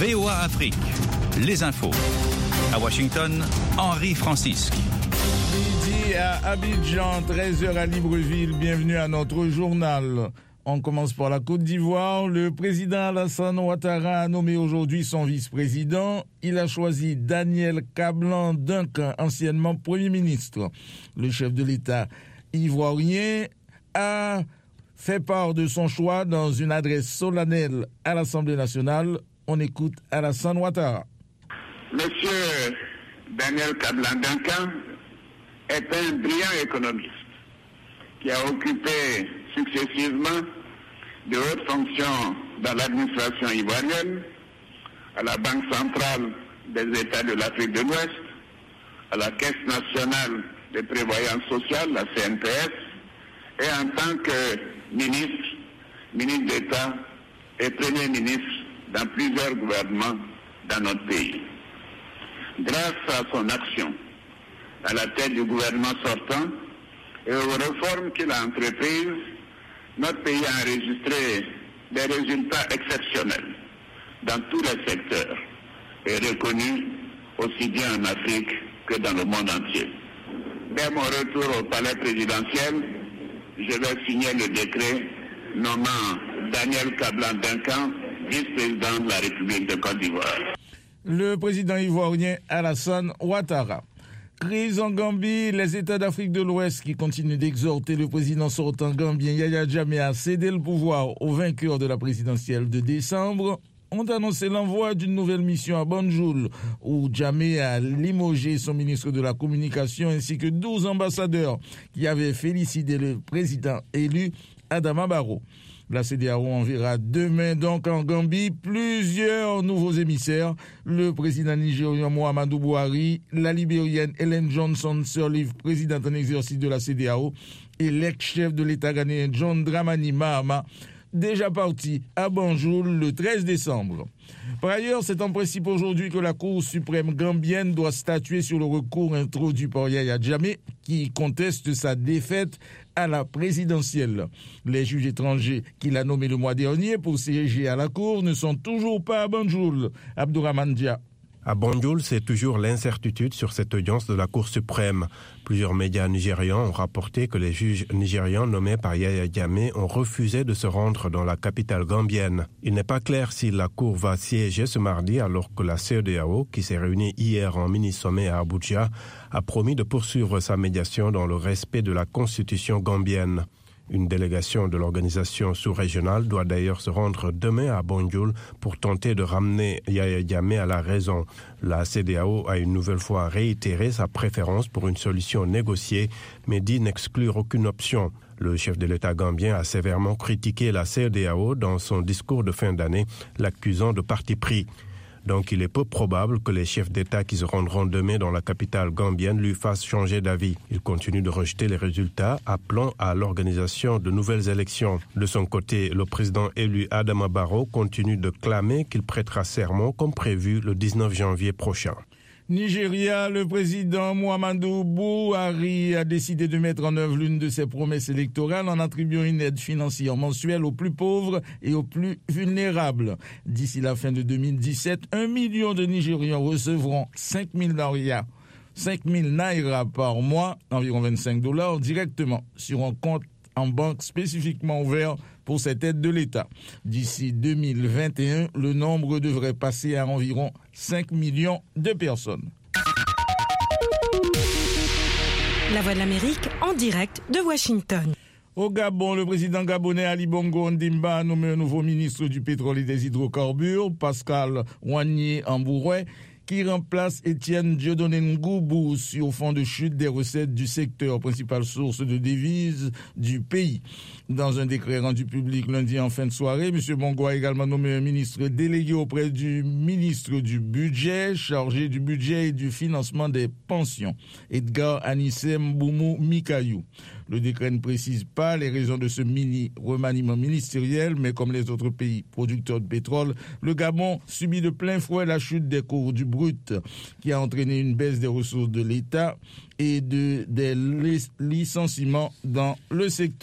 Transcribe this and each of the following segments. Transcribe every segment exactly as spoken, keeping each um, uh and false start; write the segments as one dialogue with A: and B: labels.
A: V O A Afrique, les infos. À Washington, Henri Francisque.
B: Midi à Abidjan, treize heures à Libreville. Bienvenue à notre journal. On commence par la Côte d'Ivoire. Le président Alassane Ouattara a nommé aujourd'hui son vice-président. Il a choisi Daniel Kablan-Duncan, anciennement Premier ministre. Le chef de l'État ivoirien a fait part de son choix dans une adresse solennelle à l'Assemblée nationale. On écoute Alassane Ouattara.
C: Monsieur Daniel Kablan-Duncan est un brillant économiste qui a occupé successivement de hautes fonctions dans l'administration ivoirienne, à la Banque centrale des États de l'Afrique de l'Ouest, à la Caisse nationale de prévoyance sociale, la C N P S, et en tant que ministre, ministre d'État et Premier ministre dans plusieurs gouvernements dans notre pays. Grâce à son action à la tête du gouvernement sortant et aux réformes qu'il a entreprises, notre pays a enregistré des résultats exceptionnels dans tous les secteurs et reconnus aussi bien en Afrique que dans le monde entier. Dès mon retour au palais présidentiel, je vais signer le décret nommant Daniel Kablan-Duncan vice-président de la République de Côte d'Ivoire.
B: Le président ivoirien Alassane Ouattara. Crise en Gambie, les États d'Afrique de l'Ouest qui continuent d'exhorter le président sortant gambien Yaya Jammeh à céder le pouvoir au vainqueur de la présidentielle de décembre ont annoncé l'envoi d'une nouvelle mission à Banjul, où Jammeh a limogé son ministre de la Communication ainsi que douze ambassadeurs qui avaient félicité le président élu Adama Barrow. La C D A O enverra demain donc en Gambie plusieurs nouveaux émissaires. Le président nigérian Muhammadu Buhari, la libérienne Ellen Johnson Sirleaf, présidente en exercice de la C D A O, et l'ex-chef de l'État ghanéen John Dramani Mahama, déjà parti à Banjul le treize décembre. Par ailleurs, c'est en principe aujourd'hui que la Cour suprême gambienne doit statuer sur le recours introduit par Yaya Jammeh qui conteste sa défaite à la présidentielle. Les juges étrangers qu'il a nommés le mois dernier pour siéger à la Cour ne sont toujours pas à Banjul. Abdourahmane Dia.
D: À Banjul, c'est toujours l'incertitude sur cette audience de la Cour suprême. Plusieurs médias nigérians ont rapporté que les juges nigérians nommés par Yaya Jammeh ont refusé de se rendre dans la capitale gambienne. Il n'est pas clair si la Cour va siéger ce mardi alors que la C E D A O, qui s'est réunie hier en mini-sommet à Abuja, a promis de poursuivre sa médiation dans le respect de la constitution gambienne. Une délégation de l'organisation sous-régionale doit d'ailleurs se rendre demain à Banjul pour tenter de ramener Yaya Jammeh à la raison. La C E D A O a une nouvelle fois réitéré sa préférence pour une solution négociée, mais dit n'exclure aucune option. Le chef de l'État gambien a sévèrement critiqué la C E D A O dans son discours de fin d'année, l'accusant de parti pris. Donc il est peu probable que les chefs d'État qui se rendront demain dans la capitale gambienne lui fassent changer d'avis. Il continue de rejeter les résultats, appelant à l'organisation de nouvelles élections. De son côté, le président élu Adama Barrow continue de clamer qu'il prêtera serment comme prévu le dix-neuf janvier prochain.
B: Nigeria, le président Muhammadu Buhari a décidé de mettre en œuvre l'une de ses promesses électorales en attribuant une aide financière mensuelle aux plus pauvres et aux plus vulnérables. D'ici la fin de deux mille dix-sept, un million de Nigérians recevront cinq mille naira, cinq mille naira par mois, environ vingt-cinq dollars, directement sur un compte en banque spécifiquement ouvert pour cette aide de l'État. D'ici deux mille vingt et un, le nombre devrait passer à environ cinq millions de personnes.
E: La Voix de l'Amérique en direct de Washington.
B: Au Gabon, le président gabonais Ali Bongo Ondimba a nommé un nouveau ministre du pétrole et des hydrocarbures, Pascal Ouagnier-Ambouroué, qui remplace Étienne Dieudonné Ngoubou sur fond de chute des recettes du secteur, principale source de devises du pays. Dans un décret rendu public lundi en fin de soirée, M. Bongo a également nommé un ministre délégué auprès du ministre du Budget, chargé du budget et du financement des pensions, Edgar Anissé Mboumou Mikayou. Le décret ne précise pas les raisons de ce mini-remaniement ministériel, mais comme les autres pays producteurs de pétrole, le Gabon subit de plein fouet la chute des cours du brut, qui a entraîné une baisse des ressources de l'État et de, des licenciements dans le secteur.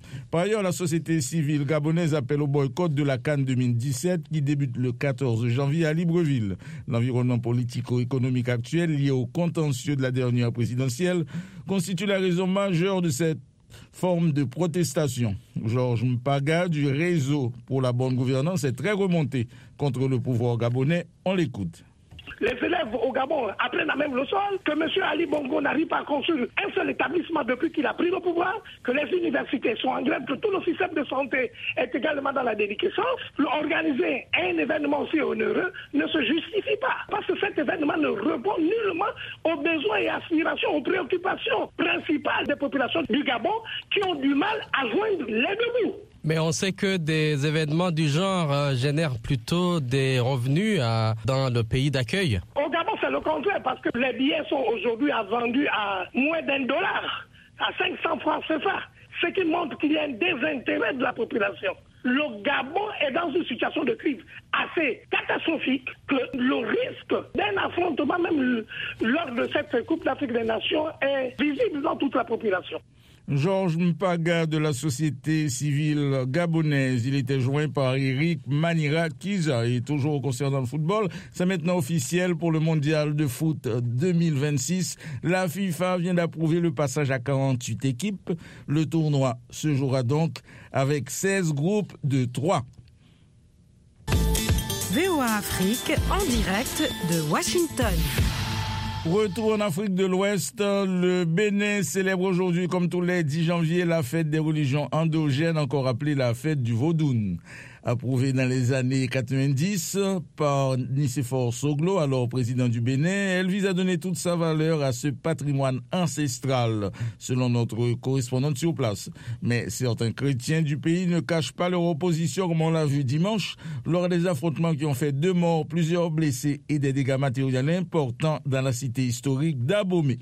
B: Par ailleurs, la société civile gabonaise appelle au boycott de la Cannes deux mille dix-sept qui débute le quatorze janvier à Libreville. L'environnement politico-économique actuel lié au contentieux de la dernière présidentielle constitue la raison majeure de cette forme de protestation. Georges Mpaga du Réseau pour la bonne gouvernance est très remonté contre le pouvoir gabonais. On l'écoute.
F: Les élèves au Gabon apprennent à même le sol, que M. Ali Bongo n'arrive pas à construire un seul établissement depuis qu'il a pris le pouvoir, que les universités sont en grève, que tout le système de santé est également dans la déliquescence. Organiser un événement aussi onéreux ne se justifie pas, parce que cet événement ne répond nullement aux besoins et aspirations, aux préoccupations principales des populations du Gabon qui ont du mal à joindre les deux bouts.
G: Mais on sait que des événements du genre euh, génèrent plutôt des revenus euh, dans le pays d'accueil.
F: Au Gabon, c'est le contraire, parce que les billets sont aujourd'hui vendus à moins d'un dollar, à cinq cents francs C F A, ce qui montre qu'il y a un désintérêt de la population. Le Gabon est dans une situation de crise assez catastrophique que le risque d'un affrontement même lors de cette Coupe d'Afrique des Nations est visible dans toute la population.
B: Georges Mpaga de la société civile gabonaise. Il était joint par Eric Manira Kiza. Et toujours concernant le football, c'est maintenant officiel pour le mondial de foot deux mille vingt-six. La FIFA vient d'approuver le passage à quarante-huit équipes. Le tournoi se jouera donc avec seize groupes de trois.
E: V O A Afrique en direct de Washington.
B: Retour en Afrique de l'Ouest, le Bénin célèbre aujourd'hui, comme tous les dix janvier, la fête des religions endogènes, encore appelée la fête du Vodun. Approuvée dans les années quatre-vingt-dix par Nicéphore Soglo, alors président du Bénin, elle vise à donner toute sa valeur à ce patrimoine ancestral, selon notre correspondante sur place. Mais certains chrétiens du pays ne cachent pas leur opposition, comme on l'a vu dimanche, lors des affrontements qui ont fait deux morts, plusieurs blessés et des dégâts matériels importants dans la cité historique d'Abomey.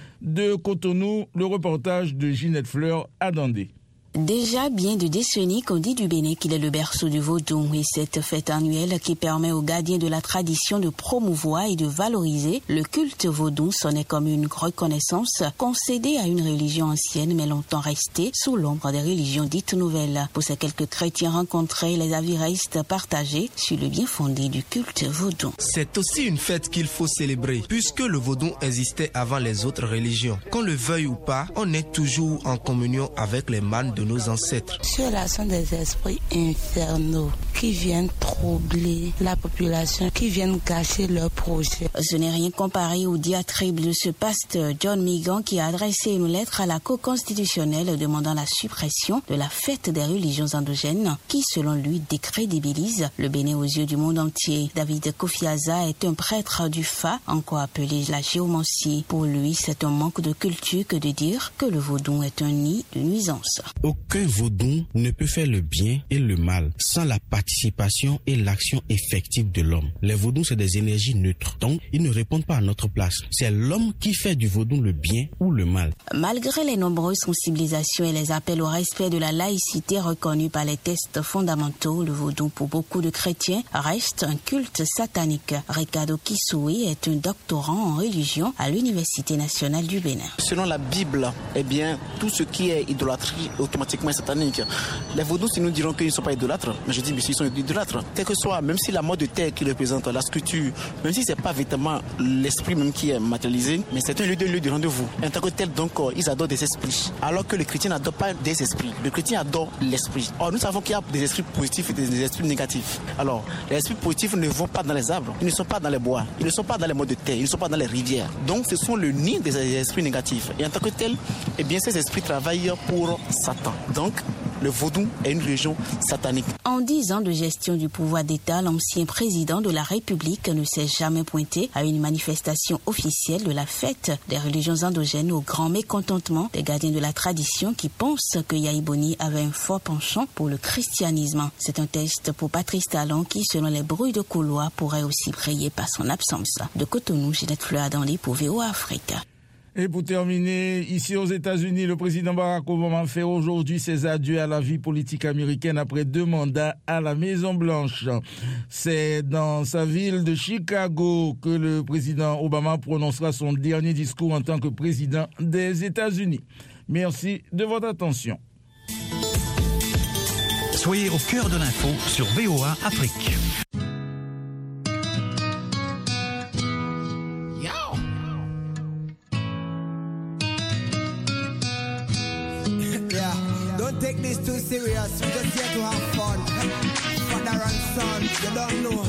B: De Cotonou, le reportage de Ginette Fleur à Dandé.
H: Déjà bien de décennies qu'on dit du Bénin qu'il est le berceau du vaudou et cette fête annuelle qui permet aux gardiens de la tradition de promouvoir et de valoriser le culte vaudou sonnait comme une reconnaissance concédée à une religion ancienne mais longtemps restée sous l'ombre des religions dites nouvelles. Pour ces quelques chrétiens rencontrés, les avis restent partagés sur le bien fondé du culte vaudou.
I: C'est aussi une fête qu'il faut célébrer puisque le vaudou existait avant les autres religions. Qu'on le veuille ou pas, on est toujours en communion avec les mânes de nos ancêtres.
J: Ceux-là sont des esprits infernaux qui viennent troubler la population, qui viennent gâcher leurs projets.
H: Ce n'est rien comparé au diatribe de ce pasteur John Migan qui a adressé une lettre à la Cour constitutionnelle demandant la suppression de la fête des religions endogènes qui, selon lui, décrédibilise le Bénin aux yeux du monde entier. David Kofiaza est un prêtre du Fa, encore appelé la géomancie. Pour lui, c'est un manque de culture que de dire que le vaudou est un nid de nuisance.
K: Aucun vaudou ne peut faire le bien et le mal sans la participation et l'action effective de l'homme. Les vaudous, c'est des énergies neutres, donc ils ne répondent pas à notre place. C'est l'homme qui fait du vaudou le bien ou le mal.
H: Malgré les nombreuses sensibilisations et les appels au respect de la laïcité reconnus par les textes fondamentaux, le vaudou pour beaucoup de chrétiens reste un culte satanique. Ricardo Kissoui est un doctorant en religion à l'Université nationale du Bénin.
L: Selon la Bible, eh bien, tout ce qui est idolâtrie automatiquement satanique. Les vaudous, si nous dirons qu'ils ne sont pas idolâtres, mais je dis, mais s'ils sont idolâtres, quel que soit, même si la mode de terre qui représente la sculpture, même si c'est pas véritablement l'esprit même qui est matérialisé, mais c'est un lieu de, lieu de rendez-vous. En tant que tel, donc, ils adorent des esprits. Alors que les chrétiens n'adorent pas des esprits. Le chrétien adore l'esprit. Or, nous savons qu'il y a des esprits positifs et des esprits négatifs. Alors, les esprits positifs ne vont pas dans les arbres, ils ne sont pas dans les bois, ils ne sont pas dans les modes de terre, ils ne sont pas dans les rivières. Donc, ce sont le nid des esprits négatifs. Et en tant que tel, eh bien, ces esprits travaillent pour Satan. Donc, le vaudou est une religion satanique.
H: En dix ans de gestion du pouvoir d'État, l'ancien président de la République ne s'est jamais pointé à une manifestation officielle de la fête des religions endogènes au grand mécontentement des gardiens de la tradition qui pensent que Yahi Boni avait un fort penchant pour le christianisme. C'est un test pour Patrice Talon qui, selon les bruits de couloir, pourrait aussi briller par son absence. De Cotonou, Ginette Fleur Dandé pour V O A Afrique.
B: Et pour terminer, ici aux États-Unis, le président Barack Obama fait aujourd'hui ses adieux à la vie politique américaine après deux mandats à la Maison-Blanche. C'est dans sa ville de Chicago que le président Obama prononcera son dernier discours en tant que président des États-Unis. Merci de votre attention.
A: Soyez au cœur de l'info sur V O A Afrique.
M: Yeah, don't take this too serious. We're just here to have fun. Father and son, you don't know.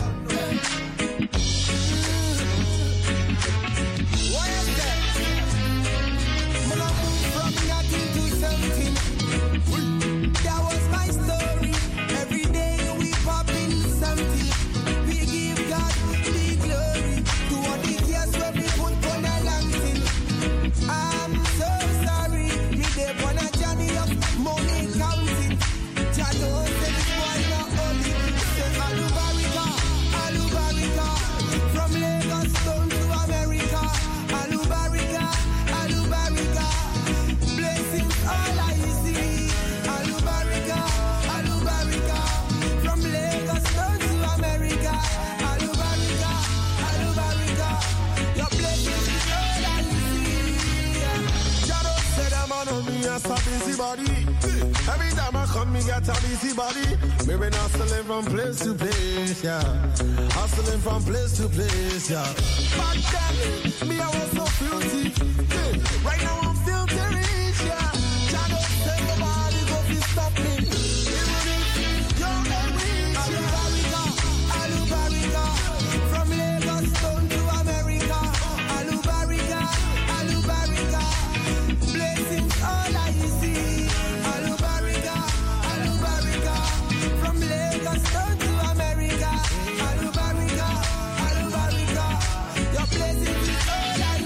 M: What is that? When I moved from nothing to something, that was my story. Every day we pop in something. We give God the glory. To what the years where we put on a long thing. I'm so sorry. Me there on a journey of money counting. Jado said this boy not only. Say Alubarika, Alubarika. From Lagos down to America. Alubarika, Alubarika. Blessings all I see. Alubarika, Alubarika. From Lagos down to America. Alubarika, Alubarika. Your blessings is all I see.
N: Jado said I'm on me as a busy body. Every time I come, me get a busy body. Me been hustling from place to place, yeah. Hustling from place to place, yeah. Back then, me I was so filthy. Yeah. Right now I'm filthy rich, yeah. Jado said nobody go fi stop me. Even if you're rich,
M: Alubarika, Alubarika. From Lagos down to America. Alubarika, Alubarika. Blessings all I see. Alubarika, Alubarika. From Lagos down to America. Alubarika, Alubarika. Your blessings is all I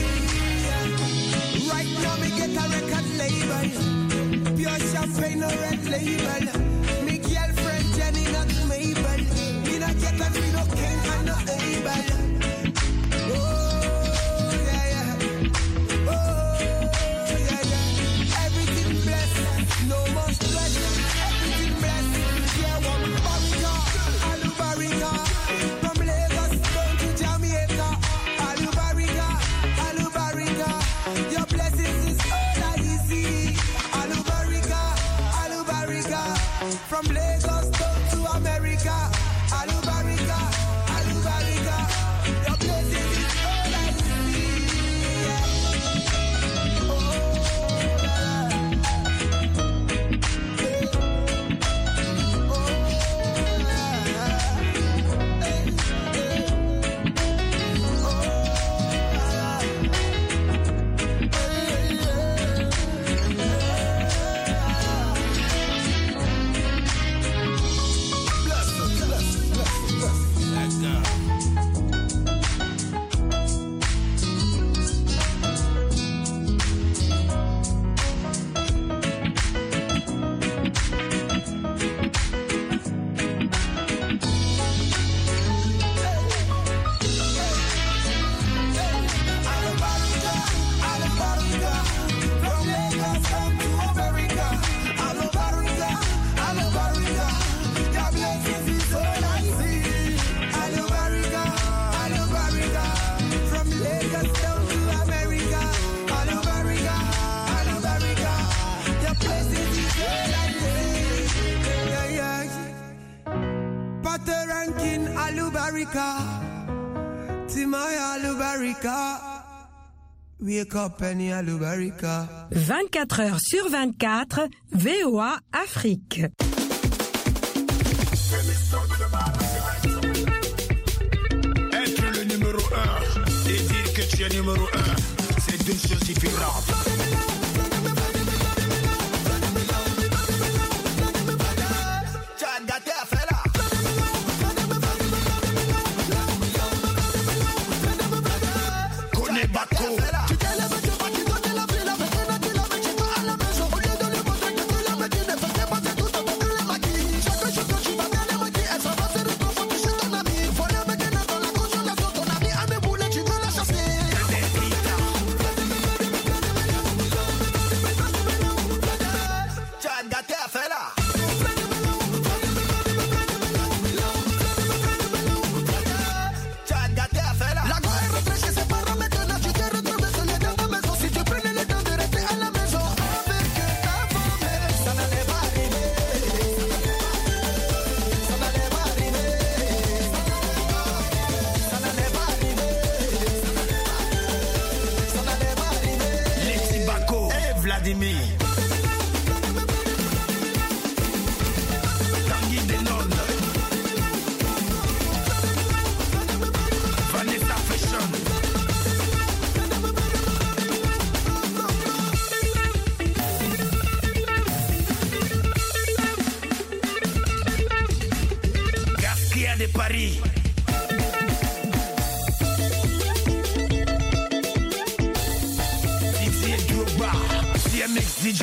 M: see. Right now me get a record label. Pure champagne, no red label. Me girlfriend Jenny, not Mabel. Me not get a me no Ken and no Abel. Oh yeah yeah. Oh yeah yeah. Everything blessed, no more stress. Everything blessed. Yeah, one barika, Alubarika. From Lagos down to Jamaica. Alubarika, Alubarika. Your blessings is all I see. Alubarika, Alubarika. From Lagos down to America. Alubarika, Alubarika. Your blessings is all I see. Yeah. Alubarika, Alubarika. From Lagos down to America. Alubarika, Alubarika. Your blessings is all I see. Alubarika, Alubarika. From Lagos down to America. Alubarika, Alubarika. Your blessings is all I see. Yeah, yeah. Pater Rankin, Alubarika. Timaya, Alubarika. Wake up, Penny, Alubarika.
E: vingt-quatre heures sur vingt-quatre, V O A Afrique.
N: être le numéro un et dire que tu es numéro un, c'est deux choses différentes. Connais Baco.
O: Kia de Paris. D J Drogba, C M X D J.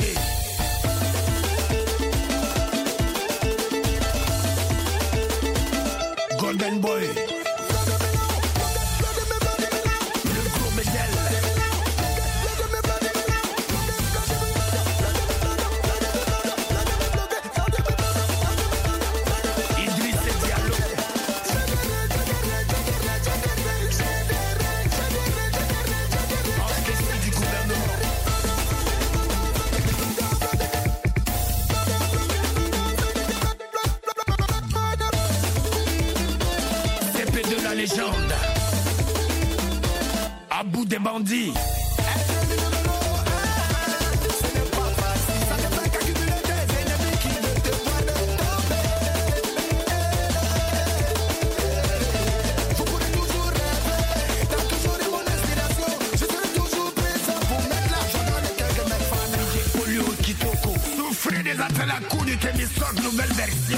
O: Golden Boy. Le gros Medel. Légende. À bout des bandits. Souffrez des appels à coups du Témisson, nouvelle version.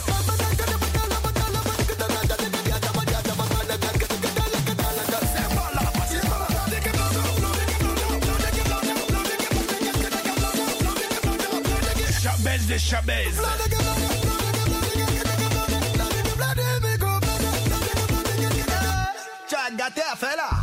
O: De Chabez.
P: Tu as gâté à faire là.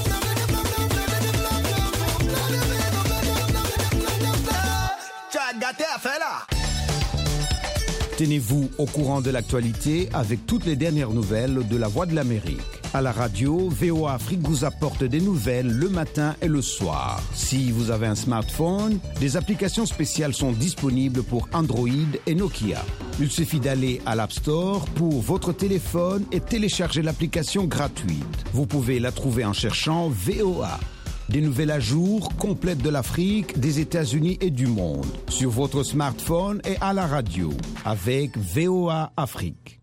P: Tu as gâté à faire là.
Q: Tenez-vous au courant de l'actualité avec toutes les dernières nouvelles de la Voix de l'Amérique. À la radio, V O A Afrique vous apporte des nouvelles le matin et le soir. Si vous avez un smartphone, des applications spéciales sont disponibles pour Android et Nokia. Il suffit d'aller à l'App Store pour votre téléphone et télécharger l'application gratuite. Vous pouvez la trouver en cherchant V O A. Des nouvelles à jour complètes de l'Afrique, des États-Unis et du monde. Sur votre smartphone et à la radio. Avec V O A Afrique.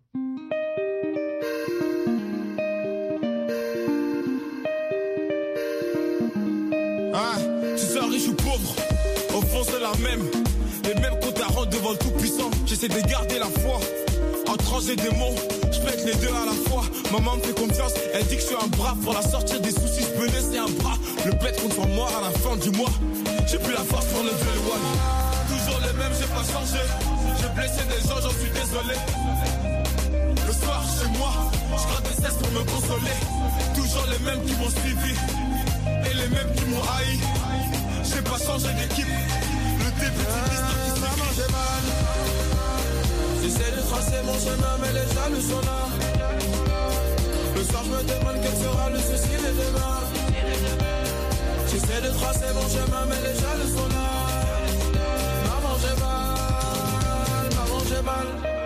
R: Ah, tu sois riche ou pauvre, au fond c'est la même. Les mêmes comptes à rendre devant le tout-puissant. J'essaie de garder la foi. En trancher des mots, je pète les deux à la fois. Maman me fait confiance, elle dit que je suis un bras. Pour la sortir des soucis, je peux laisser un bras. Le pète contre moi à la fin du mois. J'ai plus la force pour lever le one. Toujours les mêmes, j'ai pas changé. J'ai blessé des gens, j'en suis désolé. Le soir chez moi, je gratte des cesses pour me consoler. Toujours les mêmes qui m'ont suivi et les mêmes qui m'ont haï. J'ai pas changé d'équipe. Le début d'une histoire qui s'est mangé mal. J'essaie de tracer mon chemin, mais les jaloux sont là. Le soir, je me demande quel sera le souci de demain. J'essaie de tracer mon chemin, mais les jaloux sont là. Maman, j'ai mal, maman, j'ai mal.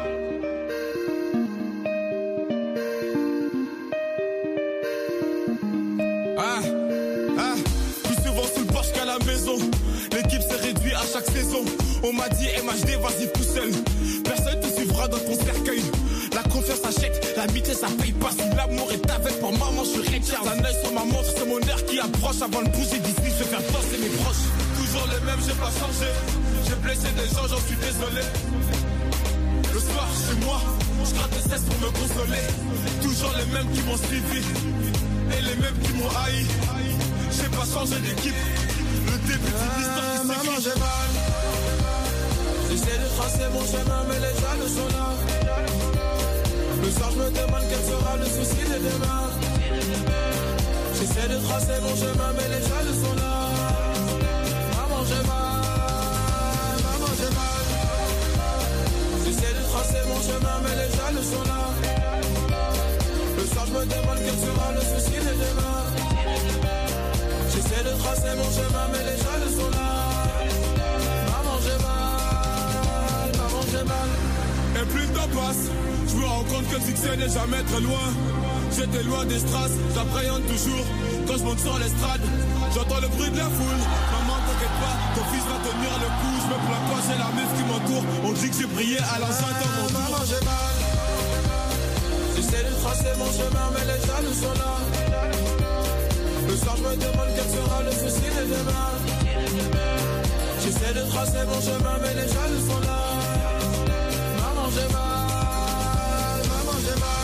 R: Ah, ah, plus souvent sous le porche qu'à la maison. L'équipe s'est réduite à chaque saison. On m'a dit M H D, vas-y tout seul. Personne te suivra dans ton cercueil. La confiance achète, l'amitié ça paye pas. Si l'amour est avec pour maman, je suis Richard. Un œil sur ma montre, c'est mon air qui approche. Avant de bouger d'ici, je vais faire danser mes proches. Toujours les mêmes, j'ai pas changé. J'ai blessé des gens, j'en suis désolé. Le soir, chez moi, je gratte des cesses pour me consoler. Toujours les mêmes qui m'ont suivi et les mêmes qui m'ont haï. J'ai pas changé d'équipe. Le début d'une histoire qui s'écrit. Maman, j'ai mal. J'essaie de tracer mon chemin, mais les jaloux sont là. Le soir, je me demande quel sera le souci de demain. J'essaie de tracer mon chemin, mais les jaloux sont là. Maman, j'ai mal, maman, j'ai mal. J'essaie de tracer mon chemin, mais les jaloux sont là. Le soir, je me demande quel sera le souci de demain. J'essaie de tracer mon chemin, mais les jaloux sont là. Maman, j'ai mal, maman, j'ai mal. Et plus le temps passe, je me rends compte que le succès n'est jamais très loin. J'étais loin des strass, j'appréhende toujours. Quand je monte sur l'estrade, j'entends le bruit de la foule. Maman, t'inquiète pas, ton fils va tenir le coup. Je me plains pas, j'ai la meuf qui m'entoure. On dit que j'ai brillé à l'enceinte dans mon tour. Maman, j'ai mal. J'essaie de tracer mon chemin, mais les jaloux sont là. Le soir, je me demande quel sera le souci de demain. J'essaie de tracer mon chemin, mais les jaloux sont là. Maman, j'ai mal, maman, j'ai mal.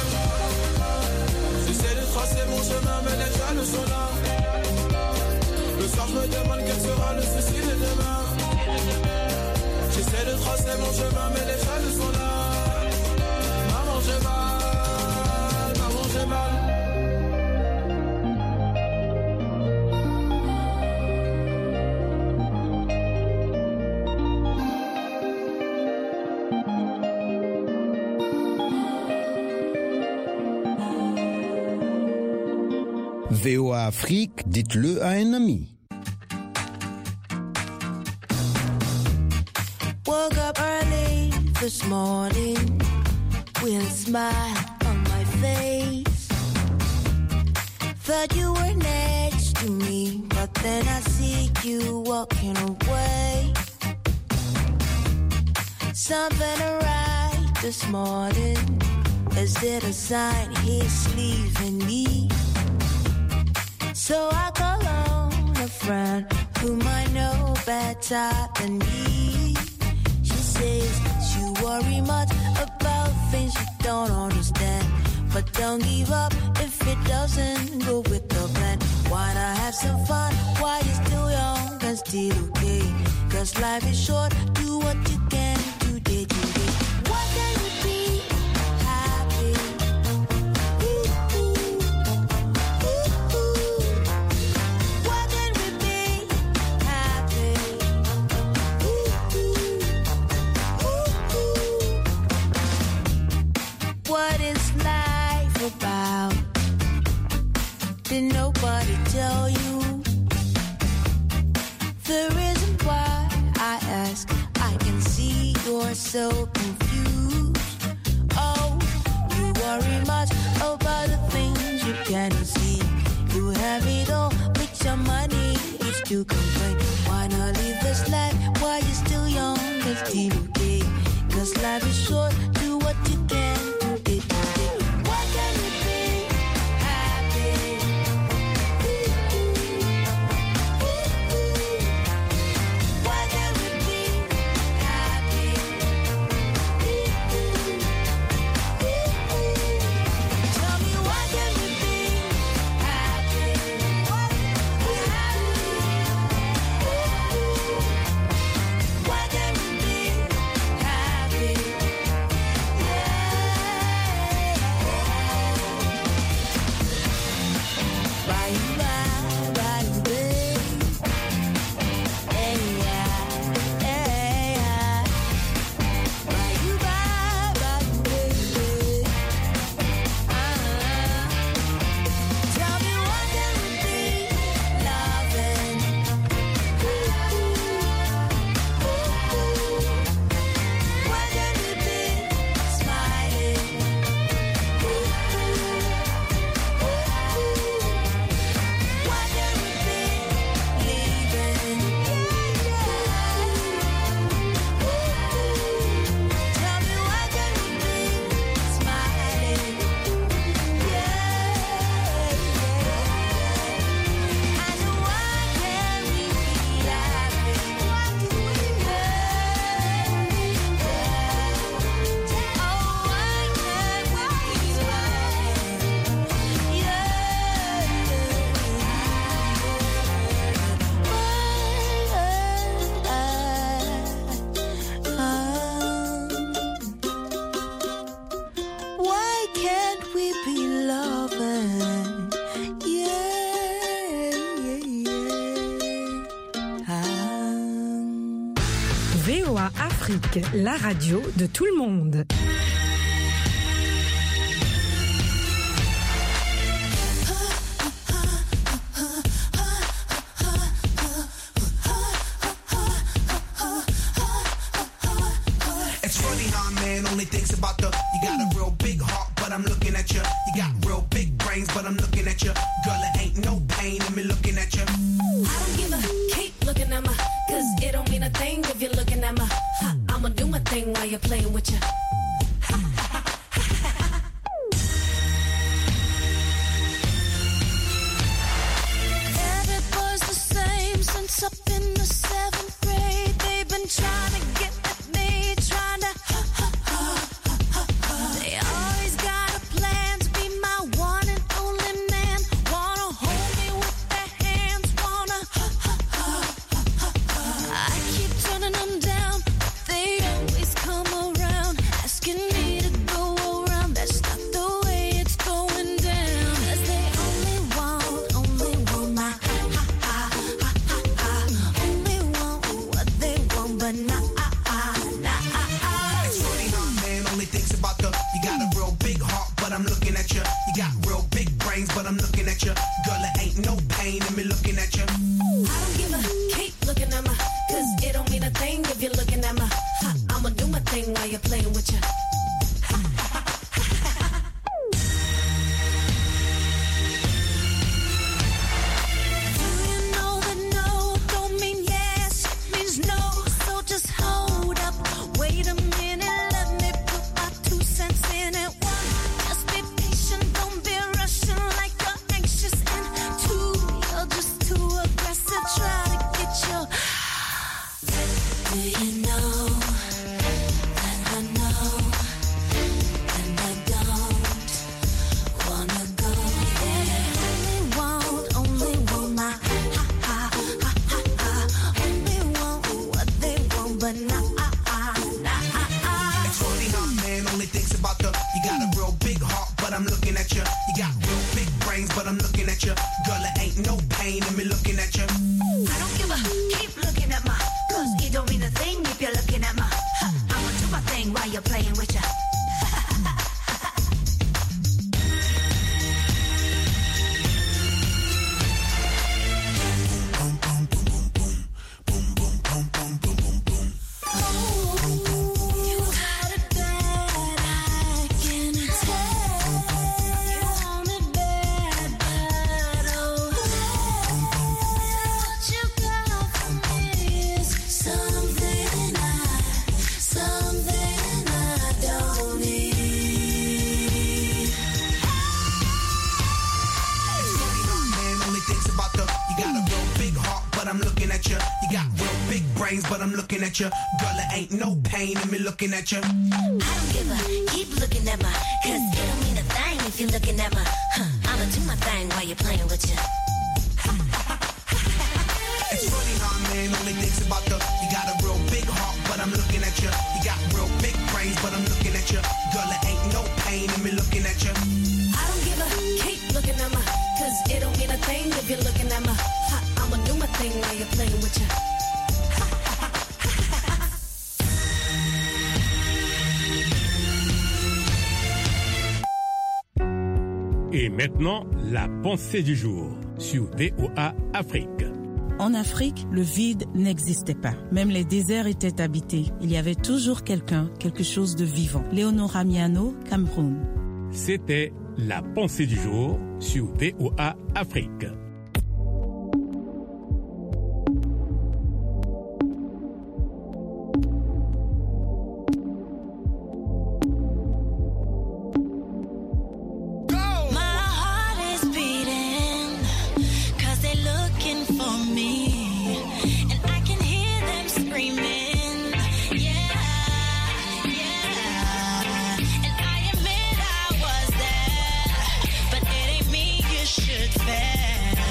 R: demain, mais les jaloux sont là. Le soir, je me demande quel sera le souci de demain. J'essaie de tracer mon chemin, mais les jaloux sont là. Maman, j'ai mal, maman, j'ai mal.
Q: V O A Afrique, dites-le à un ami.
S: Woke up early this morning with a smile on my face. Thought you were next to me, but then I see you walking away. Something right this morning. Is it a sign he's leaving me? So I call on a friend who might know better than me. She says she worry much about things you don't understand, but don't give up if it doesn't go with the plan. Why not have some fun while you're still young and still okay? Cause life is short, do what you can today, today. Why can't we be happy? Ooh, ooh. What is life about? Did nobody tell you? The reason why I ask, I can see you're so confused. Oh, you worry much about the things you can't see. You have it all, but your money is to complain. Why not live this life while you're still young and still okay? Cause life is short, do what you can. Why can't we be happy? Why can't we be happy? Tell me why can't we be happy? Why can't we be happy? Why can't we be happy?
E: V O A Afrique, la radio de tout le monde.
T: It's funny how a man only thinks about the, you got a real big heart, but I'm looking at you. You got real big brains, but I'm looking at you. Girl, it ain't no pain in me looking at you.
U: I don't give a, keep looking at my, cause it don't mean a thing if you're looking at my, ha, I'ma do my thing while you're playing with you.
S: Every boy's the same since up in the seventh grade. They've been trying to get at me, trying to ha ha ha ha ha. They always got a plan to be my one and only man. Want
T: You got real big brains, but I'm looking at you. Girl, it ain't no pain in me looking at you.
U: I don't give a keep looking at my, cause it don't mean a thing if you're looking at my. Ha, I'ma do my thing while you're playing with you.
T: Girl, it ain't no pain in me looking at you.
U: I don't give a keep looking at my, cause it don't mean a thing if you're looking at my. Huh, I'ma do my thing while you're playing with you.
T: It's funny how a man only thinks about the, you got a real big heart, but I'm looking at you. You got real big brains, but I'm looking at you. Girl, it ain't no pain in me looking at you.
U: I don't give a keep looking at my, cause it don't mean a thing if you're looking at my. Huh, I'ma do my thing while you're playing with you.
C: Et maintenant, la pensée du jour sur V O A Afrique.
V: En Afrique, le vide n'existait pas. Même les déserts étaient habités. Il y avait toujours quelqu'un, quelque chose de vivant. Léonora Miano, Cameroun.
C: C'était la pensée du jour sur V O A Afrique.
S: But it ain't me you should fear.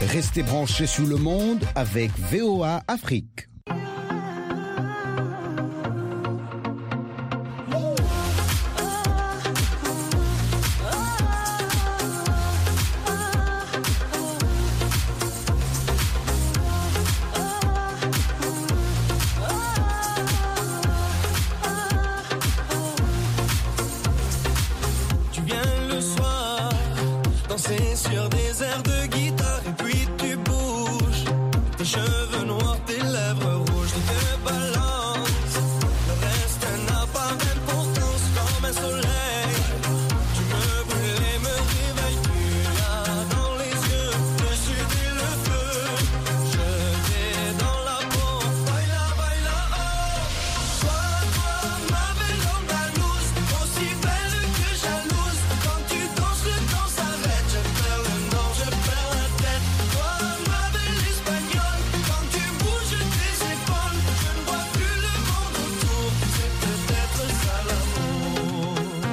Q: Restez branchés sur le monde avec V O A Afrique.
D: Sur des airs de guitare et puis tu bouges. Tes cheveux noirs, tes lèvres rouges, tu te balances. Le reste n'a pas d'importance comme un soleil. Tu me brûles et me réveilles. Tu as dans les yeux le sud et le feu. Je vais dans la peau. Baila, baila, oh. Toi, toi, ma belle andalouse, aussi belle que jalouse. Quand tu danses, le temps s'arrête. Je perds le nord, je perds la tête. Toi, ma belle espagnole, quand tu bouges tes épaules, je ne vois plus le monde autour. C'est peut-être ça l'amour.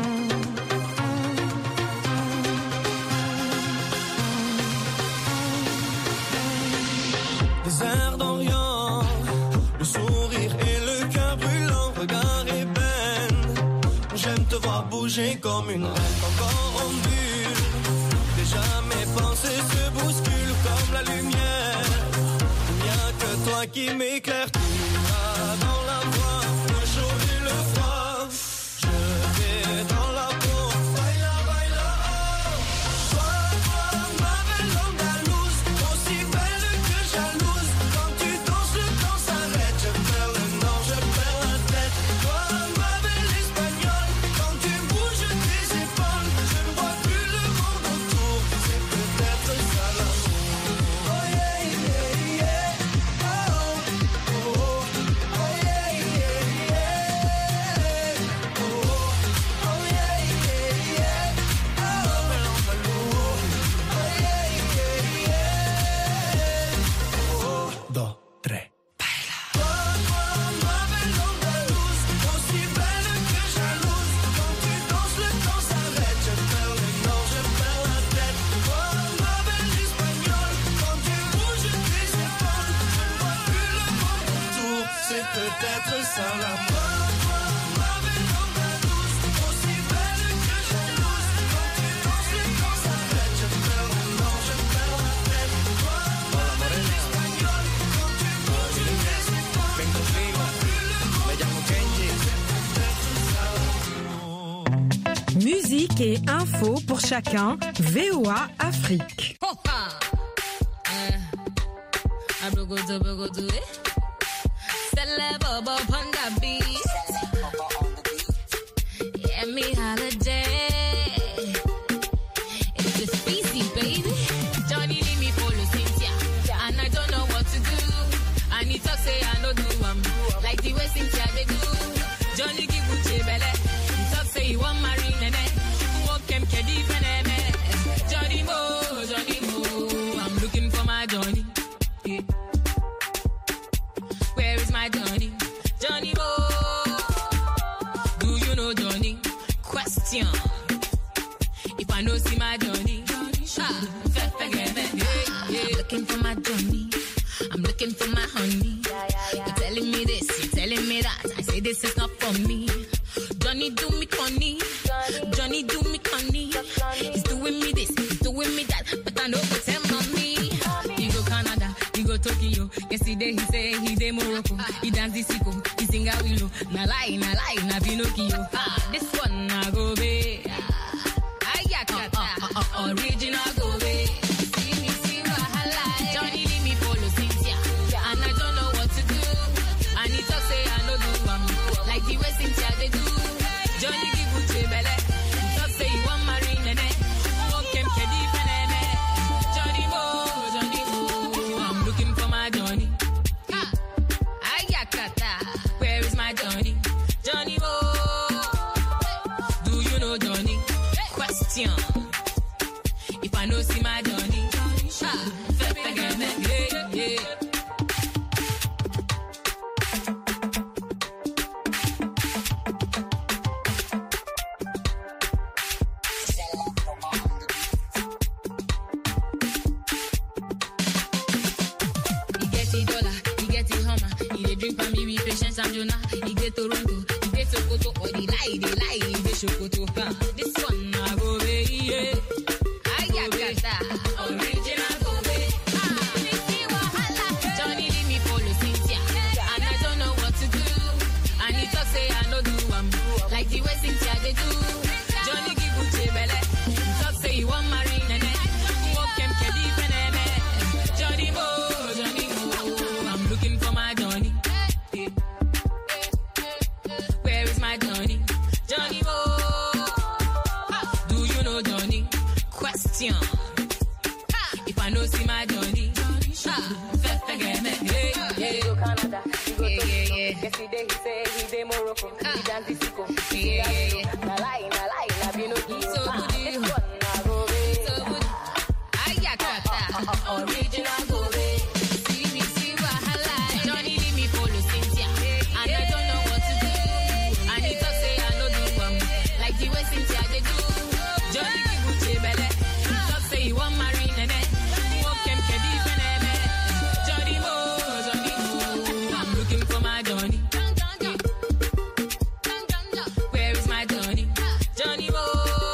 D: Les airs d'Orient, le sourire et le cœur brûlant, regard ébène. J'aime te voir bouger comme une reine, encore en bulle. Déjà mes pensées se bousculent comme la lumière. Il n'y a que toi qui m'éclaire. Tu as dans la voix le chaud et le froid. Je vais dans la peau. Baila, baila, oh. Toi, toi, ma belle andalouse, aussi belle que jalouse. Quand tu danses, le temps s'arrête. Je perds le nord, je perds la tête. Toi, ma belle espagnole, quand tu bouges tes épaules, je ne vois plus le monde autour. C'est peut-être ça l'amour. Oh yeah, yeah, yeah. Oh, oh, oh, oh yeah, yeah, yeah. Oh, oh yeah, yeah, yeah. Oh, belle andalouse. Oh yeah, yeah, yeah. Oh, dos, tres. Toi, toi, ma belle andalouse, aussi belle que jalouse. Quand tu danses, le temps s'arrête. Je perds le nord, je perds la tête. Toi, ma belle espagnole, quand tu bouges tes épaules, je ne vois plus le monde autour. C'est peut-être ça la Toi, toi, ma belle andalouse, aussi belle que jalouse. Quand tu danses, le temps s'arrête. Je perds le nord, je perds la tête. Toi, ma belle espagnole, quand tu bouges tes épaules, je ne vois plus le monde autour.
E: Musique et info pour chacun, V O A Afrique.
G: Abrogodo, brogodo, eh? Celebobo, panda beat. Yeah, me holiday. It's the species, baby. Johnny leave me follow Cynthia, and I don't know what to do. And he talk say I no do um like the way Cynthia they do. Johnny give Uche belle. He talk say he want marry nene. Walk him kedi feneme. Johnny Mo, Johnny Mo. I'm looking for my Johnny. Yeah. Where is my Johnny? Johnny Mo. Do you know Johnny? Question. If I know see my Johnny, ah, yeah, yeah. Looking for my Johnny. I'm looking for my honey. You're telling me this, you're telling me that. I say this is not for me. Johnny do me funny. Johnny do me funny. He's doing me this, he's doing me that. But I know what's him on me. He go Canada, he go Tokyo. Yesterday he say he dey Morocco. He dance the sicko, he sing a willow. Na lie, na lie, na Pinocchio. Ah, this one na go be. Ayakata, uh, uh, uh, original go be. See me, see wahala. Johnny leave me follow Cynthia, and I don't know what to do. And he talk say I no do um like the way Cynthia they do. Johnny give Uche belle. He talk say he want marry nene. Walk him kedi feneme. Johnny Mo, Johnny Mo. I'm looking for my Johnny. Ah, Ayakata. Where is my Johnny? Johnny Mo. Do you know Johnny? Question. If I know see my Johnny, ah, yeah, yeah. dey Toronto, you dey Sokoto, or the lie, the lie, you dey Sokoto. Uh, this one na go be yeah. Ayakata, original go be. Ah, me see wahala. Johnny leave me follow Cynthia, and I don't know what to do. And he talk say I no do am, like the way Cynthia they do. Johnny give Uche belle, he talk say he want marry Nene. Walk him kedi peneme. Johnny Mo, Johnny Mo, I'm looking for my Johnny. Where is my Johnny? Johnny Mo, do you know Johnny? Question. If I know see my Johnny, ah, forget me. Yeah, yeah. Go Canada, he go yeah, yeah, yeah. Yesterday he say he dey Morocco, he dance the sicko. Yeah, yeah, yeah. Na lie, na lie, na be no give. So good, this one na go be. So good. Ayakata, original go be. See me, see wahala. Johnny leave me follow Cynthia, and I don't know what to do. And he talk say I no do um, like the way Cynthia they do. Johnny give Uche belle, he talk say he want marry Nene. Walk him kedi peneme. Johnny Mo, Johnny Mo, I'm looking for my Johnny. Where is my Johnny? Johnny Mo,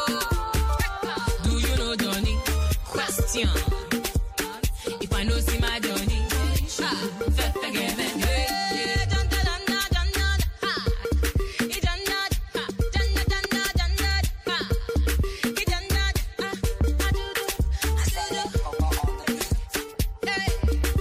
G: do you know Johnny? Question. If I know see my Johnny, ah, forget me. Yeah, yeah. Dun, dun, dun, dun, dun, dun, ah. He done that, ah. Dun, dun, dun, dun, dun, dun, ah. He done that, ah. I do do, I say do. Hey.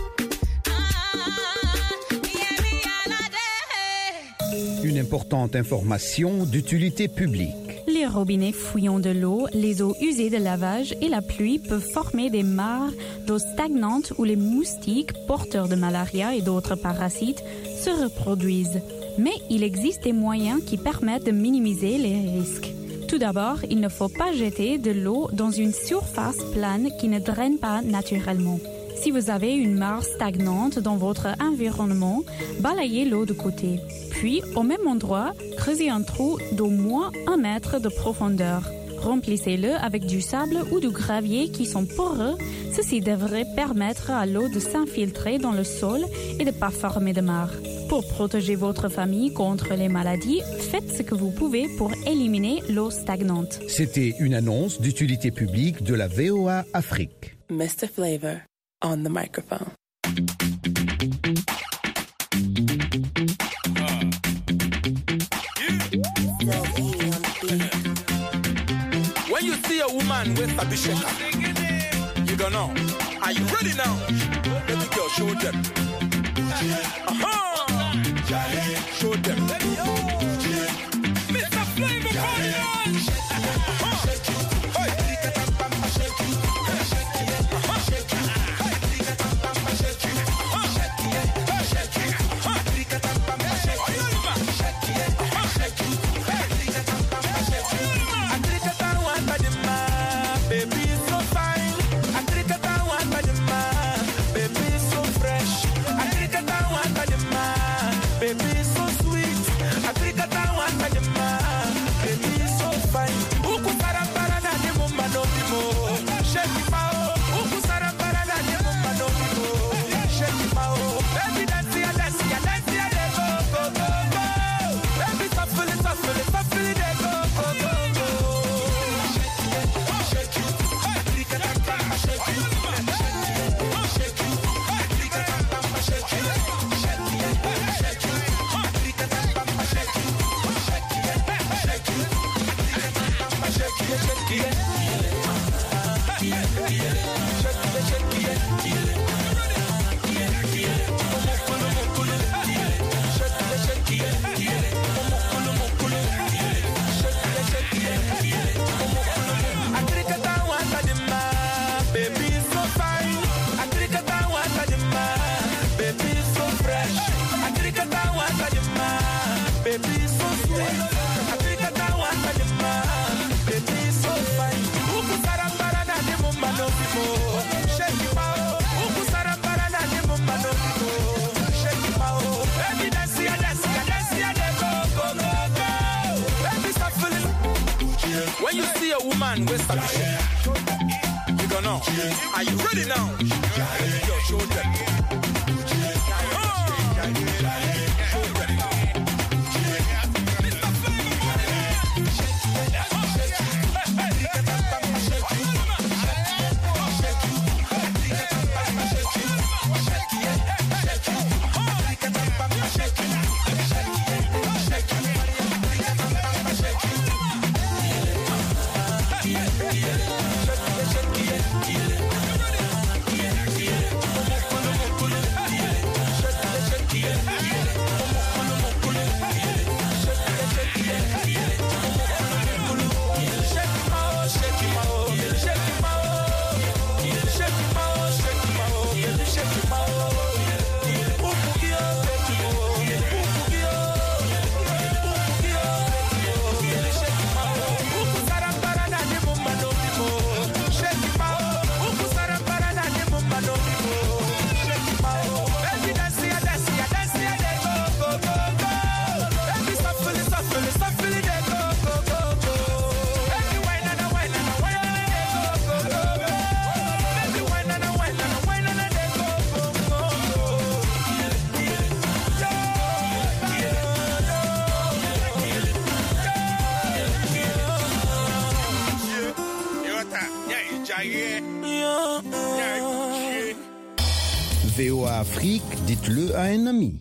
G: Ah, yeah, me all a day.
Q: Une importante information d'utilité publique.
V: Les robinets fouillant de l'eau, les eaux usées de lavage et la pluie peuvent former des mares d'eau stagnante où les moustiques porteurs de malaria et d'autres parasites se reproduisent. Mais il existe des moyens qui permettent de minimiser les risques. Tout d'abord, il ne faut pas jeter de l'eau dans une surface plane qui ne draine pas naturellement. Si vous avez une mare stagnante dans votre environnement, balayez l'eau de côté. Puis, au même endroit, creusez un trou d'au moins un mètre de profondeur. Remplissez-le avec du sable ou du gravier qui sont poreux. Ceci devrait permettre à l'eau de s'infiltrer dans le sol et de ne pas former de mare. Pour protéger votre famille contre les maladies, faites ce que vous pouvez pour éliminer l'eau stagnante.
Q: C'était une annonce d'utilité publique de la V O A Afrique.
F: mister Flavor on the microphone.
R: When you see a woman with a bishaka, you don't know. Are you ready now? Let me go, show them. Uh-huh. Show them. mister Flavor, party on! Uh-huh. When you see a woman with a you don't know. Are you ready now? Yo, show them.
Q: V O A Afrique, dites-le à un ami.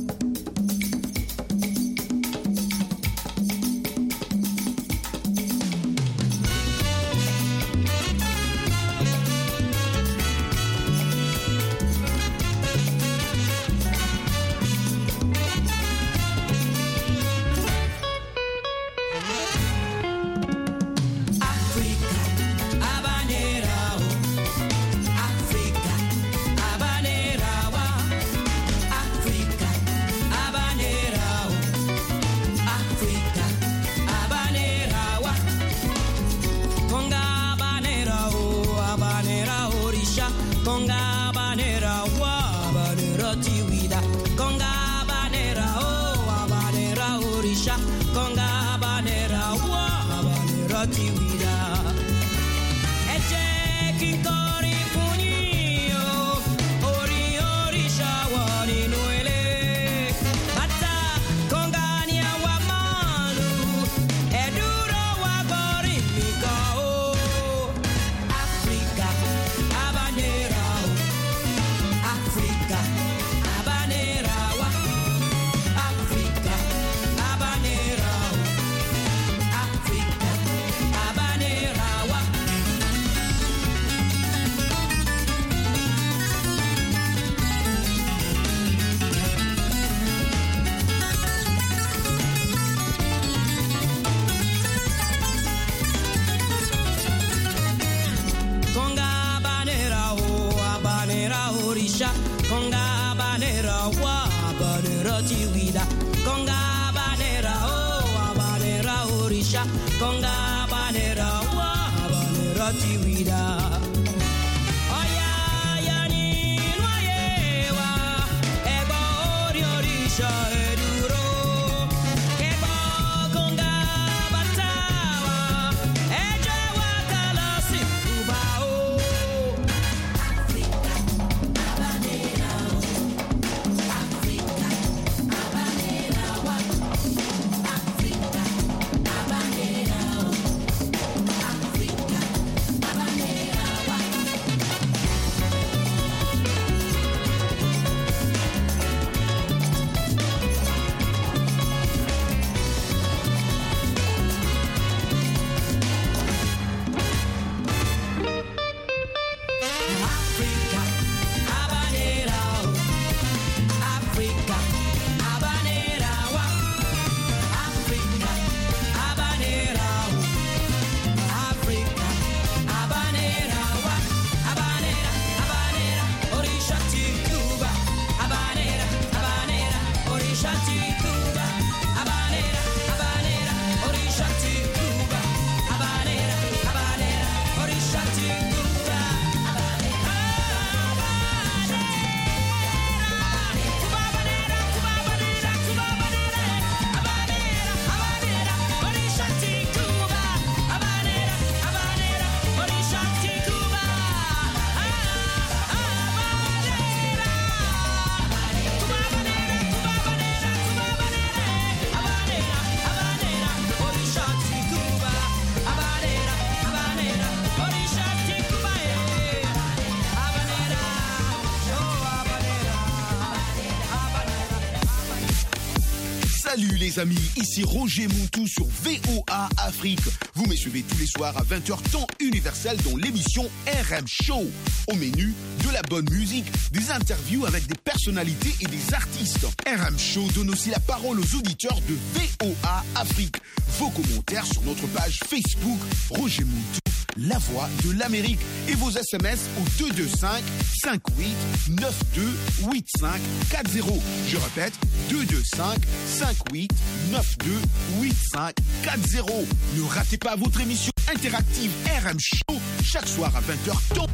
I: Salut les amis, ici Roger Moutou sur V O A Afrique. Vous me suivez tous les soirs à vingt heures temps universel dans l'émission R M Show. Au menu, de la bonne musique, des interviews avec des personnalités et des artistes. R M Show donne aussi la parole aux auditeurs de V O A Afrique. Vos commentaires sur notre page Facebook Roger Moutou, la voix de l'Amérique, et vos S M S au deux deux cinq, cinq huit, neuf deux, huit cinq quatre zéro. Je répète, deux deux cinq, cinq huit, neuf deux, huit cinq quatre zéro. Ne ratez pas votre émission interactive R M Show chaque soir à vingt heures temps.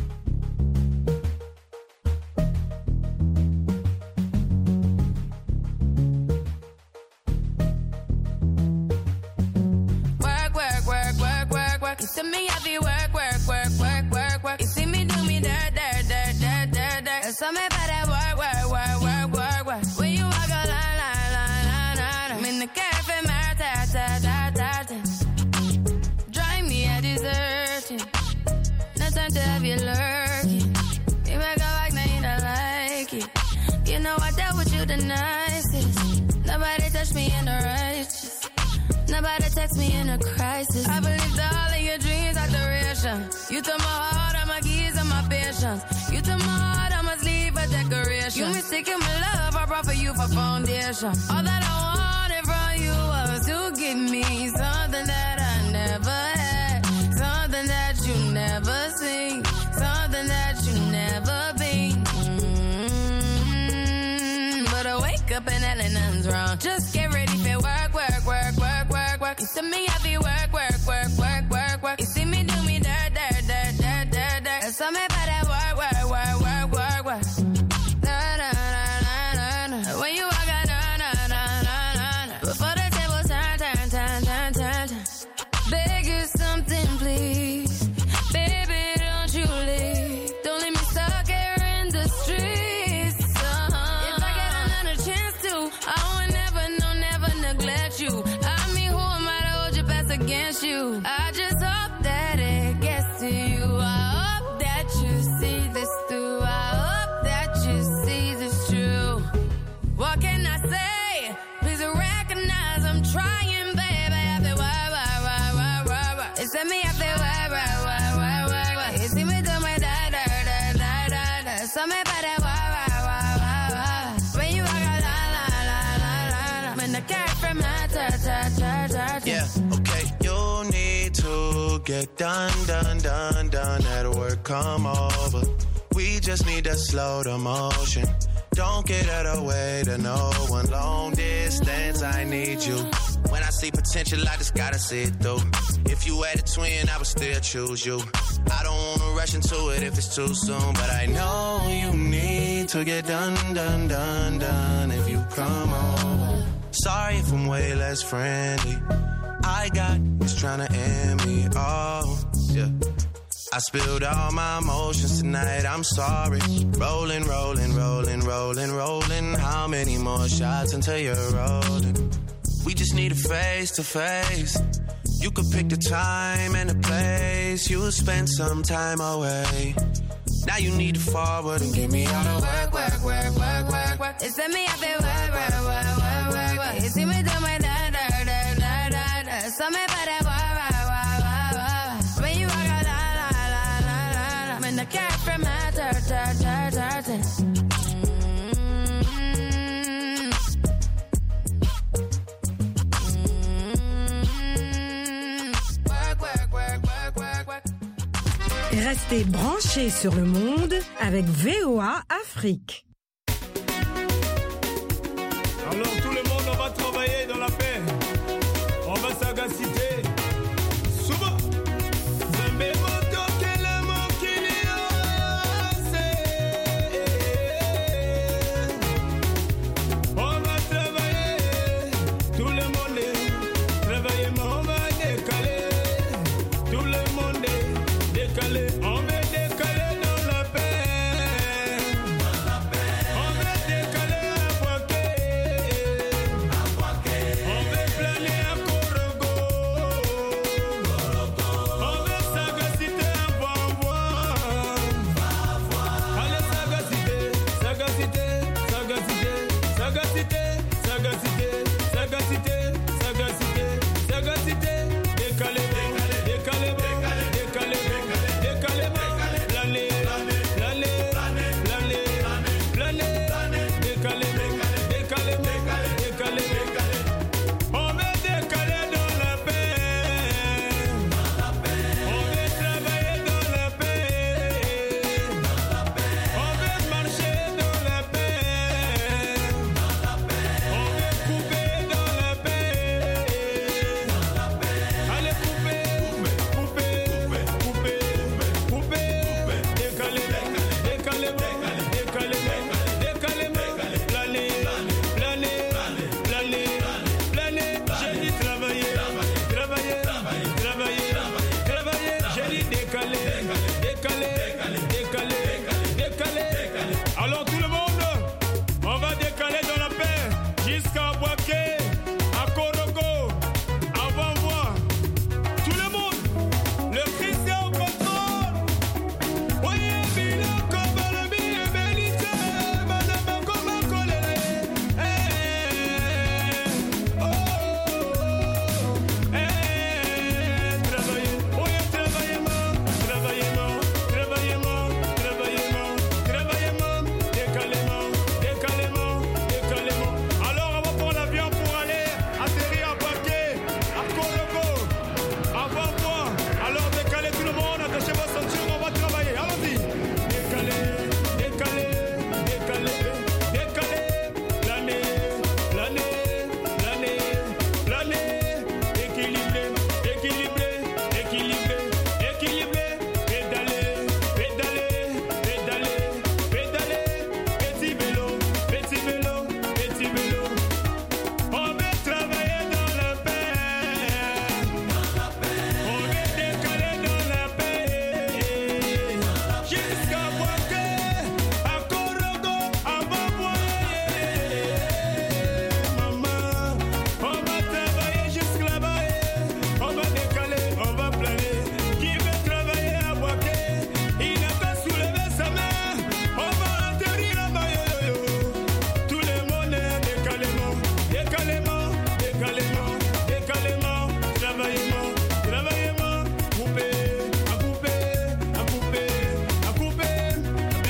J: You see me have to work, work, work, work, work, work. You see me do me dirt, dirt, dirt, dirt, dirt, dirt. And so me better work, work, work, work, work, work. When you walk a line, line, line, line, line. I'm in the cafe, my ta, ta, ta, ta, ta. Drive me a dessert. No time to have you lurking. You make a like, now you don't like it. You know I dealt with you the nicest. Nobody touched me in the righteous. Nobody text me in a crisis. I believed all of your dreams are duration. You took my heart, all my keys, and my patience. You took my heart, I must leave a decoration. You mistaken my love, I brought for you for foundation. All that I wanted from you was to give me something that I never had, something that you never seen, something that you never been. Mm-hmm. But I wake up and hell nothing's wrong. Just get ready for work, work, work, work, work, work. You see me, I be work, work, work, work, work, work. You see me do me dirt, dirt, dirt, dirt, dirt, dirt. And so me about that work, work, work, work, work, work. Na na na na na na. When you walk out, na na na na na na. Before the table turn, turn, turn, turn, turn, turn. Beg you something, please, baby, don't you leave. Don't leave me stuck here in the streets. Uh-huh. If I get another chance to, I would never, no, never neglect you. I mean, who am I to hold your best against you? I just hope that it gets to you. I hope that you see this through. I hope that you see this true. What can I say? Please recognize I'm trying, baby. I feel why, why, why, why, why, why. It's me, I feel why, why, why, why, why, why. You see me do my da, da, da, da, da, da. So me by that why, why, why, why, why. When you walk out, la, la, la, la, la, la. When the cat from my ta, ta, ta, ta, ta.
K: Yeah, okay. You need to get done, done, done, done. At work, come over. We just need to slow the motion. Don't get out of the way to no one. Long distance, I need you. When I see potential, I just gotta see it through. If you had a twin, I would still choose you. I don't wanna rush into it if it's too soon, but I know you need to get done, done, done, done. If you come over, sorry if I'm way less friendly. I got is trying to end me. Oh, yeah. I spilled all my emotions tonight, I'm sorry. Rolling, rolling, rolling, rolling, rolling. How many more shots until you're rolling? We just need a face to face. You could pick the time and the place. You'll spend some time away. Now you need to forward and give me all the work, work, work, work, work, work.
J: It's me, I feel work, work, work, work, work, work. You see me do my da, da, da, da, da, da. So me by that work, work, work, work, work. When you walk out, la, la, la, la, la, la. When the cat from my ta, ta, ta, ta, ta.
E: Restez branchés sur le monde avec V O A Afrique.
B: Alors tout le monde, on va travailler dans la paix. On va s'agaciter. Souvent. Zambé moto kele mokili ose. On va travailler. Tout le monde est travailler, mais on va décaler. Tout le monde est décalé. On va décaler dans la paix. On va décaler à poquet.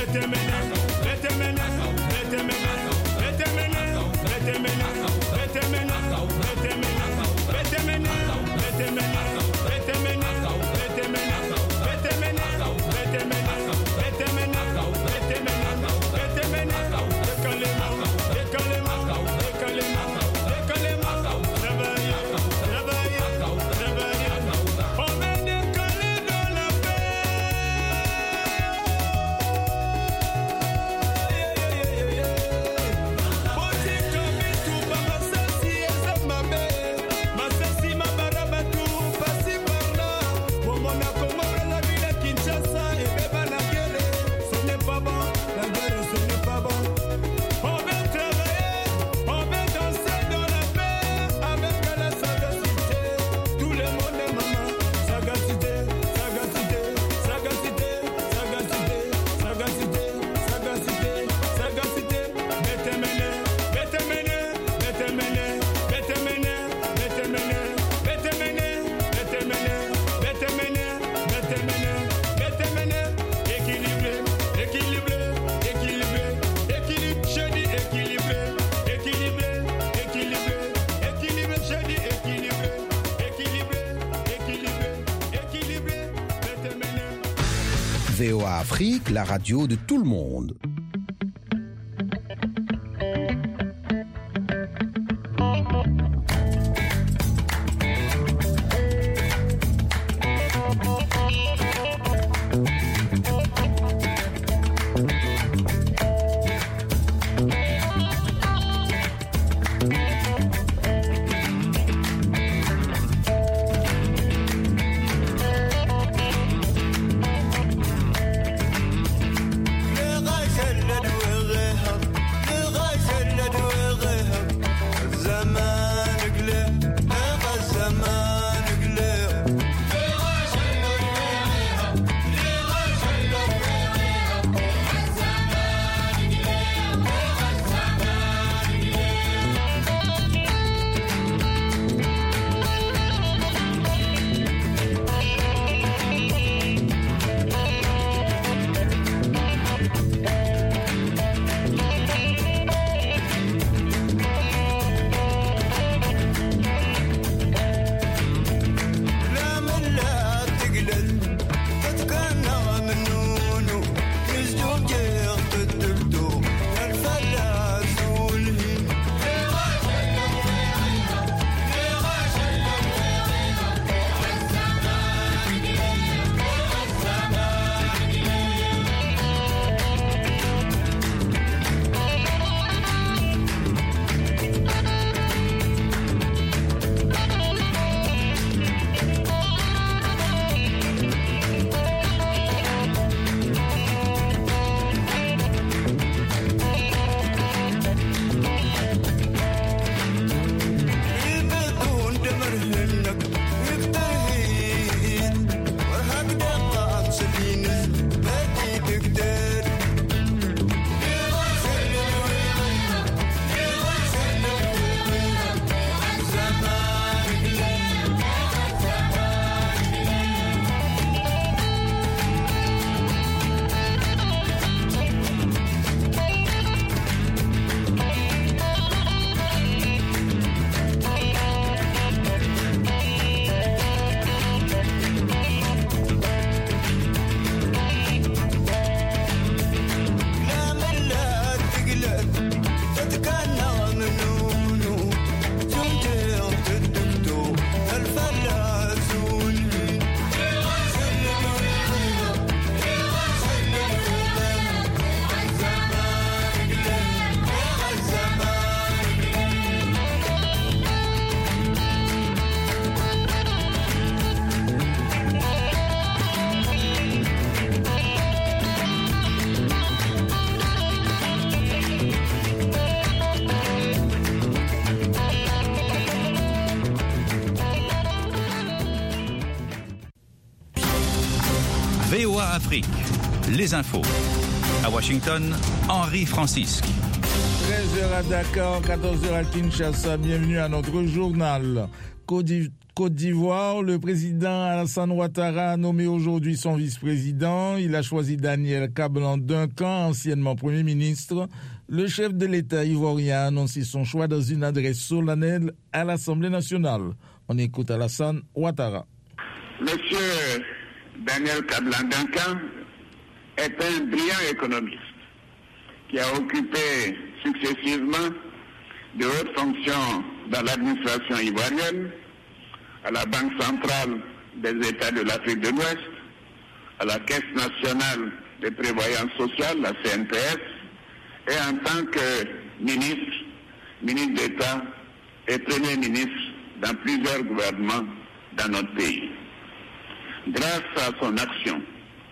Q: V O A Afrique, la radio de tout le monde.
A: V O A Afrique, les infos. À Washington, Henri Francisque.
B: treize heures à Dakar, quatorze heures à Kinshasa. Bienvenue à notre journal. Côte d'Ivoire, le président Alassane Ouattara a nommé aujourd'hui son vice-président. Il a choisi Daniel Kablan-Duncan, anciennement Premier ministre. Le chef de l'État ivoirien a annoncé son choix dans une adresse solennelle à l'Assemblée nationale. On écoute Alassane Ouattara.
H: Monsieur Daniel Kablan-Duncan est un brillant économiste qui a occupé successivement de hautes fonctions dans l'administration ivoirienne, à la Banque centrale des États de l'Afrique de l'Ouest, à la Caisse nationale de prévoyance sociale, la C N P S, et en tant que ministre, ministre d'État et Premier ministre dans plusieurs gouvernements dans notre pays. Grâce à son action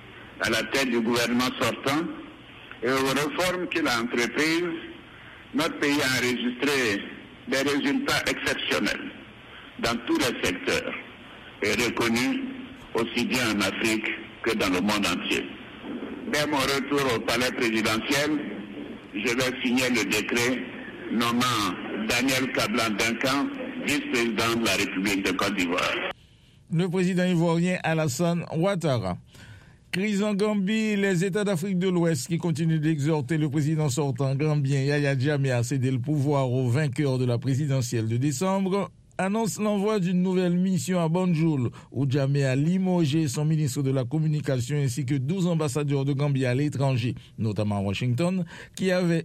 H: à la tête du gouvernement sortant et aux réformes qu'il a entreprises, notre pays a enregistré des résultats exceptionnels dans tous les secteurs et reconnu aussi bien en Afrique que dans le monde entier. Dès mon retour au palais présidentiel, je vais signer le décret nommant Daniel Kablan-Duncan vice-président de la République de Côte d'Ivoire.
B: Le président ivoirien Alassane Ouattara. Crise en Gambie, les États d'Afrique de l'Ouest qui continuent d'exhorter le président sortant gambien Yaya Jammeh à céder le pouvoir au vainqueur de la présidentielle de décembre, annonce l'envoi d'une nouvelle mission à Banjul, où Jammeh a limogé son ministre de la Communication ainsi que douze ambassadeurs de Gambie à l'étranger, notamment à Washington, qui avaient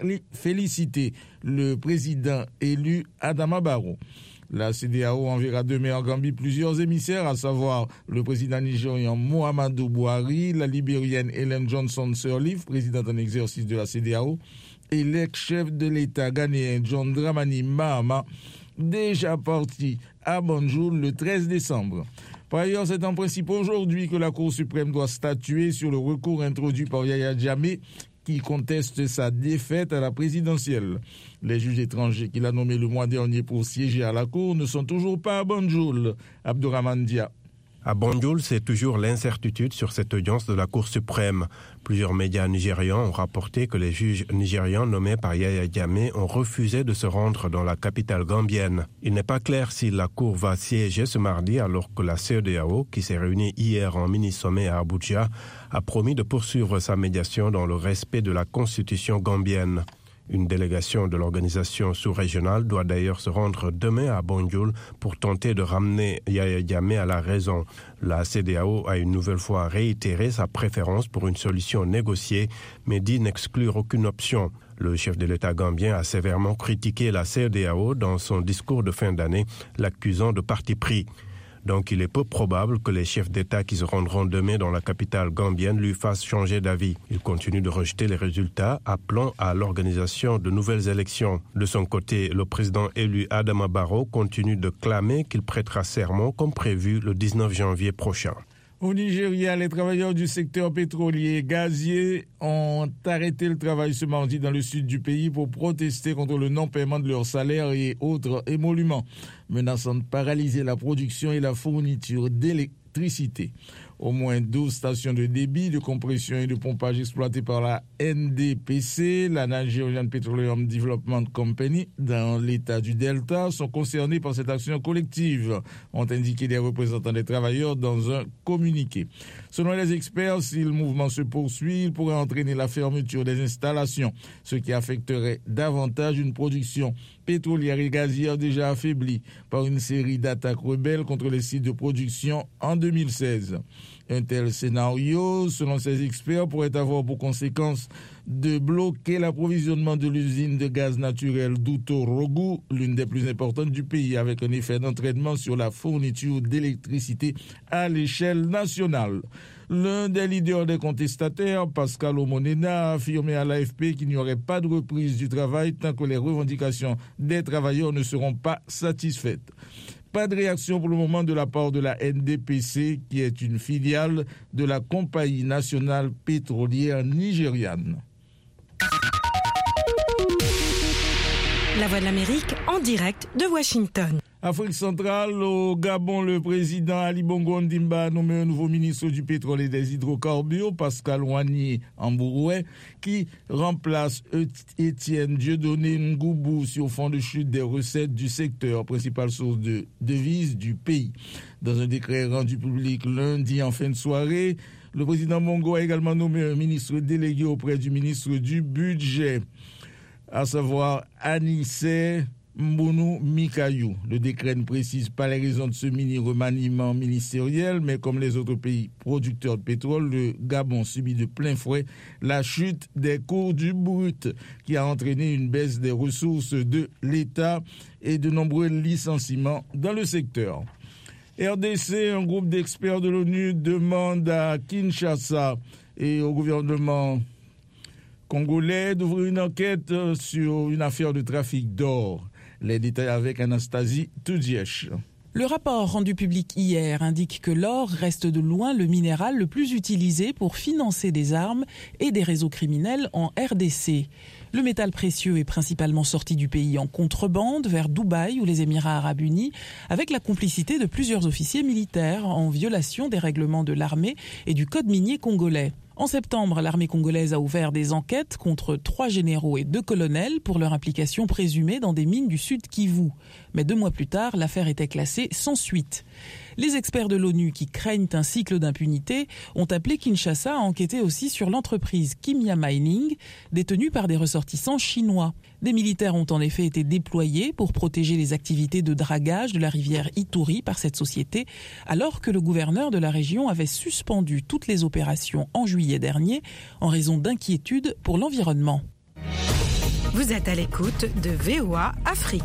B: félicité le président élu Adama Barrow. La C E D E A O enverra demain en Gambie plusieurs émissaires, à savoir le président nigérian Muhammadu Buhari, la libérienne Ellen Johnson Sirleaf, présidente en exercice de la C E D E A O, et l'ex-chef de l'État ghanéen John Dramani Mahama, déjà parti à Banjul le treize décembre. Par ailleurs, c'est en principe aujourd'hui que la Cour suprême doit statuer sur le recours introduit par Yaya Jammeh qui conteste sa défaite à la présidentielle. Les juges étrangers qu'il a nommés le mois dernier pour siéger à la Cour ne sont toujours pas à Banjul. Abdourahmane Dia.
L: À Banjul, c'est toujours l'incertitude sur cette audience de la Cour suprême. Plusieurs médias nigérians ont rapporté que les juges nigérians nommés par Yaya Jammeh ont refusé de se rendre dans la capitale gambienne. Il n'est pas clair si la Cour va siéger ce mardi alors que la C E D E A O, qui s'est réunie hier en mini-sommet à Abuja, a promis de poursuivre sa médiation dans le respect de la constitution gambienne. Une délégation de l'organisation sous-régionale doit d'ailleurs se rendre demain à Banjul pour tenter de ramener Yaya Jammeh à la raison. La C E D E A O a une nouvelle fois réitéré sa préférence pour une solution négociée, mais dit n'exclure aucune option. Le chef de l'État gambien a sévèrement critiqué la C E D E A O dans son discours de fin d'année, l'accusant de parti pris. Donc il est peu probable que les chefs d'État qui se rendront demain dans la capitale gambienne lui fassent changer d'avis. Il continue de rejeter les résultats, appelant à l'organisation de nouvelles élections. De son côté, le président élu Adama Barrow continue de clamer qu'il prêtera serment comme prévu le dix-neuf janvier prochain.
B: Au Nigeria, les travailleurs du secteur pétrolier et gazier ont arrêté le travail ce mardi dans le sud du pays pour protester contre le non-paiement de leurs salaires et autres émoluments, menaçant de paralyser la production et la fourniture d'électricité. Au moins douze stations de débit, de compression et de pompage exploitées par la N D P C, la Nigerian Petroleum Development Company, dans l'état du Delta, sont concernées par cette action collective, ont indiqué les représentants des travailleurs dans un communiqué. Selon les experts, si le mouvement se poursuit, il pourrait entraîner la fermeture des installations, ce qui affecterait davantage une production pétrolière et gazière déjà affaiblie par une série d'attaques rebelles contre les sites de production en deux mille seize. Un tel scénario, selon ces experts, pourrait avoir pour conséquence de bloquer l'approvisionnement de l'usine de gaz naturel d'Utorogu, l'une des plus importantes du pays, avec un effet d'entraînement sur la fourniture d'électricité à l'échelle nationale. L'un des leaders des contestataires, Pascal Omonena, a affirmé à l'A F P qu'il n'y aurait pas de reprise du travail tant que les revendications des travailleurs ne seront pas satisfaites. Pas de réaction pour le moment de la part de la N D P C, qui est une filiale de la Compagnie nationale pétrolière nigériane.
E: La Voix de l'Amérique en direct de Washington.
B: Afrique centrale, au Gabon, le président Ali Bongo Ondimba a nommé un nouveau ministre du pétrole et des hydrocarbures, Pascal Ouani Ambouroué, qui remplace Étienne Dieudonné Ngoubou sur fond de chute des recettes du secteur, principale source de devises du pays. Dans un décret rendu public lundi en fin de soirée, le président Bongo a également nommé un ministre délégué auprès du ministre du Budget, à savoir Anissé Mbounou Mikayou. Le décret ne précise pas les raisons de ce mini-remaniement ministériel, mais comme les autres pays producteurs de pétrole, le Gabon subit de plein fouet la chute des cours du brut qui a entraîné une baisse des ressources de l'État et de nombreux licenciements dans le secteur. R D C, un groupe d'experts de l'ONU demande à Kinshasa et au gouvernement congolais d'ouvrir une enquête sur une affaire de trafic d'or. Les détails avec Anastasie Toudièche.
M: Le rapport rendu public hier indique que l'or reste de loin le minéral le plus utilisé pour financer des armes et des réseaux criminels en R D C. Le métal précieux est principalement sorti du pays en contrebande vers Dubaï ou les Émirats arabes unis, avec la complicité de plusieurs officiers militaires en violation des règlements de l'armée et du code minier congolais. En septembre, l'armée congolaise a ouvert des enquêtes contre trois généraux et deux colonels pour leur implication présumée dans des mines du Sud Kivu. Mais deux mois plus tard, l'affaire était classée sans suite. Les experts de l'ONU qui craignent un cycle d'impunité ont appelé Kinshasa à enquêter aussi sur l'entreprise Kimia Mining, détenue par des ressortissants chinois. Des militaires ont en effet été déployés pour protéger les activités de dragage de la rivière Ituri par cette société, alors que le gouverneur de la région avait suspendu toutes les opérations en juillet dernier en raison d'inquiétudes pour l'environnement.
E: Vous êtes à l'écoute de V O A Afrique.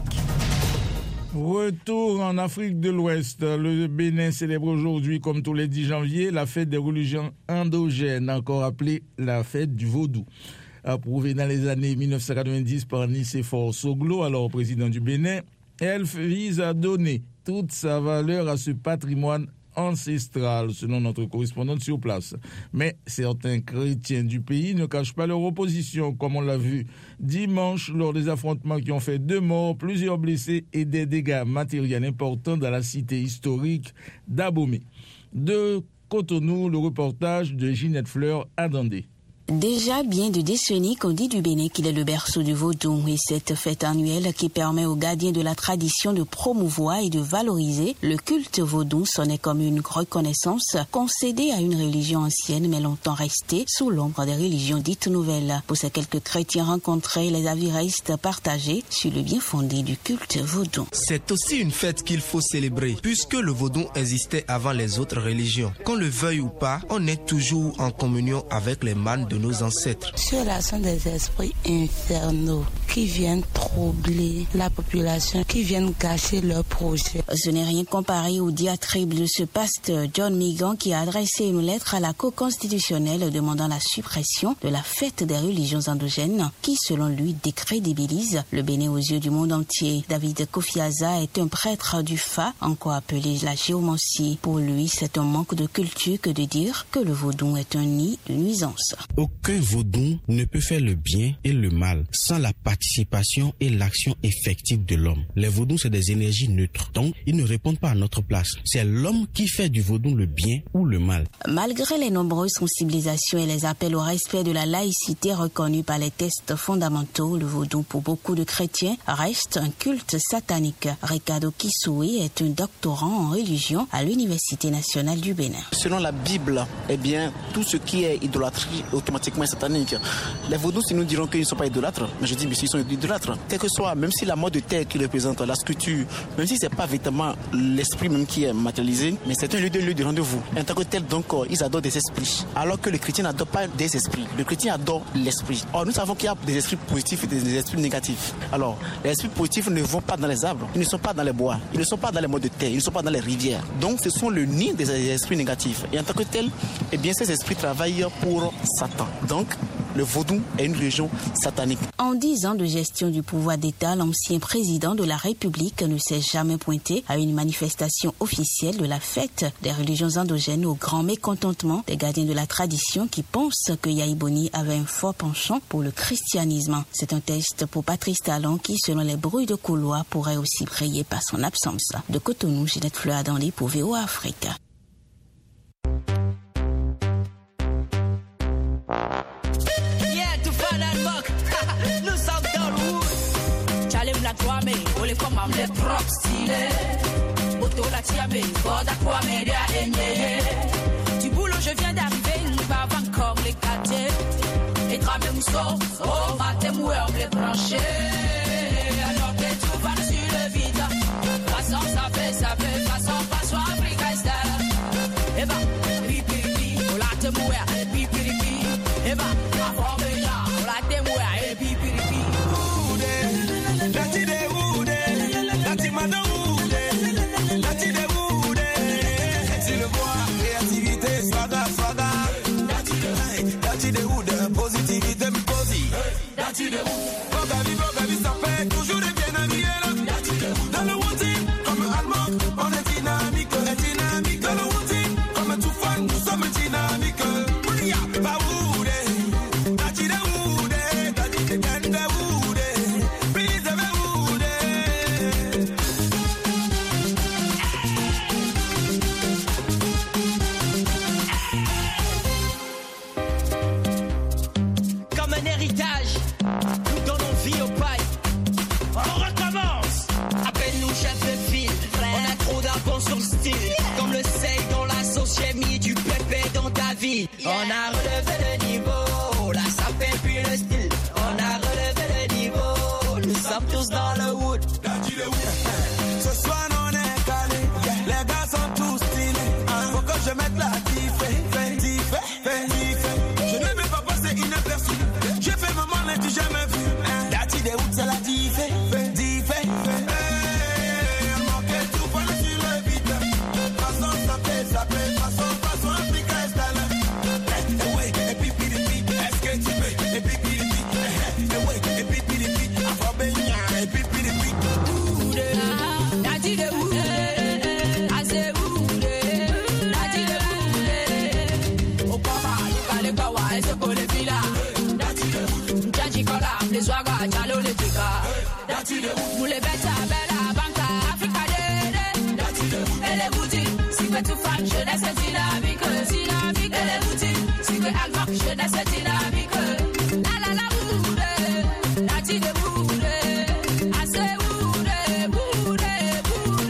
B: Retour en Afrique de l'Ouest. Le Bénin célèbre aujourd'hui, comme tous les dix janvier, la fête des religions endogènes, encore appelée la fête du vaudou. Approuvée dans les années dix-neuf cent quatre-vingt-dix par Nicéphore Soglo, alors président du Bénin, elle vise à donner toute sa valeur à ce patrimoine ancestral, selon notre correspondante sur place. Mais certains chrétiens du pays ne cachent pas leur opposition, comme on l'a vu dimanche lors des affrontements qui ont fait deux morts, plusieurs blessés et des dégâts matériels importants dans la cité historique d'Abomey. De Cotonou, le reportage de Ginette Fleur à Dandé.
N: Déjà bien de décennies qu'on dit du Bénin qu'il est le berceau du vaudou et cette fête annuelle qui permet aux gardiens de la tradition de promouvoir et de valoriser le culte vaudou sonnait comme une reconnaissance concédée à une religion ancienne mais longtemps restée sous l'ombre des religions dites nouvelles. Pour ces quelques chrétiens rencontrés, les avis restent partagés sur le bien fondé du culte vaudou.
W: C'est aussi une fête qu'il faut célébrer puisque le vaudou existait avant les autres religions. Qu'on le veuille ou pas, on est toujours en communion avec les mânes de nos ancêtres.
X: Ceux-là sont des esprits infernaux qui viennent troubler la population, qui viennent gâcher leurs projets.
N: Ce n'est rien comparé au diatribe de ce pasteur John Migan qui a adressé une lettre à la Cour constitutionnelle demandant la suppression de la fête des religions endogènes qui, selon lui, décrédibilise le Bénin aux yeux du monde entier. David Kofiaza est un prêtre du Fa, encore appelé la géomancie. Pour lui, c'est un manque de culture que de dire que le vaudou est un nid de nuisance.
Y: Aucun vaudou ne peut faire le bien et le mal sans la participation et l'action effective de l'homme. Les vaudous, c'est des énergies neutres, donc ils ne répondent pas à notre place. C'est l'homme qui fait du vaudou le bien ou le mal.
N: Malgré les nombreuses sensibilisations et les appels au respect de la laïcité reconnus par les textes fondamentaux, le vaudou pour beaucoup de chrétiens reste un culte satanique. Ricardo Kissoui est un doctorant en religion à l'Université nationale du Bénin.
Z: Selon la Bible, eh bien, tout ce qui est idolâtrie automatiquement satanique. Les vaudous, si nous dirons qu'ils ne sont pas idolâtres, mais je dis, mais s'ils sont idolâtres, quel que soit, même si la mode de terre qui représente la sculpture, même si c'est pas véritablement l'esprit même qui est matérialisé, mais c'est un lieu de lieu de rendez-vous. En tant que tel, donc, ils adorent des esprits. Alors que le chrétien n'adore pas des esprits. Le chrétien adore l'esprit. Or, nous savons qu'il y a des esprits positifs et des esprits négatifs. Alors, les esprits positifs ne vont pas dans les arbres, ils ne sont pas dans les bois, ils ne sont pas dans les modes de terre, ils ne sont pas dans les rivières. Donc, ce sont le nid des esprits négatifs. Et en tant que tel, eh bien, ces esprits travaillent pour Satan. Donc, le vaudou est une religion satanique.
N: En dix ans de gestion du pouvoir d'État, l'ancien président de la République ne s'est jamais pointé à une manifestation officielle de la fête des religions endogènes, au grand mécontentement des gardiens de la tradition qui pensent que Yayi Boni avait un fort penchant pour le christianisme. C'est un test pour Patrice Talon qui, selon les bruits de couloir, pourrait aussi briller par son absence. De Cotonou, Ginette Fleur dans les pour V O A Afrique.
G: Nous sommes dans le wood. Chalem la Kwame, on les commande les propres stylés. Boto la Tiamé, Borda Kwame, dia Enye. Du boulot, je viens d'arriver, nous va encore les quartiers. Et tramé mousseau, oh, va t'aimer, on les brancher. Alors que tout va sur le vide. Façon, ça fait, ça fait, façon, façon, Africa style. Et bah, pipi, pipi, on la t'aimer, pipi, pipi. Et bah, ma forme est là, on la t'aimer.
R: Positivité me posie. Bogavi, Bogavi, ça fait toujours des bien amis. Dans le Wouti, comme Almok, on est dynamique, on est dynamique. Dans le Wouti, comme Toufan, nous sommes dynamiques. Mounia, Baoudé, Dati de Woudé, Dati de Gende Woudé, Billy de Woudé.
G: Comme un héritage, nous donnons vie au paille. On recommence. Appelle-nous chef de file. On a trop d'impôts sur le style. Comme le sel dans la sauce, j'ai mis du pépé dans ta vie. On a relevé le niveau. Là, ça fait plus le style. On a relevé le niveau. Nous sommes tous dans le wood.
R: Ce soir, on est calé. Les gars sont tous stylés. Faut que je mette la diffé, diffé, diffé. Je ne vais pas passer inaperçu. J'ai fait mon mal et tu jamais vu. Dati de Wood, c'est la diffé, diffé. On manquait tout pour le sur le vide. Façon, ça fait, ça fait, façon, façon, Africa est style. Eh ouais, et puis, puis, puis, est-ce que tu peux? Et puis, puis, puis, eh ouais, et puis, puis, puis, avant Bénia, et puis, puis, puis.
G: Dati de Wood, Azé Wood, Dati de Wood. Au Papa, le Kawa, et ce qu'on les villa. Dati Kola, les Swaga, Chalo, les Tika. Nous les bêtes à Bella, Banca, Africa, et les boutiques. Si que tout fan, jeunesse est dynamique, dynamique. Et les boutiques, si que Almok, jeunesse est dynamique. La la la Wood, Dati de Wood, Azé Wood, Wood, Wood.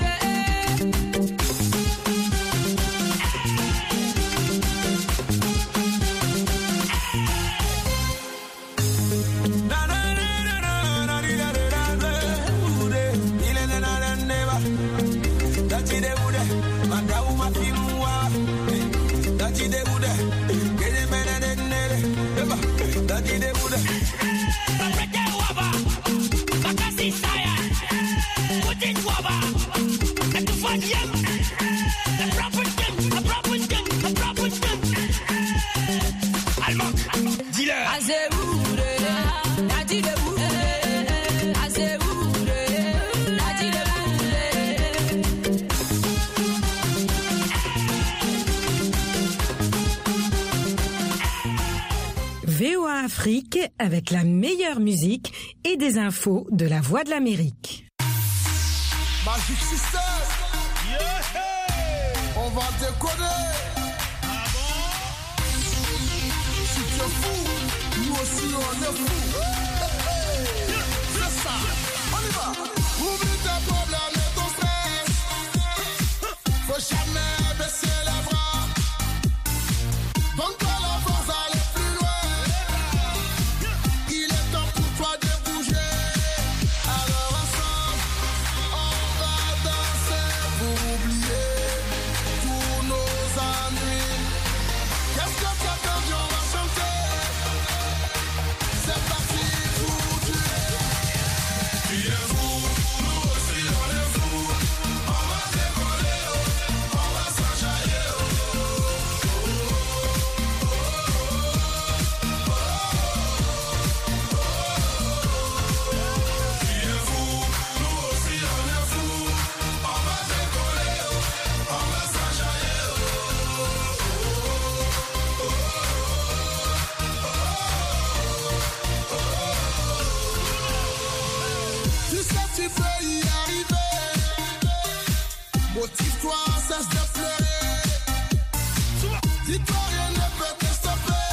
E: V O A Afrique avec la meilleure musique et des infos de la Voix de l'Amérique.
R: Magic System, yeah. On va décoder. Ah bon? Si tu es fou, nous aussi on est fou. C'est ça, on y va. Oublie tes problèmes et ton stress. Faut jamais baisser les bras. Donc la force aller plus loin. Il est temps pour toi de bouger. Alors ensemble, on va danser pour oublier tous nos ennuis. Qu'est-ce que tu as entendu? On va chanter. C'est parti pour Dieu. Qui est vous? tu peux y arriver. Motive-toi, cesse de pleurer. Dis-toi, rien ne peut te stopper.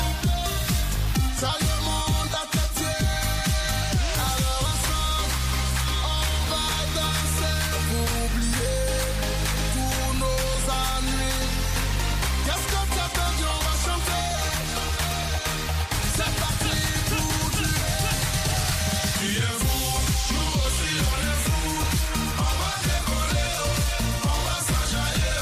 R: Ça le monde à tes pieds. Alors ensemble, on va danser pour oublier tous nos ennuis. Qu'est-ce que tu as perdu, on va chanter. C'est parti pour durer. Tu es fou, nous aussi on est fou. On va décoller, on va s'enjailler.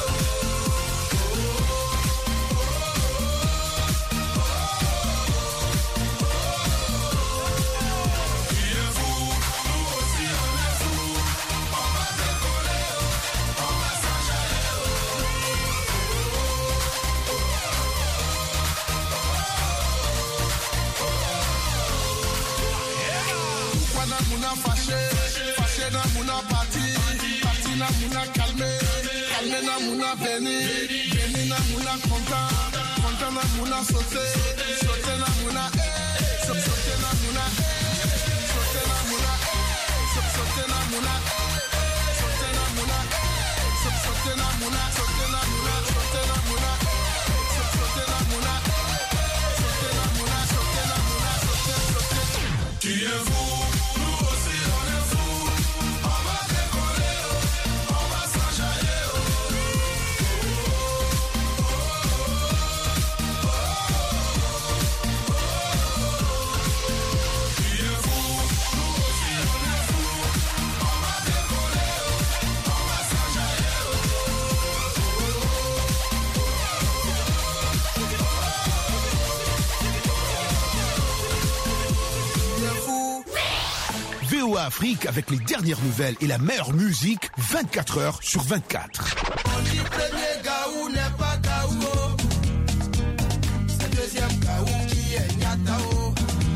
R: Mouna fâché, fâché na mouna parti, parti na mouna calmé, calmé na mouna béni, béni na mouna content, content na mouna sauté, sauté na mouna eh, sauté na mouna eh, sauté na mouna eh, sauté na mouna eh, sauté na mouna eh, sauté na mouna, sauté na mouna, sauté na mouna eh, sauté na mouna eh, sauté na mouna, sauté na mouna, sauté, sauté. Tu es fou.
I: V O A Afrique avec les dernières nouvelles et la meilleure musique vingt-quatre heures sur vingt-quatre.
R: On dit premier gaou n'est pas gaou. C'est deuxième gaou qui est Nyatao.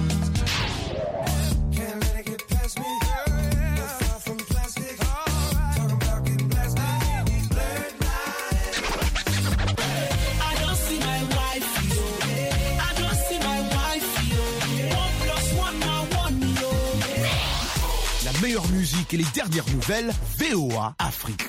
I: Meilleure musique et les dernières nouvelles, V O A Afrique.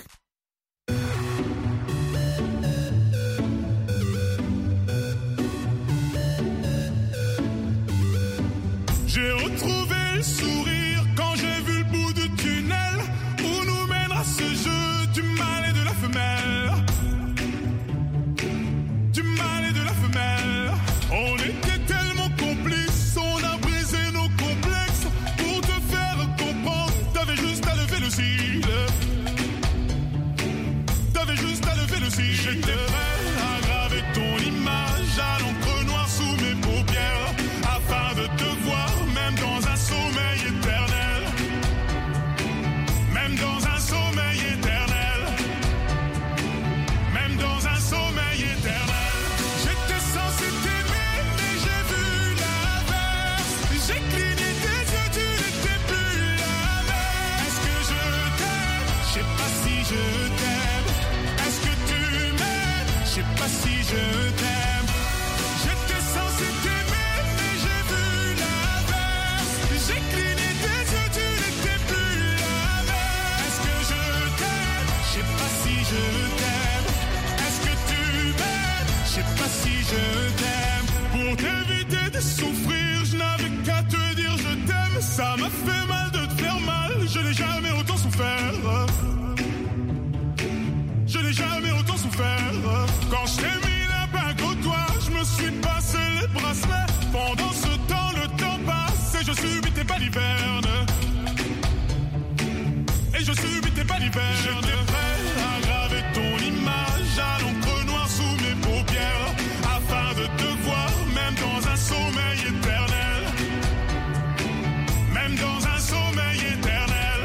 R: J'ai retrouvé le sourire quand j'ai vu le bout du tunnel où nous mènera ce jeu du mâle et de la femelle. Du mâle et de la femelle. On était tellement complices, on a brisé nos complexes pour te faire comprendre. T'avais juste à lever le cil. T'avais juste à lever le cil. J'étais prêt à graver ton image à l'encre noire sous mes paupières afin de te voir même dans un sommeil éternel. Même dans un sommeil éternel. Même dans un sommeil éternel. J'étais censé t'aimer mais j'ai vu l'inverse. J'ai cligné tes yeux, tu n'étais plus la même. Est-ce que je t'aime? Je sais pas si je t'aime. Est-ce que tu m'aimes? Je sais pas si je t'aime. J'étais censé t'aimer mais j'ai vu l'inverse. J'ai cligné tes yeux, tu n'étais plus la même. Est-ce que je t'aime? Je sais pas si je t'aime. Est-ce que tu m'aimes? Je sais pas si je t'aime. Pour t'éviter de souffrir, je n'avais qu'à te dire je t'aime. Ça m'a fait mal de te faire mal. Je n'ai jamais autant souffert. Je n'ai jamais autant souffert. Quand je t'ai mis la bague au doigt, je me suis passé les bracelets. Pendant ce temps, le temps passe et je subis tes balivernes. Et je subis tes balivernes. J'étais prêt à graver ton image à l'encre noire sous mes paupières afin de te voir même dans un sommeil éternel. Même dans un sommeil éternel.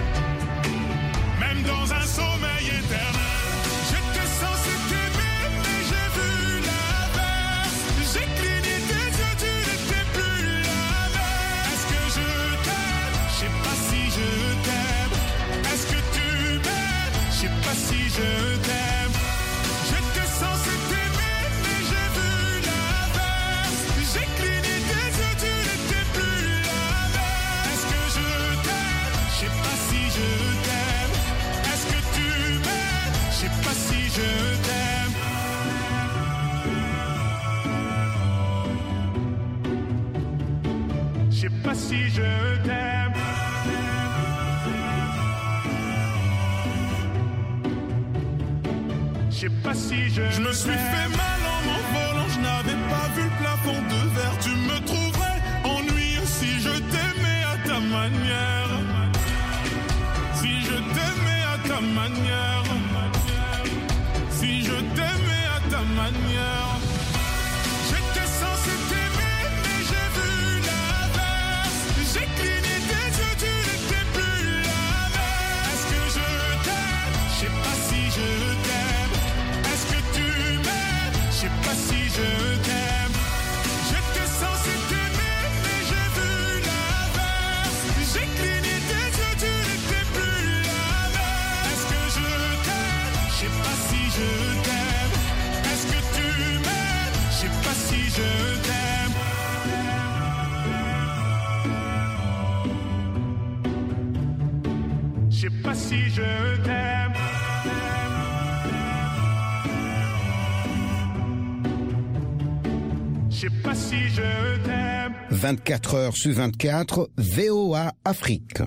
R: Même dans un sommeil éternel. J'étais censé t'aimer mais j'ai vu l'inverse. J'ai cligné tes yeux, tu n'étais plus la même. Est-ce que je t'aime? Je sais pas si je t'aime. Est-ce que tu m'aimes? Je sais pas si je t'aime. J'étais censé t'aimer mais j'ai vu l'inverse. J'ai cligné tes yeux, tu n'étais plus la même. Est-ce que je t'aime? Je sais pas
C: Je sais pas si je t'aime. Je sais pas si je
R: Je me suis fait mal en m'envolant, je n'avais pas vu le plafond de verre. Tu me trouverais ennuyeux si je t'aimais à ta manière. Si je t'aimais à ta manière. Si je t'aimais à ta manière. J'étais censé t'aimer, mais j'ai vu l'inverse. J'ai cligné tes yeux, tu n'étais plus la même. Est-ce que je t'aime? Je sais pas si je t'aime. Est-ce que tu m'aimes? Je sais pas si je t'aime. J'étais censé t'aimer, mais j'ai vu l'inverse. J'ai cligné tes yeux, tu n'étais plus la même. Est-ce que je t'aime? Je sais pas si je t'aime. Est-ce que tu m'aimes? Je sais pas si je t'aime.
C: Je sais pas si je t'aime. Je sais pas si je t'aime.
Q: vingt-quatre heures sur vingt-quatre, V O A Afrique.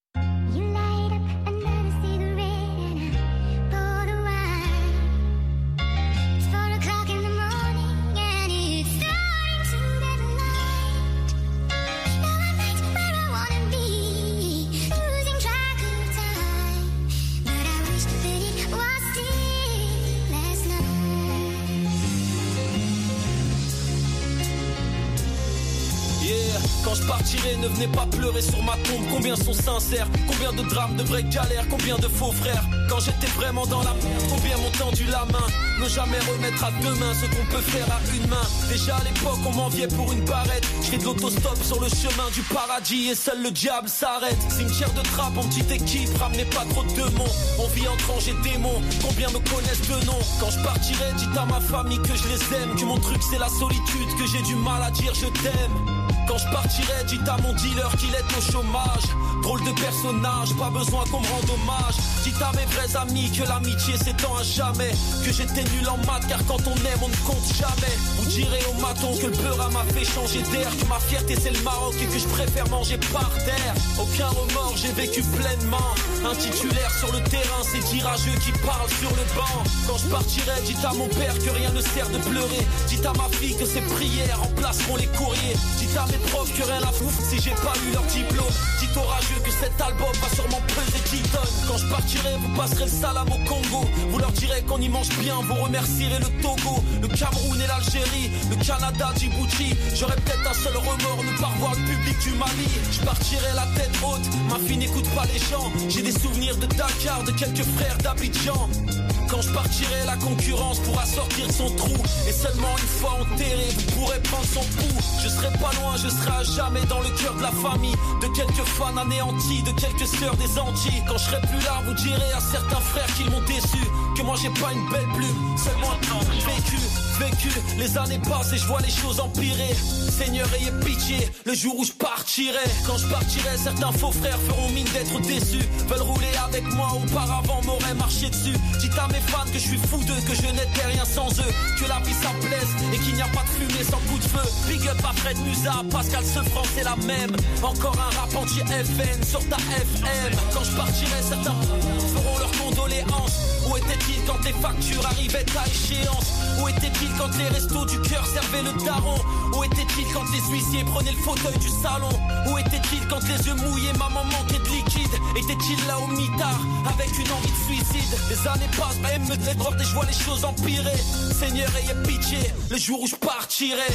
O: Quand je partirai, ne venez pas pleurer sur ma tombe. Combien sont sincères? Combien de drames, de vraies galères? Combien de faux frères? Quand j'étais vraiment dans la merde, combien m'ont tendu la main? Ne jamais remettre à deux mains ce qu'on peut faire à une main. Déjà à l'époque, on m'enviait pour une barrette. Je fais de l'autostop sur le chemin du paradis et seul le diable s'arrête. Cimetière de trappe en petite équipe, ramenez pas trop de démons. On vit entre anges et démons, combien me connaissent de nom? Quand je partirai, dites à ma famille que je les aime, que mon truc c'est la solitude, que j'ai du mal à dire je t'aime. Quand je partirai, dites à mon dealer qu'il est au chômage. Drôle de personnage, pas besoin qu'on me rende hommage. Dites à mes vrais amis que l'amitié s'étend à jamais. Que j'étais nul en maths car quand on aime on ne compte jamais. Vous direz au maton que le beurre m'a fait changer d'air. Que ma fierté c'est le Maroc et que je préfère manger par terre. Aucun remords, j'ai vécu pleinement. Un titulaire sur le terrain, c'est dire à Dieu qui parle sur le banc. Quand je partirai, dites à mon père que rien ne sert de pleurer. Dites à ma fille que ses prières remplaceront les courriers. Dites à mes profs que rien à foutre si j'ai pas eu leur diplôme. Dites aux rageux que cet album va sûrement peser dix tonnes. Quand je partirai, vous passerez le salam au Congo. Vous leur direz qu'on y mange bien, vous remercierez le Togo, le Cameroun et l'Algérie, le Canada, Djibouti. J'aurais peut-être un seul remords, ne pas revoir le public du Mali. Je partirai la tête haute, ma fille n'écoute pas les gens. J'ai des souvenirs de Dakar, de quelques frères d'Abidjan. Quand je partirai, la concurrence pourra sortir de son trou. Et seulement une fois enterré, vous pourrez prendre son pouls. Je serai pas loin, je serai à jamais dans le cœur de la famille. De quelques fans anéantis, de quelques sœurs des Antilles. Quand je serai plus là, vous direz à certains frères qu'ils m'ont déçu. Que moi j'ai pas une belle plume, seulement un temps vécu. Vécu, les années passent et je vois les choses empirer. Seigneur, ayez pitié, le jour où je partirai. Quand je partirai, certains faux frères feront mine d'être déçus. Veulent rouler avec moi, auparavant m'auraient marché dessus. Dites à mes fans que je suis fou d'eux, que je n'étais rien sans eux. Que la vie ça plaise et qu'il n'y a pas de fumée sans coup de feu. Big up à Fred Musa, Pascal Sefranc, c'est la même. Encore un rap anti-F N sur ta F M. Quand je partirai, certains feront leurs condoléances. Où était-il quand les factures arrivaient à échéance? Où était-il quand les restos du cœur servaient le daron? Où était-il quand les huissiers prenaient le fauteuil du salon? Où était-il quand les yeux mouillés, maman manquait de liquide? Était-il là au mitard avec une envie de suicide? Les années passent, même me déborde et je vois les choses empirer. Seigneur, ayez pitié, le jour où je partirai.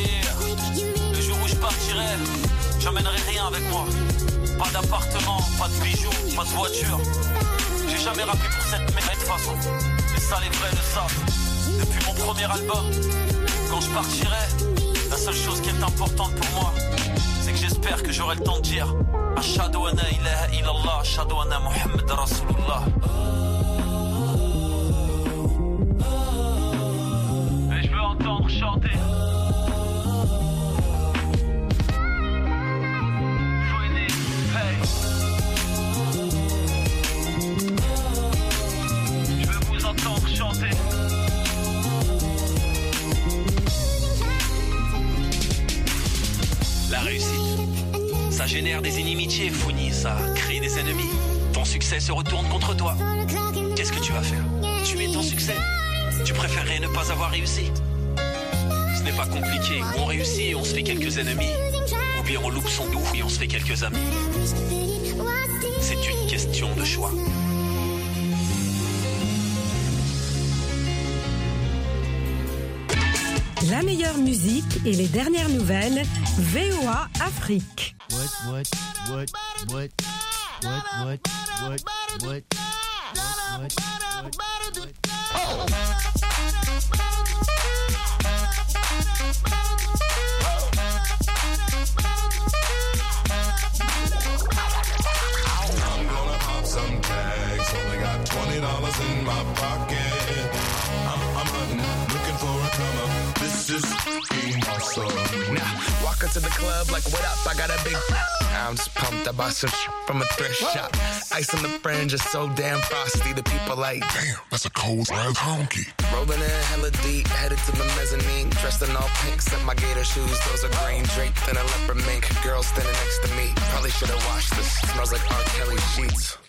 O: Yeah. Le jour où je partirai, j'emmènerai rien avec moi. Pas d'appartement, pas de bijoux, pas de voiture. J'ai jamais rappé pour cette merde de toute façon. Mais ça les vrais le savent. Depuis mon premier album, quand je partirai, la seule chose qui est importante pour moi, c'est que j'espère que j'aurai le temps de dire Ashhadu anna ilaha illallah, Ashhadu anna Muhammad Rasulullah. Et je veux entendre chanter Fouini, hey. Je veux vous entendre chanter.
A: La réussite,
D: Ça génère des inimitiés, Founi, ça crée des ennemis. Ton succès se retourne contre toi. Qu'est-ce que tu vas faire? Tuer ton succès? Tu préférerais ne pas avoir réussi? Ce n'est pas compliqué. Ou on réussit et on se fait quelques ennemis. Ou bien on loupe son doux et on se fait quelques amis. C'est une question de choix.
E: La meilleure musique et les dernières nouvelles, V O A Afrique.
P: What, what, what, what, what, what, what, what, what, what, oh.
S: I'm gonna pop some tags, only got twenty dollars in my pocket. I'm, I'm hunting, looking for a come up. This is being awesome.
T: Now, walk into the club like, what up? I got a big. I'm just pumped. I bought some from a thrift shop. Ice on the fringe is so damn frosty. The people like, damn, that's a cold ass honky. Rolling in hella deep, headed to the mezzanine. Dressed in all pink, set my gator shoes. Those are green draped in a leopard mink. Girl standing next to me. Probably should have washed this. Smells like R. Kelly sheets.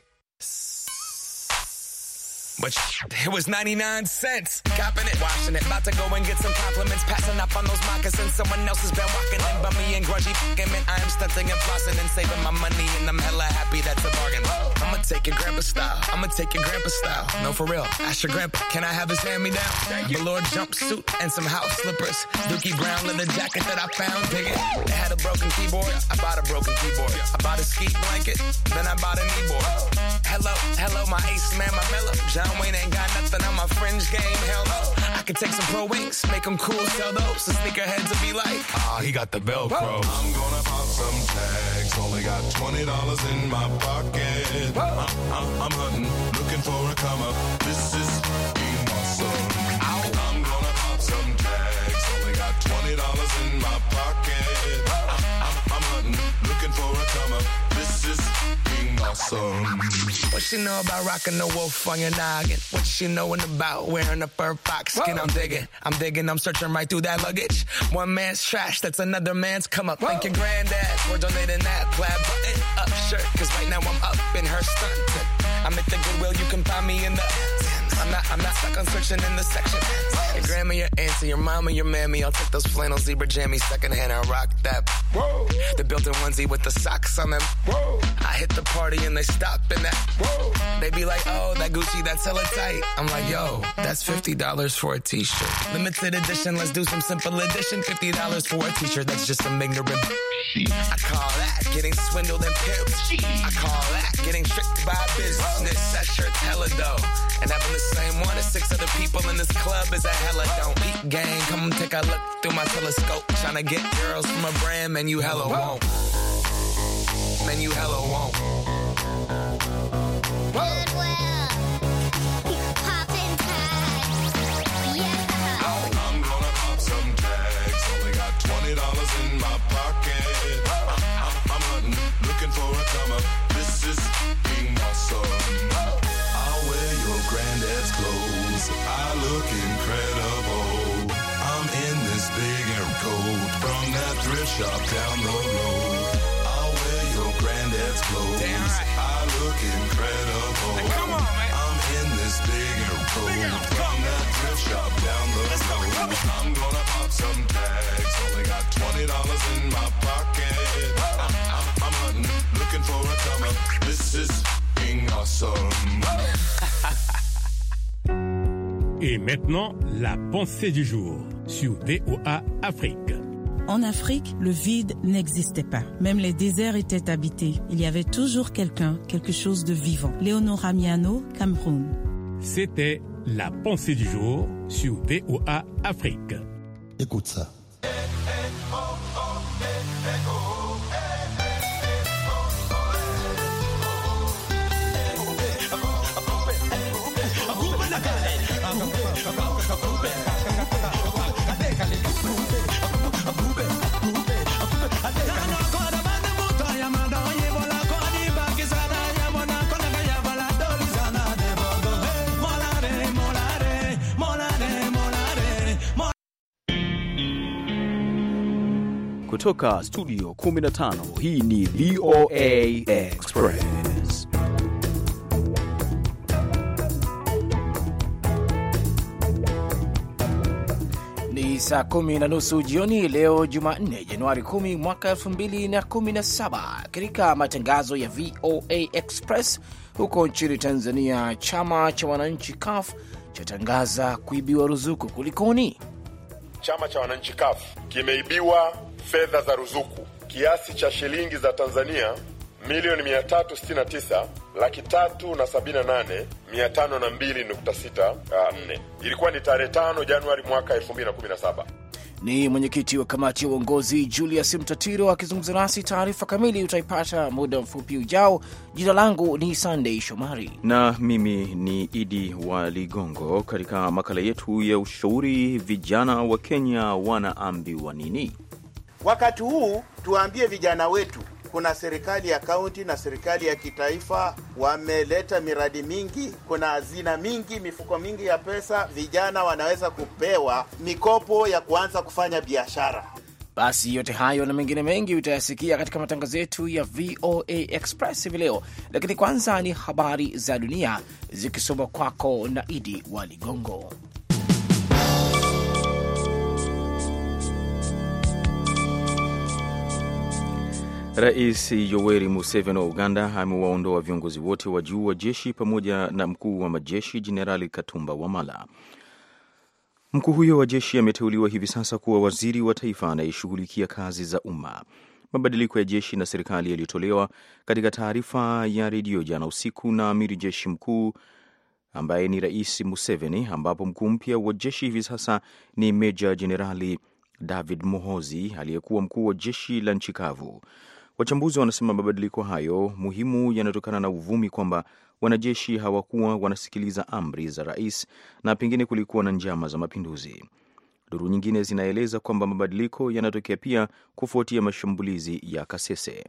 T: But it was ninety-nine cents. Copping it, washing it. About to go and get some compliments. Passing up on those moccasins. Someone else has been walking in. Bummy and grungy fucking man. I am stunting and flossing and saving my money. And I'm hella happy that's a bargain. I'ma take your grandpa style. I'ma take your grandpa style. No, for real. Ask your grandpa. Can I have his hand-me-down? Velour jumpsuit and some house slippers. Dookie brown leather jacket that I found. Dig it. It had a broken keyboard. I bought a broken keyboard. I bought a ski blanket. Then I bought a kneeboard. Hello, hello, my ace man, my mellow. John Wayne ain't got nothing on my fringe game, hell no. I could take some pro wings, make them cool, sell those. So sneakerheads will be like, ah, he got the Velcro.
S: I'm gonna pop some tags, only got twenty dollars in my pocket. I'm, I'm, I'm hunting, looking for a come up. This is being awesome. I'm gonna pop some tags, only got twenty dollars in my pocket. I'm, I'm, I'm hunting, looking for a come up. This is being awesome.
T: What she know about rocking the wolf on your noggin? What she knowin' about wearing a fur fox skin? Whoa. I'm digging, I'm digging, I'm searching right through that luggage. One man's trash, that's another man's come up. Whoa. Thank your granddad for donating that plaid button up shirt. Cause right now I'm up in her stunt. I'm at the Goodwill, you can find me in the. I'm not, I'm not stuck on searching in the section. Your grandma, your auntie, your mama, your mammy. I'll take those flannel zebra jammies secondhand and rock that. Whoa. The built-in onesie with the socks on them. Whoa. I hit the party and they stop in that. Whoa. They be like, oh, that Gucci, that's hella tight. I'm like, yo, that's fifty dollars for a t-shirt. Limited edition, let's do some simple edition. fifty dollars for a t-shirt, that's just some ignorant. I call that getting swindled and pimped. I call that getting tricked by business. That shirt's hella dope. And having the same one as six other people in this club is a hella don't. Peep gang, come take a look through my telescope. Tryna get girls from a brand, man, you hella won't. Man, you hella won't.
S: Goodwill. Poppin' tags. Yeah. I'm gonna pop some tags. Only got twenty dollars in my pocket. I'm, I'm, I'm hunting, looking for a come up. This is being awesome. I'll wear your granddad's clothes. I look incredible. I'm in this big air coat from that thrift shop down the road. I'll wear your granddad's clothes. Damn right. I look incredible. Hey, come on, man. I'm in this big air coat from that thrift shop down the road. I'm gonna pop some tags. Only got twenty dollars in my pocket. I'm, I'm, I'm hunting, looking for a come up. This is being awesome.
C: Et maintenant, la pensée du jour sur V O A Afrique.
U: En Afrique, le vide n'existait pas. Même les déserts étaient habités. Il y avait toujours quelqu'un, quelque chose de vivant. Léonora Miano, Cameroun.
C: C'était la pensée du jour sur V O A Afrique.
V: Écoute ça.
F: kutoka studio kumi na tano, hii ni V O A Express.
H: Ni saa kumi na nusu jioni leo Jumanne, Januari kumi mwaka elfu mbili na kumi na saba. Katika matangazo ya V O A Express, huko nchini Tanzania, chama cha wananchi C U F chatangaza kuibiwa ruzuku. Kulikoni?
J: Chama cha wananchi C U F kimeibiwa fedha za ruzuku kiasi cha shilingi za Tanzania milioni mia tatu sitini na tisa laki tatu na sabini na nane mia tano na mbili nukta sita nne. Ilikuwa ni tarehe tano Januari mwaka elfu mbili na kumi na saba.
H: Ni mwenyekiti wa kamati ya uongozi Julius Mtatiro akizungumza nasi. Taarifa kamili utaipata muda mfupi ujao. Jina langu ni Sunday Shomari
K: na mimi ni Idi wa Ligongo. Katika makala yetu ya ushauri, vijana wa Kenya wanaambiwa nini?
L: Wakati huu tuambie vijana wetu, kuna serikali ya kaunti na serikali ya kitaifa wameleta miradi mingi, kuna hazina mingi, mifuko mingi ya pesa, vijana wanaweza kupewa mikopo ya kuanza kufanya biashara.
H: Basi yote hayo na mengine mengi utayasikia katika matangazo yetu ya V O A Express hivi leo, lakini kwanza ni habari za dunia zikisoma kwako na Idi wa Ligongo.
K: Rais Yoweri Museveni wa Uganda amewaondoa viongozi wote wa juu wa jeshi pamoja na mkuu wa majeshi Jenerali Katumba Wamala. Mkuu huyo wa jeshi ameteuliwa hivi sasa kuwa waziri wa taifa anayeshughulikia kazi za umma. Mabadiliko ya jeshi na serikali yalitolewa katika taarifa ya redio jana usiku na amiri jeshi mkuu ambaye ni Rais Museveni, ambapo mkuu mpya wa jeshi hivi sasa ni Meja Jenerali David Muhoozi aliyekuwa mkuu wa jeshi la nchi kavu. Wachambuzi wanasema mabadiliko hayo muhimu yanatokana na uvumi kwamba wanajeshi hawakuwa wanasikiliza amri za rais na pengine kulikuwa na njama za mapinduzi. Duru nyingine zinaeleza kwamba mabadiliko yanatokea pia kufuatia mashambulizi ya Kasese.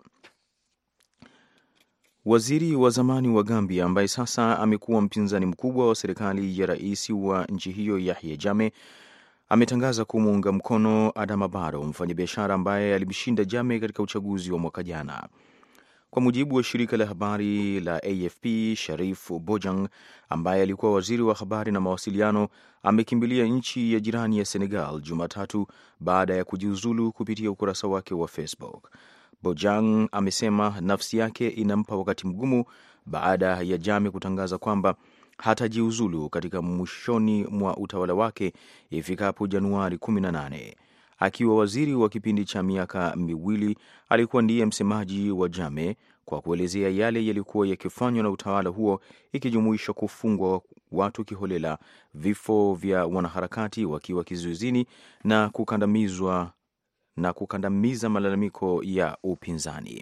K: Waziri wa zamani wa Gambia ambaye sasa amekuwa mpinzani mkubwa wa serikali ya rais wa nchi hiyo Yahya Jammeh ametangaza kumuunga mkono Adama Barrow, mfanyabiashara ambaye alimshinda Jammeh katika uchaguzi wa mwaka jana. Kwa mujibu wa shirika la habari la A F P, Sharif Bojang ambaye alikuwa waziri wa habari na mawasiliano amekimbilia nchi ya jirani ya Senegal Jumatatu baada ya kujiuzulu kupitia ukurasa wake wa Facebook. Bojang amesema nafsi yake inampa wakati mgumu baada ya Jammeh kutangaza kwamba hatajiuzulu katika mwishoni mwa utawala wake ifikapo Januari kumi na nane. Akiwa waziri wa kipindi cha miaka miwili, alikuwa ndiye msemaji wa Jammeh kwa kuelezea yale yalikuwa yakifanywa na utawala huo, ikijumuisha kufungwa watu kiholela, vifo vya wanaharakati wakiwa kizuizini na kukandamizwa na kukandamiza malalamiko ya upinzani.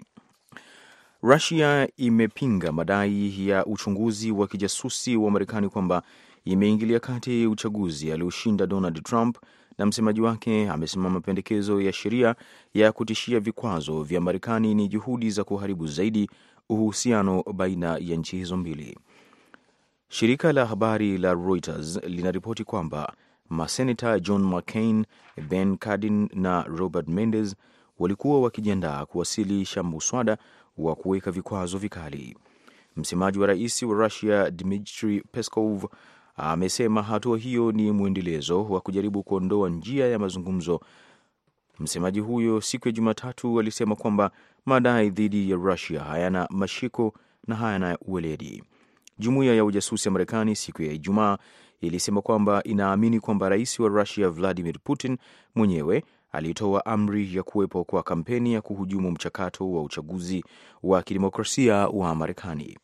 K: Russia imepinga madai ya uchunguzi wa kijasusi wa Marekani kwamba imeingilia kati uchaguzi alioshinda Donald Trump, na msemaji wake amesema mapendekezo ya sheria ya kutishia vikwazo vya Marekani ni juhudi za kuharibu zaidi uhusiano baina ya nchi hizo mbili. Shirika la habari la Reuters linaripoti kwamba maseneta John McCain, Ben Cardin na Robert Menendez walikuwa wakijiandaa kuwasilisha muswada wa kuweka vikwazo vikali. Msemaji wa rais wa Russia Dmitry Peskov amesema hatua hiyo ni mwendelezo wa kujaribu kuondoa njia ya mazungumzo. Msemaji huyo siku ya Jumatatu alisema kwamba madai dhidi ya Russia hayana mashiko na hayana uweledi. Jumuiya ya ujasusi ya Marekani siku ya Ijumaa ilisema kwamba inaamini kwamba rais wa Russia Vladimir Putin mwenyewe alitoa amri ya kuwepo kwa kampeni ya kuhujumu mchakato wa uchaguzi wa kidemokrasia wa Marekani.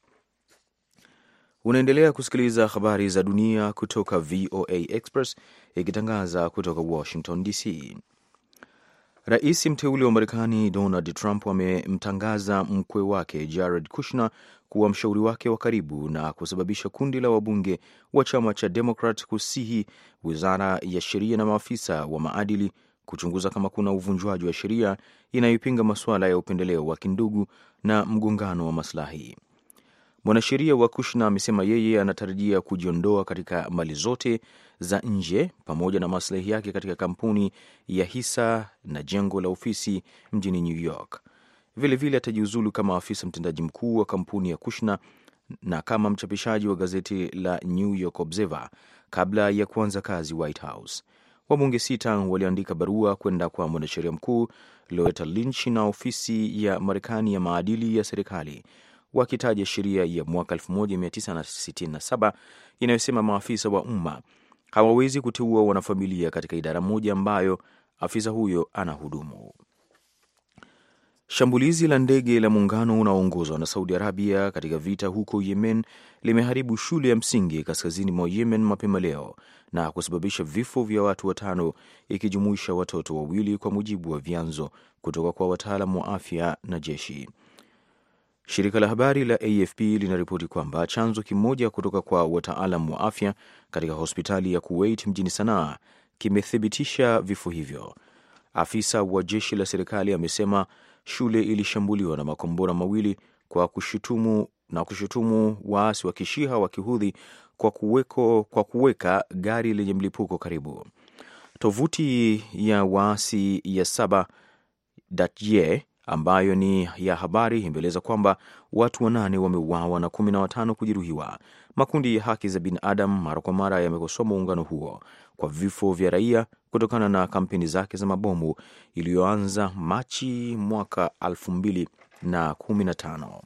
K: Unaendelea kusikiliza habari za dunia kutoka V O A Express ikitangaza kutoka Washington D C. Rais mteule wa Marekani Donald Trump amemtangaza mkwe wake Jared Kushner kuwa mshauri wake wa karibu na kusababisha kundi la wabunge wa chama cha Democrat kusihi wizara ya sheria na maafisa wa maadili kuchunguza kama kuna uvunjwaji wa sheria inayopinga masuala ya upendeleo wa kindugu na mgongano wa maslahi. Mwanasheria wa Kushner amesema yeye anatarajia kujiondoa katika mali zote za nje pamoja na maslahi yake katika kampuni ya hisa na jengo la ofisi mjini New York. Vilevile atajiuzulu kama afisa mtendaji mkuu wa kampuni ya Kushner na kama mchapishaji wa gazeti la New York Observer kabla ya kuanza kazi White House. Wabunge sita waliandika barua kwenda kwa mwanasheria mkuu Loretta Lynch na ofisi ya Marekani ya maadili ya serikali, wakitaja sheria ya mwaka elfu moja mia tisa sitini na saba inayosema maafisa wa umma hawawezi kuteua wanafamilia katika idara moja ambayo afisa huyo anahudumu. Shambulizi la ndege la muungano unaoongozwa na Saudi Arabia katika vita huko Yemen limeharibu shule ya msingi kaskazini mwa Yemen mapema leo na kusababisha vifo vya watu watano ikijumuisha watoto wawili, kwa mujibu wa vyanzo kutoka kwa wataalamu wa afya na jeshi. Shirika la habari la A F P linaripoti kwamba chanzo kimoja kutoka kwa wataalamu wa afya katika hospitali ya Kuwait mjini Sanaa kimethibitisha vifo hivyo. Afisa wa jeshi la serikali amesema shule ilishambuliwa na makombora mawili kwa kushutumu na kushutumu waasi wa Kishiha wa Kihudhi kwa kuweko, kwa kuweka gari lenye mlipuko karibu. Tovuti ya waasi ya Saba Datye ambayo ni ya habari imeeleza kwamba watu wanane wameuawa na kumi na watano kujeruhiwa. Makundi ya haki za binadamu mara kwa mara yamekosoa muungano huo kwa vifo vya raia kutokana na kampeni zake za mabomu iliyoanza Machi mwaka elfu mbili na kumi na tano.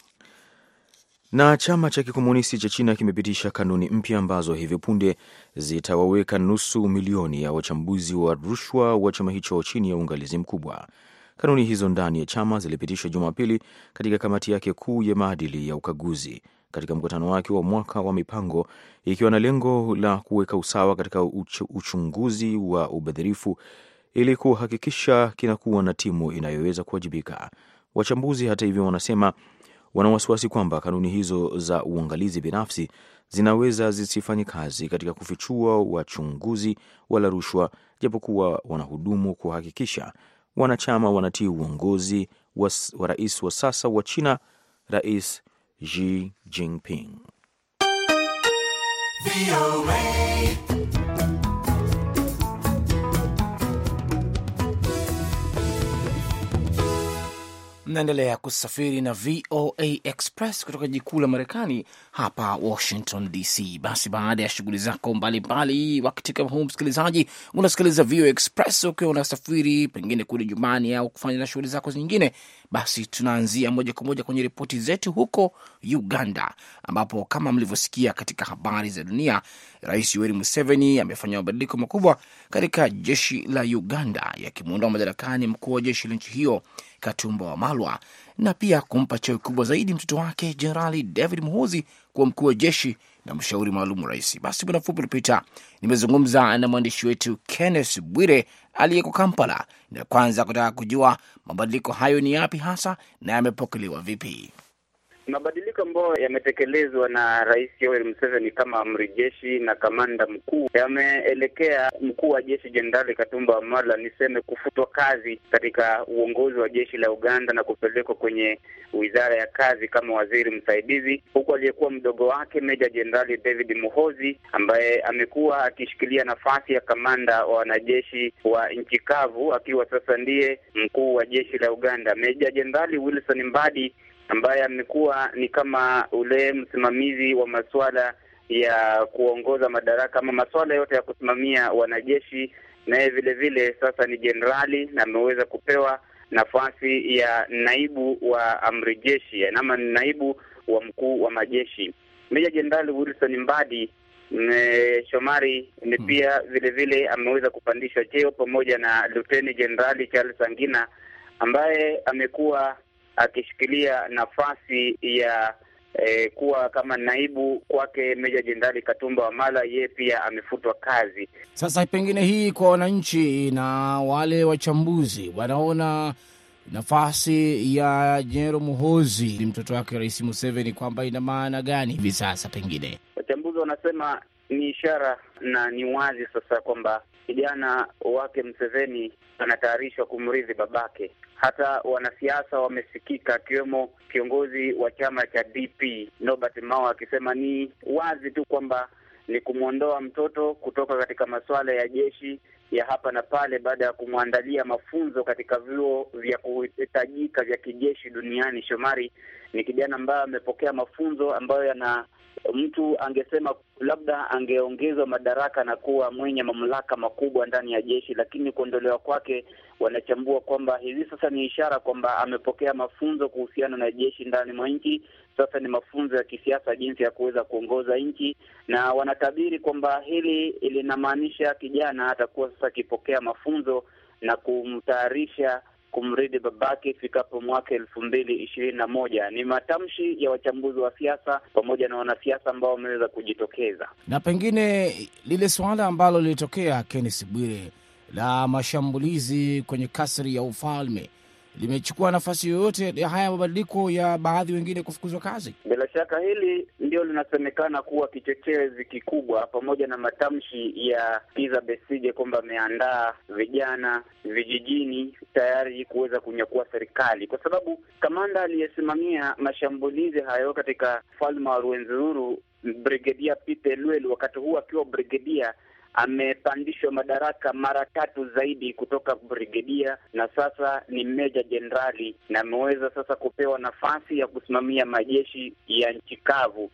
K: Na chama cha kikomunisti cha China kimepitisha kanuni mpya ambazo hivi punde zitawaweka nusu milioni ya wachambuzi wa rushwa wa chama hicho chini ya uangalizi mkubwa. Kanuni hizo ndani ya chama zilipitishwa Jumapili katika kamati yake kuu ya maadili ya ukaguzi katika mkutano wake wa mwaka wa mipango, ikiwa na lengo la kuweka usawa katika uchunguzi wa ubadhirifu ili kuhakikisha kinakuwa na timu inayoweza kuwajibika. Wachambuzi hata hivyo wanasema wana wasiwasi kwamba kanuni hizo za uangalizi binafsi zinaweza zisifanye kazi katika kufichua wachunguzi wala rushwa, japokuwa wanahudumu kuhakikisha wanachama wanatii uongozi wa, wa rais wa sasa wa China, Rais Xi Jinping.
H: Mnaendelea kusafiri na V O A Express kutoka jikuu la Marekani hapa Washington D C. Basi baada ya shughuli zako mbalimbali wakati kama huu, msikilizaji, unasikiliza V O A Express ukiwa unasafiri pengine kule nyumbani au kufanya na shughuli zako nyingine, basi tunaanzia moja kwa moja kwenye ripoti zetu huko Uganda, ambapo kama mlivyosikia katika habari za dunia, Rais Yoweri Museveni amefanya mabadiliko makubwa katika jeshi la Uganda, yakimuondoa madarakani mkuu wa jeshi la nchi hiyo Katumba Wamala na pia kumpa cheo kubwa zaidi mtoto wake Jenerali David Muhoozi kuwa mkuu wa jeshi na mshauri maalum wa rais. Basi muda mfupi uliopita nimezungumza na mwandishi wetu Kenneth Bwire aliyeko Kampala, na kwanza kutaka kujua mabadiliko hayo ni yapi hasa na yamepokelewa vipi.
B: Mabadiliko ambayo yametekelezwa na Rais Yoweri Museveni kama amri jeshi na kamanda mkuu yameelekea mkuu wa jeshi Jenerali Katumba Wamala niseme kufutwa kazi katika uongozi wa jeshi la Uganda na kupelekwa kwenye wizara ya kazi kama waziri msaidizi, huku aliyekuwa mdogo wake Meja Jenerali David Muhoozi ambaye amekuwa akishikilia nafasi ya kamanda wa wanajeshi wa nchi kavu akiwa sasa ndiye mkuu wa jeshi la Uganda. Meja Jenerali Wilson Mbadi ambaye amekuwa ni kama ule msimamizi wa masuala ya kuongoza madaraka ama masuala yote ya kusimamia wanajeshi, naye vile vile sasa ni jenerali na ameweza kupewa nafasi ya naibu wa amri jeshi ama naibu wa mkuu wa majeshi. Meja Jenerali Wilson Mbadi Shomari ni pia vile vile ameweza kupandishwa cheo pamoja na Luteni Jenerali Charles Angina ambaye amekuwa akishikilia nafasi ya eh, kuwa kama naibu kwake Meja Jenerali Katumba Wamala, yeye pia amefutwa kazi.
H: Sasa pengine hii kwa wananchi na wale wachambuzi wanaona nafasi ya Jenerali Muhoozi mtoto wake Rais Museveni kwamba ina maana gani hivi sasa? Pengine
B: wachambuzi wanasema ni ishara na ni wazi sasa kwamba kijana wake Museveni anatayarishwa kumrithi babake. Hata wanasiasa wamesikika, akiwemo kiongozi wa chama cha D P Norbert Mao akisema ni wazi tu kwamba ni kumwondoa mtoto kutoka katika masuala ya jeshi ya hapa na pale, baada ya kumwandalia mafunzo katika vyuo vya kuhitajika vya kijeshi duniani. Shomari ni kijana ambaye amepokea mafunzo ambayo yana mtu angesema labda angeongezwa madaraka na kuwa mwenye mamlaka makubwa ndani ya jeshi, lakini kuondolewa kwake wanachambua kwamba hivi sasa ni ishara kwamba amepokea mafunzo kuhusiana na jeshi ndani mwa nchi. Sasa ni mafunzo ya kisiasa, jinsi ya kuweza kuongoza nchi, na wanatabiri kwamba hili linamaanisha kijana atakuwa sasa akipokea mafunzo na kumtayarisha kumridi babake ifikapo mwaka elfu mbili ishirini na moja. Ni matamshi ya wachambuzi wa siasa pamoja na wanasiasa ambao wameweza kujitokeza.
H: Na pengine lile swala ambalo lilitokea, Kenneth Bwire, la mashambulizi kwenye kasri ya ufalme limechukua nafasi yoyote ya haya mabadiliko ya baadhi wengine kufukuzwa kazi?
B: Bila shaka hili ndio linasemekana kuwa kichochezi kikubwa, pamoja na matamshi ya Kizza Besigye kwamba ameandaa vijana vijijini tayari kuweza kunyakua serikali, kwa sababu kamanda aliyesimamia mashambulizi hayo katika falme wa Rwenzururu, Brigedia Peter Lwelu, wakati huu akiwa brigedia, amepandishwa madaraka mara tatu zaidi kutoka brigedia, na sasa ni meja jenerali, na ameweza sasa kupewa nafasi ya kusimamia majeshi ya nchi kavu.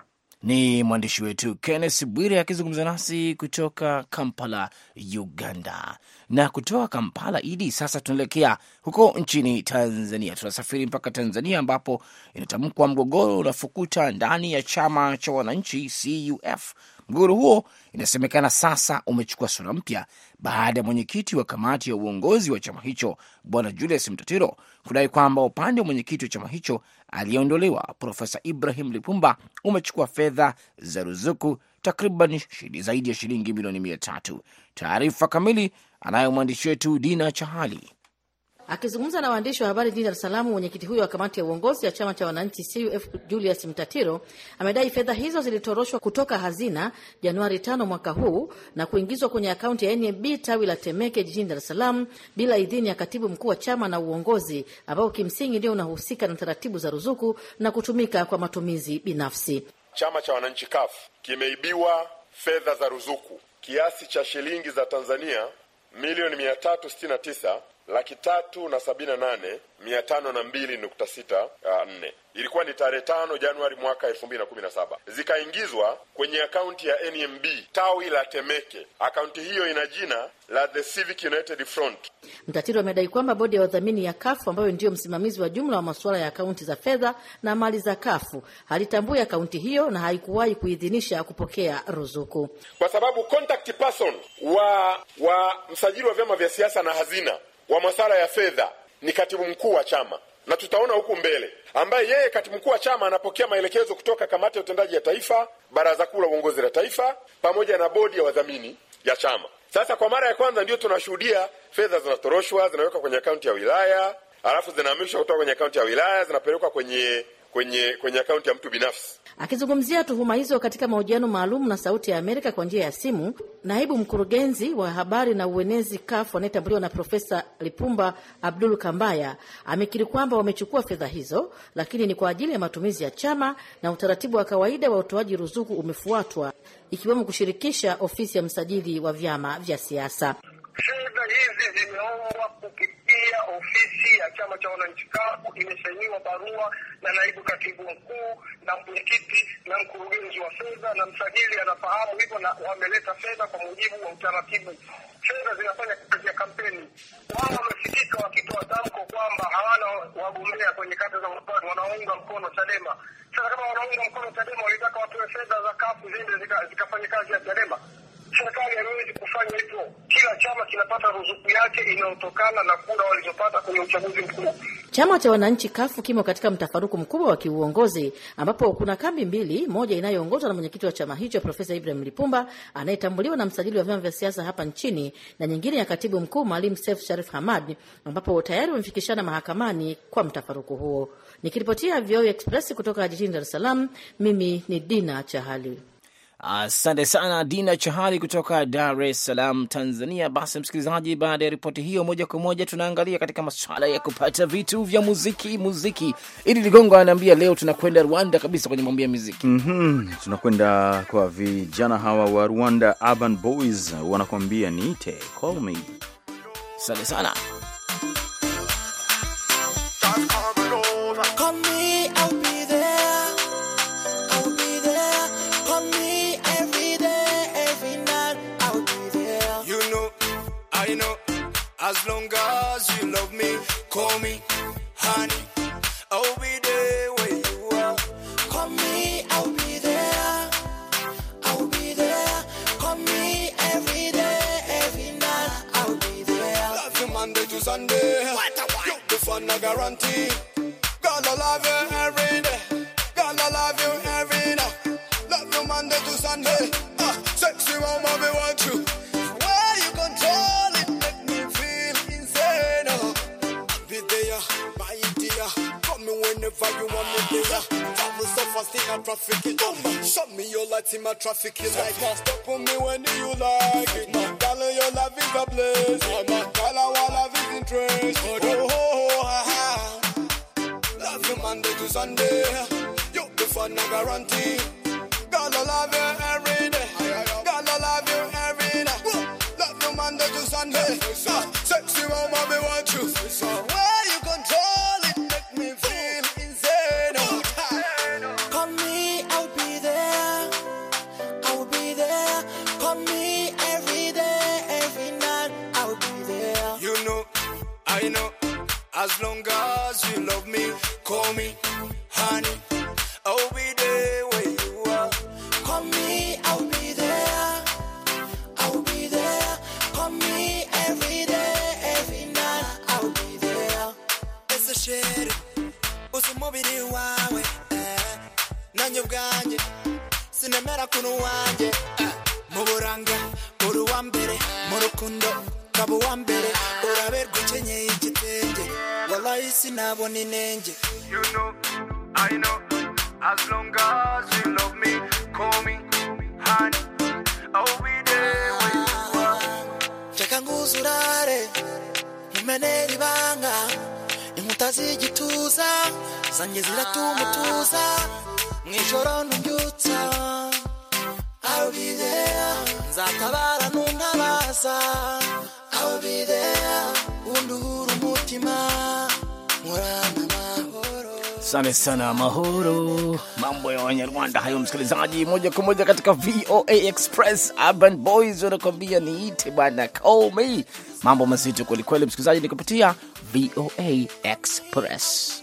H: Ni mwandishi wetu Kenneth Bwire akizungumza nasi kutoka Kampala, Uganda. Na kutoka Kampala, Idi, sasa tunaelekea huko nchini Tanzania. Tunasafiri mpaka Tanzania ambapo inatamkwa mgogoro unafukuta ndani ya chama cha wananchi C U F. Mgogoro huo inasemekana sasa umechukua sura mpya baada ya mwenyekiti wa kamati ya uongozi wa chama hicho Bwana Julius Mtatiro kudai kwamba upande wa mwenyekiti wa chama hicho aliyeondolewa Profesa Ibrahim Lipumba umechukua fedha za ruzuku takriban zaidi ya shilingi milioni mia tatu. Taarifa kamili anayo mwandishi wetu Dina Chahali.
M: Akizungumza na waandishi wa habari jijini Dar es Salaam, mwenyekiti huyo wa kamati ya uongozi ya chama cha wananchi C U F Julius Mtatiro amedai fedha hizo zilitoroshwa kutoka hazina Januari tano mwaka huu na kuingizwa kwenye akaunti ya N M B tawi la Temeke jijini Dar es Salaam bila idhini ya katibu mkuu wa chama na uongozi, ambao kimsingi ndio unahusika na taratibu za ruzuku na kutumika kwa matumizi binafsi.
J: Chama cha wananchi C U F kimeibiwa fedha za ruzuku kiasi cha shilingi za Tanzania milioni mia tatu sitini na tisa laki tatu na sabini na nane mia tano na mbili nukta sita nne. Ilikuwa ni tarehe tano Januari mwaka elfu mbili na kumi na saba. Zikaingizwa kwenye akaunti ya N M B tawi la Temeke. Akaunti hiyo ina jina la The Civic United Front.
M: Mtatiro amedai kwamba bodi ya wadhamini ya C U F ambayo ndio msimamizi wa jumla wa masuala ya akaunti za fedha na mali za C U F halitambui akaunti hiyo na haikuwahi kuidhinisha kupokea ruzuku.
J: Kwa sababu contact person wa wa msajili wa vyama vya siasa na hazina wa masuala ya fedha ni katibu mkuu wa chama, na tutaona huku mbele, ambaye yeye katibu mkuu wa chama anapokea maelekezo kutoka kamati ya utendaji ya taifa, baraza kuu la uongozi la taifa, pamoja na bodi ya wadhamini ya chama. Sasa kwa mara ya kwanza ndio tunashuhudia fedha zinatoroshwa, zinawekwa kwenye akaunti ya wilaya, alafu zinahamishwa kutoka kwenye akaunti ya wilaya zinapelekwa kwenye kwenye kwenye akaunti ya mtu binafsi.
M: Akizungumzia tuhuma hizo katika mahojiano maalum na Sauti ya Amerika kwa njia ya simu, naibu mkurugenzi wa habari na uenezi C U F anayetambuliwa na Profesa Lipumba Abdul Kambaya amekiri kwamba wamechukua fedha hizo, lakini ni kwa ajili ya matumizi ya chama na utaratibu wa kawaida wa utoaji ruzuku umefuatwa, ikiwemo kushirikisha ofisi ya msajili wa vyama vya siasa.
V: Fedha hizi zimeombwa kupitia ofisi ya chama cha wananchi C U F, imesainiwa barua na naibu katibu mkuu na mwenyekiti na mkurugenzi wa fedha, na msajili anafahamu hivyo na wameleta fedha kwa mujibu wa utaratibu. Fedha zinafanya kazi ya kampeni. Wao wamefikika wakitoa tamko kwamba hawana wagombea kwenye kata za mkoa, wanaunga mkono Chadema. Sasa kama wanaunga mkono Chadema, walitaka watoe fedha za C U F zile zikafanya kazi ya Chadema. Serikali haiwezi kufanya hivyo. Kila chama kinapata ruzuku yake inayotokana na kura walizopata kwenye uchaguzi mkuu.
M: Chama cha wananchi C U F kimo katika mtafaruku mkubwa wa kiuongozi, ambapo kuna kambi mbili, moja inayoongozwa na mwenyekiti wa chama hicho Profesa Ibrahim Lipumba anayetambuliwa na msajili wa vyama vya siasa hapa nchini, na nyingine ya katibu mkuu Maalim Seif Sharif Hamad, ambapo tayari wamefikishana mahakamani kwa mtafaruku huo. Nikiripotia V O A Express kutoka jijini Dar es Salaam, mimi ni Dina Chahali.
H: Asante sana Dina Chahali kutoka Dar es Salaam, Tanzania. Basi msikilizaji, baada ya ripoti hiyo, moja kwa moja tunaangalia katika masuala ya kupata vitu vya muziki. Muziki ili Ligongo anaambia leo tunakwenda Rwanda kabisa kwenye mambo ya muziki.
K: Mhm, tunakwenda kwa vijana hawa wa Rwanda, Urban Boys, wanakuambia niite, call me.
H: Asante sana.
G: As long as you love me, call me honey. I'll be there where you are. Call me, I'll be there. I'll be there. Call me every day, every night. I'll be there. Love you Monday to Sunday. What a what? You the fun I guarantee. Gonna love you every day. Gonna love you every night. Love you Monday to Sunday. Uh, sexy mama, me want you. Where you control it, make me feel insane. Uh, be there, my dear. Call me whenever you want me there. Travel so fast in a traffic it. Show me your lights in my traffic is like. Stop on me when you like it. Darling, your love is a bliss. Girl, our love is interest. Oh, oh, oh, ah. Love you Monday to Sunday. You the fun I guarantee. Gonna love you every day. Gonna love you every night. Love you Monday to Sunday. Uh, sexy mama, me want you. So where you control it, make me feel insane. Oh, call me, I'll be there. I'll be there. Call me every day, every night. I'll be there. You know, I know. As long as you love me, call me honey. I'll be there where you are. Call me, I'll be there. I'll be there. Call me every day, every night. I'll be there. It's a shit. Usumubiri wawe. Nanyo bwanje. Sinemera kuno wanje. Muburanga, uru wambere, murukundo, kabu wambere. Uraberwa ukenyeye igitenge. Wallahi sinabona inenge. You know, I know. As long as you love me, call me honey. I'll be there when you are. Chaka nguzurare, mumeneri banga, imutazi gituza, zanje ziratumutuza, mwijoro numbyutsa. I'll be there, nzatabara nuntabaza. I'll be there, unduhura umutima, murana mahoro.
H: Asante sana mahoro. Mambo ya Wanyarwanda hayo msikilizaji, moja kwa moja katika V O A Express. Urban Boys wanakuambia niite bana, call me. Mambo mazito kweli kweli msikilizaji, ni kupitia V O A Express.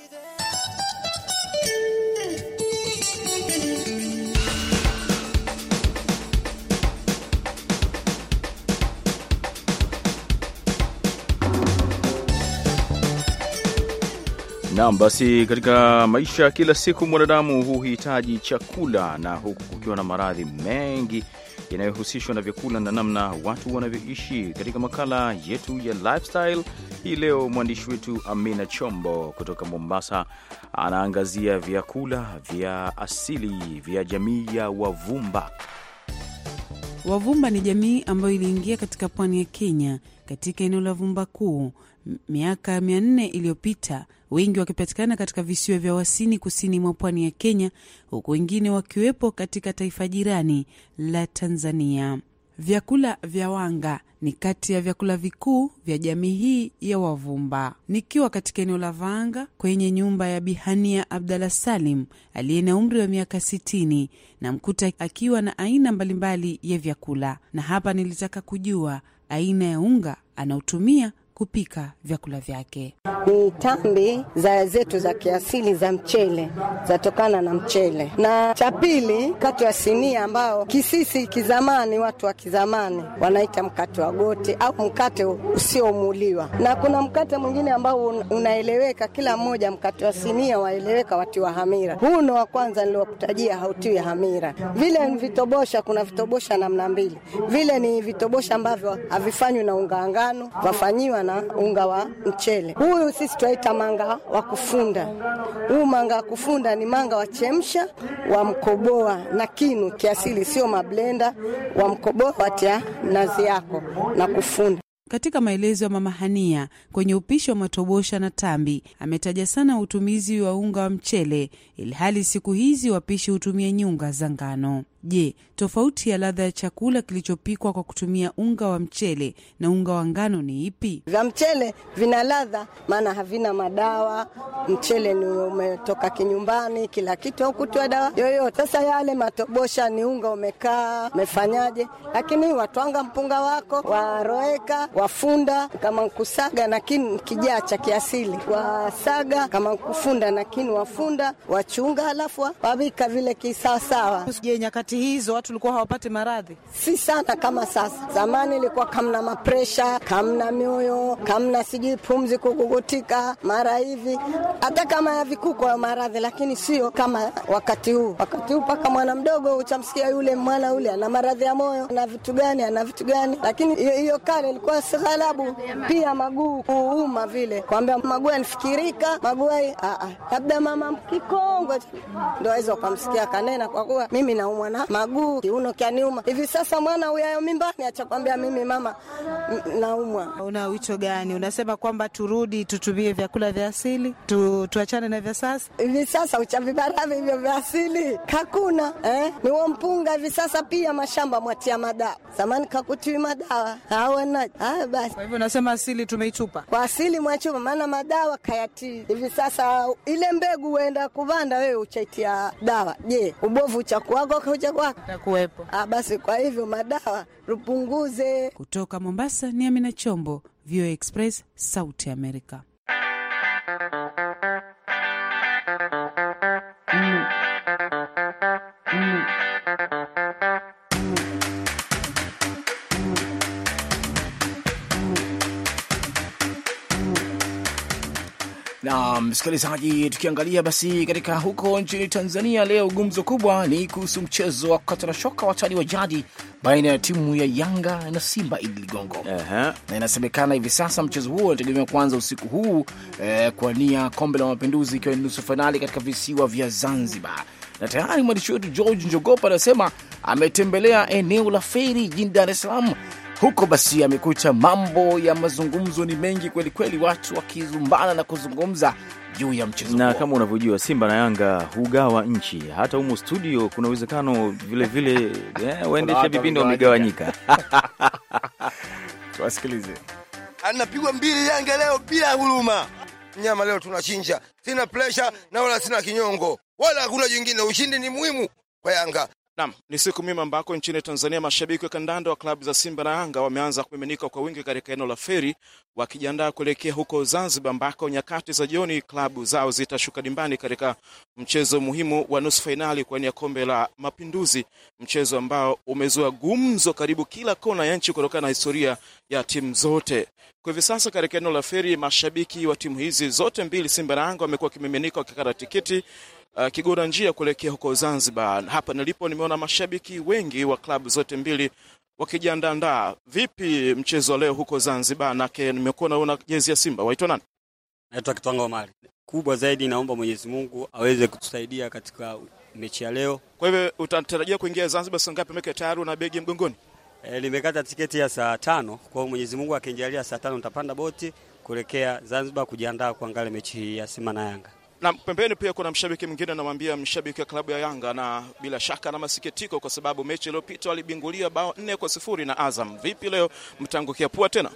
K: Naam, basi katika maisha kila siku mwanadamu huhitaji chakula, na huku kukiwa na maradhi mengi yanayohusishwa na vyakula na namna watu wanavyoishi. Katika makala yetu ya lifestyle hii leo, mwandishi wetu Amina Chombo kutoka Mombasa anaangazia vyakula vya asili vya jamii ya Wavumba.
N: Wavumba ni jamii ambayo iliingia katika pwani ya Kenya katika eneo la Vumba Kuu miaka mia nne iliyopita, wengi wakipatikana katika visiwa vya Wasini kusini mwa pwani ya Kenya, huku wengine wakiwepo katika taifa jirani la Tanzania. Vyakula vya wanga ni kati ya vyakula vikuu vya jamii hii ya Wavumba. Nikiwa katika eneo la Vanga kwenye nyumba ya Bihania Abdalla Salim aliye na umri wa miaka sitini, na mkuta akiwa na aina mbalimbali ya vyakula, na hapa nilitaka kujua aina ya unga anaotumia kupika vyakula vyake.
W: Ni tambi za zetu za kiasili za mchele, zatokana na mchele. Na cha pili, mkate wa sinia ambao kisisi kizamani, watu wa kizamani wanaita mkate wa gote au mkate usiomuliwa. Na kuna mkate mwingine ambao unaeleweka kila mmoja, mkate wa sinia waeleweka watu wa hamira. Huu ni wa kwanza niliokutajia, hautiwi hamira. Vile ni vitobosha, kuna vitobosha namna mbili. Vile ni vitobosha ambavyo havifanywi na unga ngano, wafanyiwa na na unga wa mchele. Huyu sisi tunaita manga wa kufunda. Huu manga wa kufunda ni manga wa chemsha, wa mkoboa na kinu kiasili, sio mablenda, wa mkoboa watia nazi yako na kufunda.
N: Katika maelezo ya Mama Hania kwenye upishi wa matobosha na tambi, ametaja sana utumizi wa unga wa mchele, ilhali siku hizi wapishi hutumia nyunga za ngano. Je, tofauti ya ladha ya chakula kilichopikwa kwa kutumia unga wa mchele na unga wa ngano ni ipi?
W: Vya mchele vina ladha, maana havina madawa. Mchele ni umetoka kinyumbani, kila kitu au kutoa dawa yoyote. Sasa yale matobosha ni unga umekaa, umefanyaje, lakini watwanga mpunga wako, waroeka, wafunda kama kusaga na kinu kijaa cha kiasili, wasaga kama kufunda na kinu wafunda, wachunga halafu wabika vile kisawasawa.
I: Je, nyakati hizo watu walikuwa hawapati maradhi?
W: Si sana kama sasa. Zamani ilikuwa kamna mapresha, kamna mioyo, kamna sijui pumzi kugugutika, mara hivi. Hata kama ya vikuko ya maradhi, lakini sio kama wakati huu. Wakati huu paka mwana mdogo uchamsikia yule mwana ule ana maradhi ya moyo, ana vitu gani, ana vitu gani. Lakini hiyo kale ilikuwa sighalabu. Pia maguu kuuma vile. Kwambia maguu yanifikirika, maguu a a. Labda mama Kikongo ndio hizo kumsikia kanena, kwa kuwa mimi na mwana maguu kiuno kianiuma. Hivi sasa mwana huyo mimbani acha kwambia mimi mama naumwa.
I: Una wito gani? Unasema kwamba turudi tutumie vyakula vya asili, tu, tuachane na vya sasa?
W: Hivi sasa uchavibarave hivyo vya asili hakuna, eh? Ni wa mpunga hivi sasa, pia mashamba mwatia madawa. Zamani kakutiwi madawa. Hawana. Ah basi.
I: Kwa hivyo unasema asili tumeitupa.
W: Kwa asili mwachupa, maana madawa kayati. Hivi sasa ile mbegu uenda kuvanda wewe uchaitia dawa. Je, ubovu chakuwako kauja kwako?
I: Takuwepo.
W: Ah basi kwa hivyo madawa rupunguze.
N: Kutoka Mombasa ni Amina Chombo, V O A Express, Sauti Amerika. Mm. Mm.
H: Na msikilizaji, tukiangalia basi katika huko nchini Tanzania leo, gumzo kubwa ni kuhusu mchezo wa kukata shoka watani wa jadi baina ya timu ya Yanga na Simba Idi Ligongo. Uh-huh. Na inasemekana hivi sasa mchezo huo unategemea kuanza usiku huu eh, kwa nia Kombe la Mapinduzi ikiwa ni nusu finali katika visiwa vya Zanzibar. Na tayari mwandishi wetu George Njogopa anasema ametembelea eneo la Feri jijini Dar es Salaam. Huko basi amekuta mambo ya mazungumzo ni mengi kweli kweli, watu wakizumbana na kuzungumza juu ya mchezo.
K: Na kama unavyojua Simba na Yanga hugawa nchi. Hata humo studio kuna uwezekano vile vile eh, waendesha vipindi wamegawanyika.
H: Tuwasikilize.
Q: Anapigwa mbili Yanga leo bila huruma. Nyama leo tunachinja. Sina pressure na wala sina kinyongo. Wala hakuna jingine, ushindi ni muhimu kwa Yanga.
R: Naam, ni siku mima ambako nchini Tanzania mashabiki wa kandanda wa klabu za Simba na Yanga wameanza kumiminika kwa wingi katika eneo la Feri wakijiandaa kuelekea huko Zanzibar ambako nyakati za jioni klabu zao zitashuka dimbani katika mchezo muhimu wa nusu finali kwa nia Kombe la Mapinduzi, mchezo ambao umezua gumzo karibu kila kona ya nchi kutokana na historia ya timu zote. Kwa hivi sasa katika eneo la Feri mashabiki wa timu hizi zote mbili Simba na Yanga wamekuwa kimiminika wakikata tiketi Uh, kigora njia kuelekea huko Zanzibar. Hapa nilipo nimeona mashabiki wengi wa klabu zote mbili wakijiandaa. Vipi mchezo leo huko Zanzibar? Na nimekuwa naona jezi ya Simba. Waitwa nani?
X: Naitwa Kitwango Omari. Kubwa zaidi naomba Mwenyezi Mungu aweze kutusaidia katika mechi ya leo.
R: Kwa hivyo utatarajia kuingia Zanzibar saa ngapi? Meke tayari una begi mgongoni?
X: E, nimekata tiketi ya saa tano. Kwa Mwenyezi Mungu akijalia saa tano nitapanda boti kuelekea Zanzibar kujiandaa kuangalia mechi ya Simba na Yanga.
R: Na pembeni pia kuna mshabiki mwingine anamwambia mshabiki wa klabu ya Yanga na bila shaka na masikitiko kwa sababu mechi iliyopita walibingulia bao nne kwa sifuri na Azam. Vipi leo mtangukia pua tena?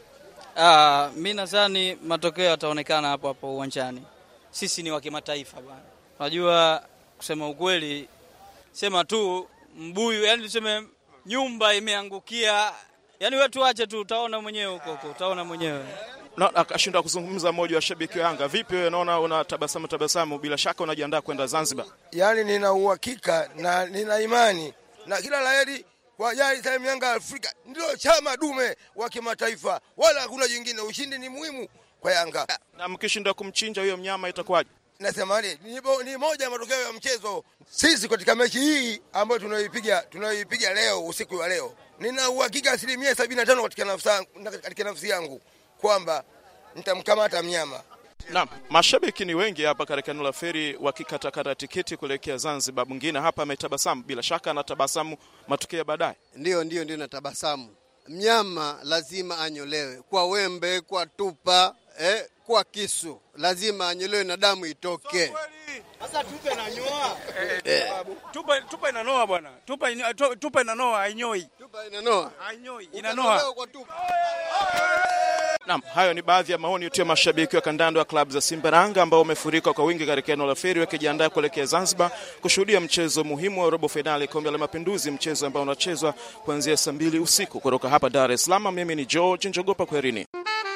Y: Ah, mimi nadhani matokeo yataonekana hapo hapo uwanjani. Sisi ni wa kimataifa bwana. Unajua kusema ukweli sema tu mbuyu, yani tuseme nyumba imeangukia. Yani wewe tuache tu utaona mwenyewe huko huko, utaona mwenyewe.
R: Na akashinda kuzungumza mmoja wa shabiki wa Yanga. Vipi wewe naona una tabasamu tabasamu, bila shaka unajiandaa kwenda Zanzibar?
Q: Yaani nina uhakika na nina imani na kila laheri kwa jali time Yanga Afrika ndio chama dume wa kimataifa, wala hakuna jingine, ushindi ni muhimu kwa Yanga.
R: Na mkishinda kumchinja huyo mnyama itakuwaje?
Q: Nasema ni, ni moja matokeo ya mchezo. Sisi katika mechi hii ambayo tunaipiga tunaipiga leo usiku wa leo, nina uhakika asilimia sabini na tano katika nafsi katika nafsi yangu kwamba nitamkamata mnyama.
R: Naam, mashabiki ni wengi hapa katika eneo la feri wakikatakata tiketi kuelekea Zanzibar. Mwingine hapa ametabasamu, bila shaka anatabasamu matukio ya baadaye.
A: Ndio, ndio, ndio natabasamu. Mnyama lazima anyolewe kwa wembe, kwa tupa, eh, kwa kisu. Lazima anyolewe na damu itoke.
D: Sasa tupa inanyoa. Eh. Tupa tupa inanoa bwana. Tupa ina, tupa inanoa hainyoi.
A: Tupa inanoa.
D: Hainyoi, inanoa.
A: Kwa tupa.
R: Naam, hayo ni baadhi ya maoni ya mashabiki wa kandanda wa klabu za Simba na Yanga ambao wamefurika kwa wingi katika eneo la feri wakijiandaa kuelekea Zanzibar kushuhudia mchezo muhimu wa robo finali Kombe la Mapinduzi, mchezo ambao unachezwa kuanzia saa mbili usiku. Kutoka hapa Dar es Salaam, mimi ni George Njogopa, kwerini.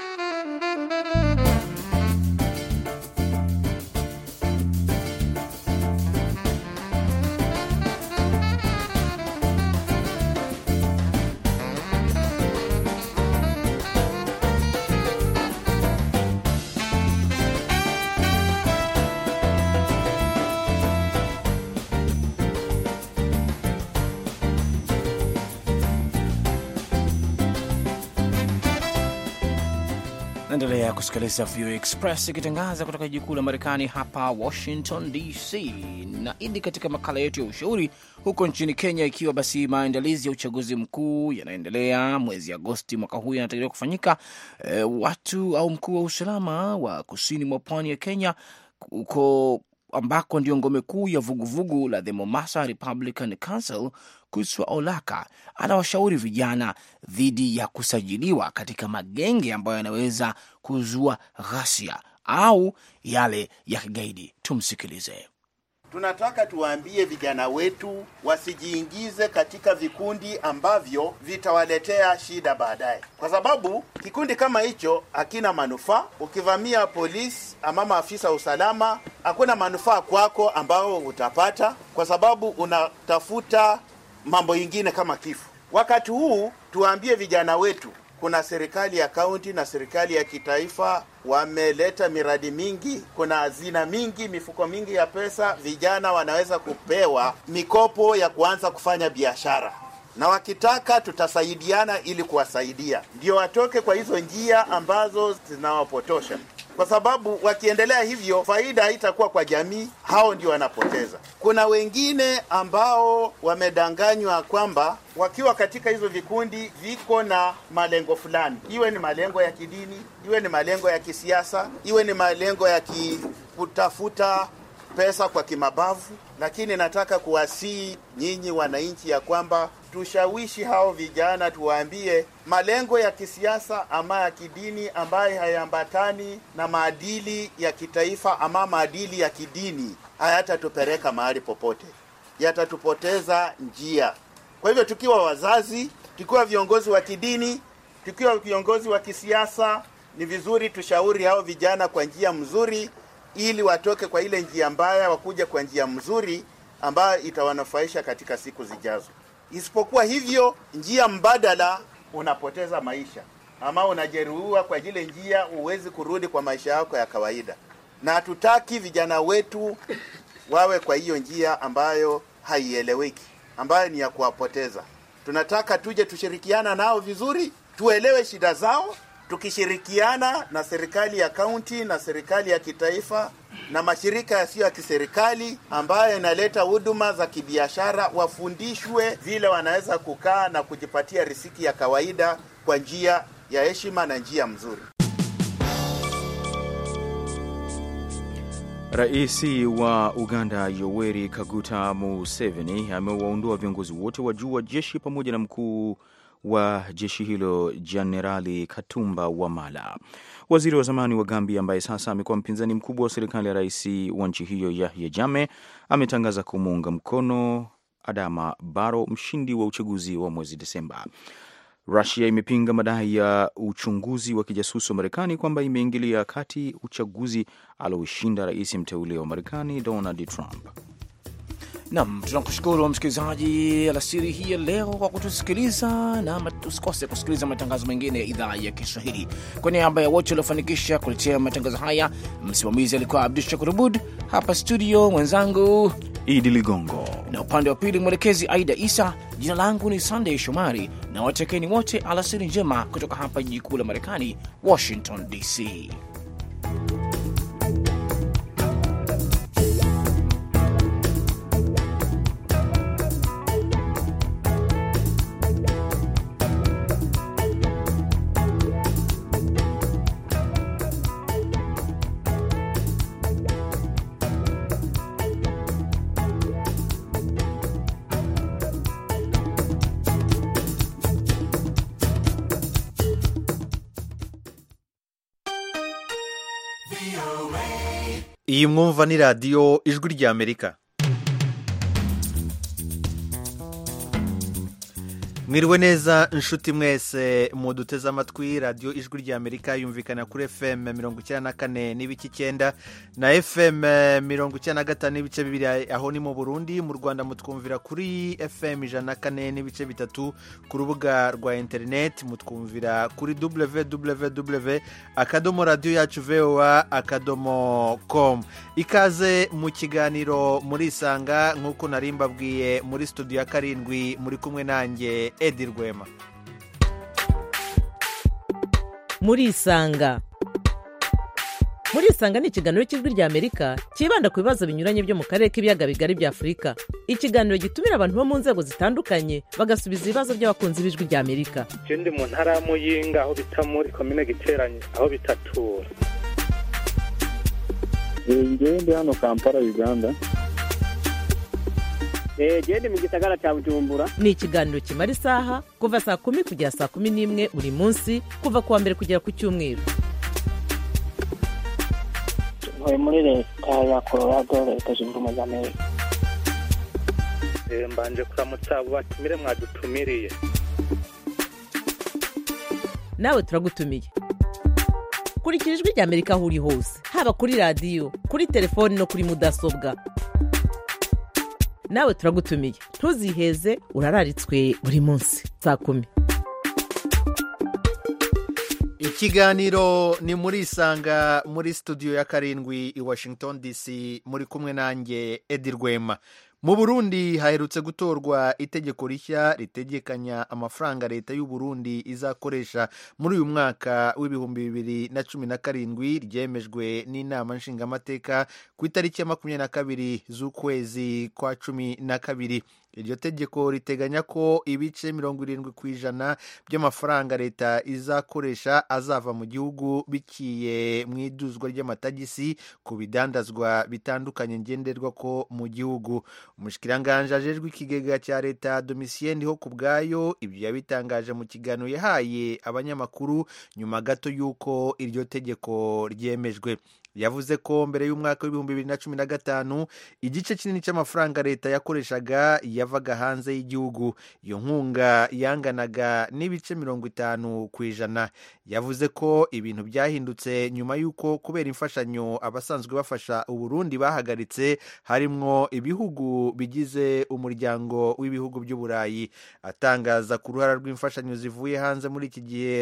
H: Naendelea kusikiliza V O A Express ikitangaza kutoka jiji kuu la Marekani hapa Washington D C. Na idi katika makala yetu ya ushauri, huko nchini Kenya, ikiwa basi maandalizi ya uchaguzi mkuu yanaendelea mwezi Agosti mwaka huu yanatarajiwa kufanyika, e, watu au mkuu wa usalama wa kusini mwa pwani ya Kenya uko ambako ndio ngome kuu ya vuguvugu la The Mombasa Republican Council, Kuswa Olaka, anawashauri vijana dhidi ya kusajiliwa katika magenge ambayo yanaweza kuzua ghasia au yale ya kigaidi. Tumsikilize.
L: Tunataka tuwaambie vijana wetu wasijiingize katika vikundi ambavyo vitawaletea shida baadaye, kwa sababu kikundi kama hicho hakina manufaa. Ukivamia polisi ama maafisa usalama, hakuna manufaa kwako ambao utapata, kwa sababu unatafuta mambo mengine kama kifo. Wakati huu tuwaambie vijana wetu, kuna serikali ya kaunti na serikali ya kitaifa wameleta miradi mingi, kuna hazina mingi, mifuko mingi ya pesa. Vijana wanaweza kupewa mikopo ya kuanza kufanya biashara, na wakitaka tutasaidiana ili kuwasaidia ndio watoke kwa hizo njia ambazo zinawapotosha, kwa sababu wakiendelea hivyo faida haitakuwa kwa jamii, hao ndio wanapoteza. Kuna wengine ambao wamedanganywa kwamba wakiwa katika hizo vikundi viko na malengo fulani, iwe ni malengo ya kidini, iwe ni malengo ya kisiasa, iwe ni malengo ya kutafuta pesa kwa kimabavu. Lakini nataka kuwasihi nyinyi wananchi ya kwamba tushawishi hao vijana, tuwaambie malengo ya kisiasa ama ya kidini ambaye hayaambatani na maadili ya kitaifa ama maadili ya kidini hayatatupeleka mahali popote, yatatupoteza njia. Kwa hivyo tukiwa wazazi, tukiwa viongozi wa kidini, tukiwa viongozi wa kisiasa, ni vizuri tushauri hao vijana kwa njia mzuri ili watoke kwa ile njia mbaya wakuja kwa njia mzuri ambayo itawanufaisha katika siku zijazo. Isipokuwa hivyo, njia mbadala unapoteza maisha ama unajeruhiwa kwa ile njia, uwezi kurudi kwa maisha yako ya kawaida. Na hatutaki vijana wetu wawe kwa hiyo njia ambayo haieleweki, ambayo ni ya kuwapoteza. Tunataka tuje tushirikiana nao vizuri, tuelewe shida zao, tukishirikiana na serikali ya kaunti na serikali ya kitaifa na mashirika yasiyo ya kiserikali ambayo yanaleta huduma za kibiashara, wafundishwe vile wanaweza kukaa na kujipatia riziki ya kawaida kwa njia ya heshima na njia mzuri.
K: Rais wa Uganda Yoweri Kaguta Museveni amewaondoa viongozi wote wa juu wa jeshi pamoja na mkuu wa jeshi hilo Jenerali Katumba Wamala. Waziri wa zamani wa Gambia ambaye sasa amekuwa mpinzani mkubwa wa serikali ya rais wa nchi hiyo Yahya Jammeh ametangaza kumuunga mkono Adama Barrow, mshindi wa uchaguzi wa mwezi Desemba. Russia imepinga madai ya uchunguzi wa kijasusi wa Marekani kwamba imeingilia kati uchaguzi alioshinda rais mteule wa Marekani Donald Trump.
H: Naam, tunakushukuru msikilizaji alasiri hii ya leo kwa kutusikiliza, na tusikose kusikiliza matangazo mengine ya idhaa ya Kiswahili. Kwa niaba ya wote waliofanikisha kuletea matangazo haya, msimamizi alikuwa Abdul Shakur Abud, hapa studio mwenzangu Idi Ligongo, na upande wa pili mwelekezi Aida Isa. Jina langu ni Sunday Shomari na na watekeni wote alasiri njema kutoka hapa jiji kuu la Marekani, Washington D C.
E: Iyi mwumva ni radiyo ijwi rya Amerika. Mwiriwe neza inshuti mwese muduteze amatwi. Radio Ijwi rya Amerika yumvikana kuri F M mirongo icyenda na kane n'ibice icyenda na F M mirongo icyenda na gatanu n'ibice bibiri aho ni mu Burundi. Mu Rwanda mutwumvira kuri F M ijana na kane n'ibice bitatu, ku rubuga rwa internet mutwumvira kuri w w w akadomo radio yacu voa akadomo com. Ikaze mu kiganiro muri Isanga, nk'uko nari mbabwiye muri studio ya karindwi muri kumwe nanjye Edi Rwema.
O: Muri Isanga. Muri Isanga ni ikiganiro cy'Ijwi rya Amerika kibanda ku bibazo binyuranye byo mu karere k'ibiyaga bigari bya Afurika. Ikiganiro gitumira abantu bo mu nzego zitandukanye bagasubiza ibibazo by'abakunzi b'Ijwi rya Amerika.
P: Je ndi mu ntara ya Muyinga aho bita muri commune Giteranye aho bitatura.
S: Ngiye ndi hano Kampala, Uganda.
T: Eh, gende mu gisagara cya Bujumbura.
O: Ni ikiganiro kimara isaha kuva saa kumi kugera saa kumi n'imwe buri munsi, kuva kuwa mbere kugera ku cyumweru.
T: Ntuye muri leta ya Colorado, leta zunze ubumwe za Amerika.
P: Eh, mbanje kuramutsa abo batumire mwadutumiriye.
O: Nawe turagutumiye. Kurikira Ijwi rya Amerika aho uri hose, haba kuri radio, kuri telefoni no kuri mudasobwa. Nawe turagutumiye, ntuziheze, urararitswe buri munsi saa kumi.
E: Ikiganiro ni muri Isanga muri studio ya karindwi i Washington D C, muri kumwe nanjye Edi Rwema. Mu Burundi haherutse gutorwa itegeko rishya ritegekanya amafaranga leta y'u Burundi izakoresha muri uyu mwaka w'ibihumbi bibiri na cumi na karindwi, ryemejwe n'inama nshingamateka ku itariki ya makumyabiri na kabiri z'ukwezi kwa cumi na kabiri. Iryo tegeko riteganya ko ibice mirongo irindwi ku ijana by'amafaranga leta izakoresha azava mu gihugu biciye mu iduzwa ry'amatagisi ku bidandazwa bitandukanye ngenderwa ko mu gihugu. Umushikiranganje ajejwe ikigega cya leta Domitien Ndihokubwayo ibyo yabitangaje mu kiganiro yahaye abanyamakuru nyuma gato y'uko iryo tegeko ryemejwe. Yavuze ko mbere y'umwaka w'ibihumbi bibiri na cumi na gatanu igice kinini cy'amafaranga leta yakoreshaga yavaga hanze y'igihugu. Iyo nkunga yanganaga n'ibice mirongo itanu ku ijana. Yavuze ko ibintu byahindutse nyuma y'uko kubera imfashanyo abasanzwe bafasha Uburundi bahagaritse, harimwo ibihugu bigize umuryango w'ibihugu by'Uburayi. Atangaza ku ruhara rw'imfashanyo zivuye hanze muri iki gihe,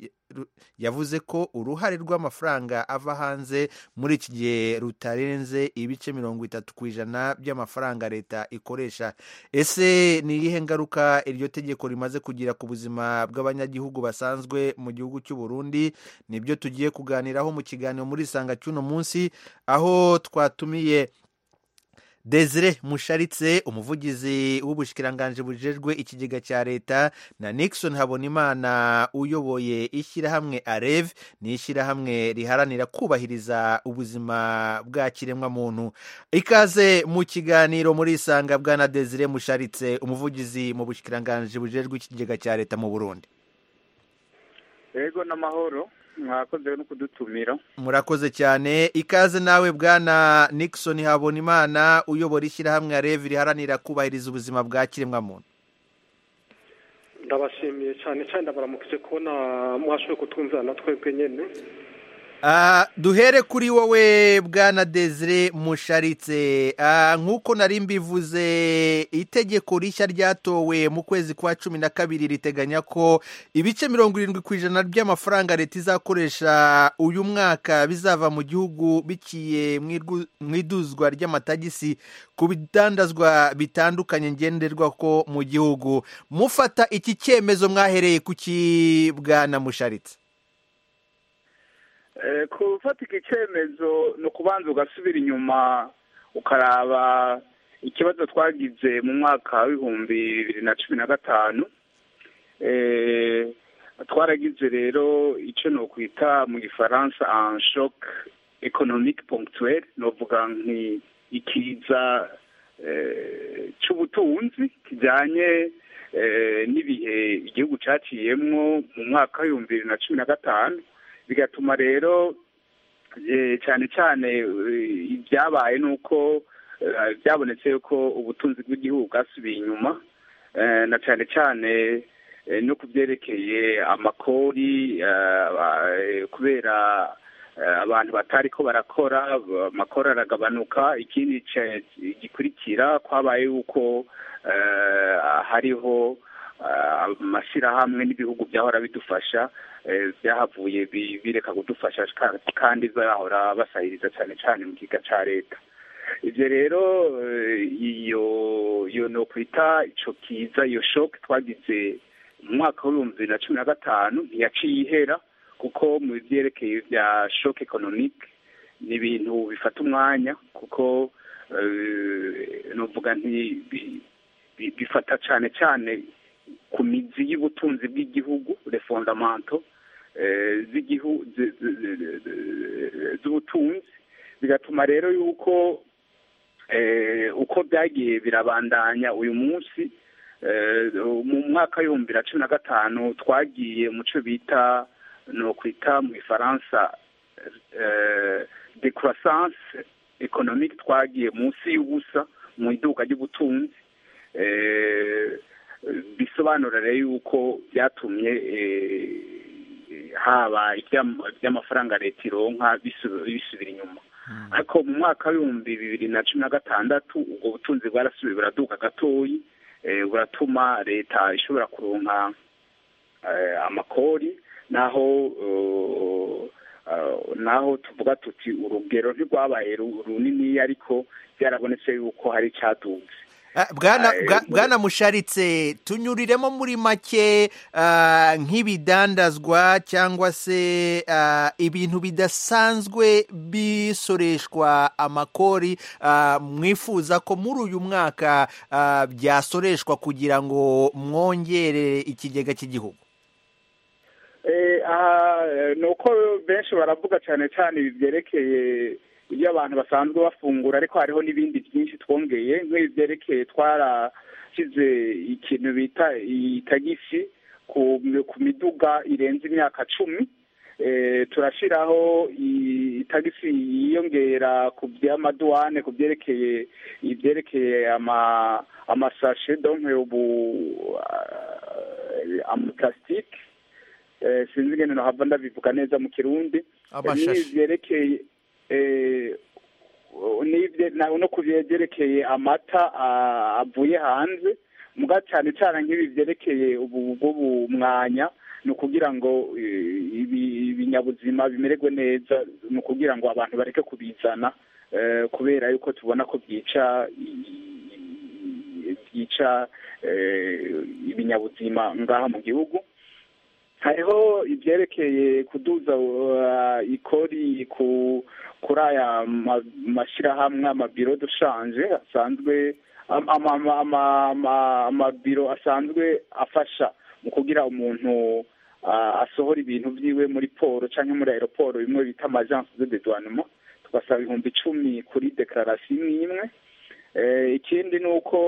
E: yavuze ko uruhare rw'amafaranga ava hanze muri iki gihe rutarenze ibice mirongo itatu ku ijana by'amafaranga leta ikoresha. Ese ni iyihe ngaruka iryo tegeko rimaze kugira ku buzima bw'abanyagihugu basanzwe mu gihugu cy'u Burundi? Nibyo tugiye kuganiraho mu kiganiro muri Isanga cy'uno munsi, aho twatumiye Desire Musharitse, umuvugizi w'ubushikiranganje bujejwe ikigega cya leta, na Nixon Habonimana uyoboye ishyirahamwe Arev, ni ishyirahamwe riharanira kubahiriza ubuzima bwa kiremwa muntu. Ikaze mu kiganiro muri Isanga bwana Desire Musharitse, umuvugizi mu bushikiranganje bujejwe ikigega cya leta mu Burundi.
T: Yego n'amahoro, mwakoze no kudutumira.
E: Murakoze cyane. Ikaze nawe bwana Nixon Habonimana uyobora ishyirahamwe Arev riharanira kubahiriza ubuzima bwa kiremwa muntu.
T: Ndabashimiye cyane cyane, ndabaramukije kubona mwashoboye kutumvira natwe nyene.
E: Uh, duhere kuri wowe bwana Desire Musharitse. Uh, nk'uko nari mbivuze, itegeko rishya ryatowe mu kwezi kwa cumi na kabiri riteganya ko ibice mirongo irindwi ku ijana by'amafaranga leta izakoresha uyu mwaka bizava mu gihugu biciye mu iduzwa ry'amatagisi ku bidandazwa bitandukanye ngenderwa ko mu gihugu. Mufata iki cyemezo mwahereye ku ki bwana Musharitse?
S: Kufata iki cyemezo ni ukubanza ugasubira inyuma ukaraba ikibazo twagize mu mwaka w'ibihumbi bibiri na cumi na gatanu. Twaragize rero icyo ni ukwita mu gifaransa un choc économique ponctuel, novuga nki ikiza cy'ubutunzi kijyanye n'ibihe igihugu cyaciyemwo mu mwaka w'ibihumbi bibiri na cumi na gatanu, bigatuma rero cyane cyane ibyabaye nuko byabonetse ko ubutunzi bw'igihugu bwasubiye inyuma, na cyane cyane no kubyerekeye amakori, kubera abantu batari ko barakora amakori aragabanuka. Ikindi gikurikira kwabaye yuko hariho amashyirahamwe n'ibihugu byahora bidufasha byahavuye bireka kudufasha kandi zahora basahiriza cyane cyane mu kiga cya leta. Ibyo rero iyo iyo no kwita ico kiza, iyo shock twagize mu mwaka w'ibihumbi bibiri na cumi na gatanu ntiyaciye ihera, kuko mu byerekeye bya shock economique ni ibintu bifata umwanya, kuko novuga nti bifata cyane cyane ku mizi y'ubutunzi bw'igihugu, les fondamentaux z'igihugu z'ubutunzi, bigatuma rero yuko uko byagiye birabandanya uyu munsi. Mu mwaka w'ibihumbi bibiri na cumi na gatanu twagiye mu cyo bita no kwita mu Faransa décroissance économique, twagiye munsi y'ubusa mu iduka ry'ubutunzi. Bisobanura rero yuko byatumye haba iby'amafaranga leta ironka bisubira inyuma. Ariko mu mwaka w'ibihumbi bibiri na cumi na gatandatu ubwo butunzi bwarasubiye buraduka gatoyi, buratuma leta ishobora kuronka amakori, naho naho tuvuga tuti urugero ntirwabaye runini, ariko byarabonetse yuko hari icyaduze.
E: Bwana bwana Musharitse, tunyuriremo muri make nk'ibidandazwa cyangwa se ibintu bidasanzwe bisoreshwa amakori mwifuza ko muri uyu mwaka byasoreshwa kugira ngo mwongere ikigega cy'igihugu.
S: Ni uko benshi baravuga cyane cyane ibi byerekeye iyo abantu basanzwe bafungura, ariko hariho n'ibindi byinshi twongeye, nk'ibyerekeye twarashyize ikintu bita itagisi ku miduga irenze imyaka cumi. Turashyiraho itagisi yiyongera ku by'amaduwane, ku byerekeye ibyerekeye amasashe, donc ubu amaplastique, sinzi ingene nohava ndabivuga neza mu Kirundi, n'ibyerekeye no kubyerekeye amata avuye hanze, muga cyane cyane nk'ibi byerekeye ubu mwanya, ni ukugira ngo ibinyabuzima bimererwe neza, ni ukugira ngo abantu bareke kubizana, kubera yuko tubona ko byica byica ibinyabuzima ngaha mu gihugu. Hariho ibyerekeye kuduza ikori ku kuri aya mashyirahamwe, amabiro dushanje asanzwe, amabiro asanzwe afasha mu kugira umuntu asohora ibintu byiwe muri poro cyangwa muri aeroporo, bimwe bita amagence de dédouanement, tugasaba ibihumbi icumi kuri declaration imwe. Ikindi ni uko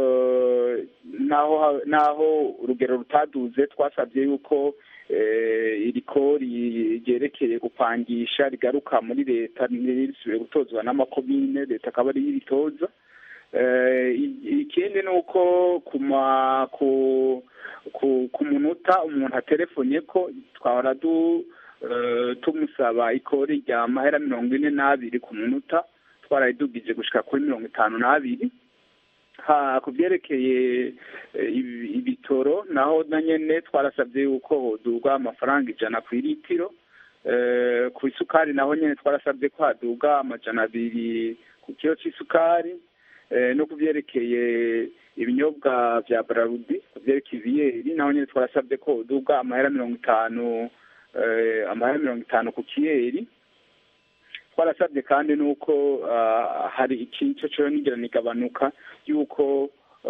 S: naho naho urugero rutaduze, twasabye yuko iri kori ryerekeye gupangisha rigaruka muri leta, ntirisubiye gutozwa n'amakomine, leta akaba ari iritoza. Ikindi ni uko ku munota umuntu atelefonye ko twahora tumusaba ikori rya mahera mirongo ine n'abiri ku munota twarayidugije gushika kuri mirongo itanu n'abiri. Ha ku byerekeye ibitoro naho na nyene twarasabye yuko hodurwa amafaranga ijana ku litiro. Ku isukari naho nyene twarasabye ko haduga amajana abiri ku kilo c'isukari. No ku byerekeye ibinyobwa vya Brarudi ku byerekeye ibiyeri naho nyene twarasabye ko hoduga amahera mirongo itanu amahera mirongo itanu ku kiyeri. Twarasabye kandi nuko hari ikico cyo nigira nigabanuka yuko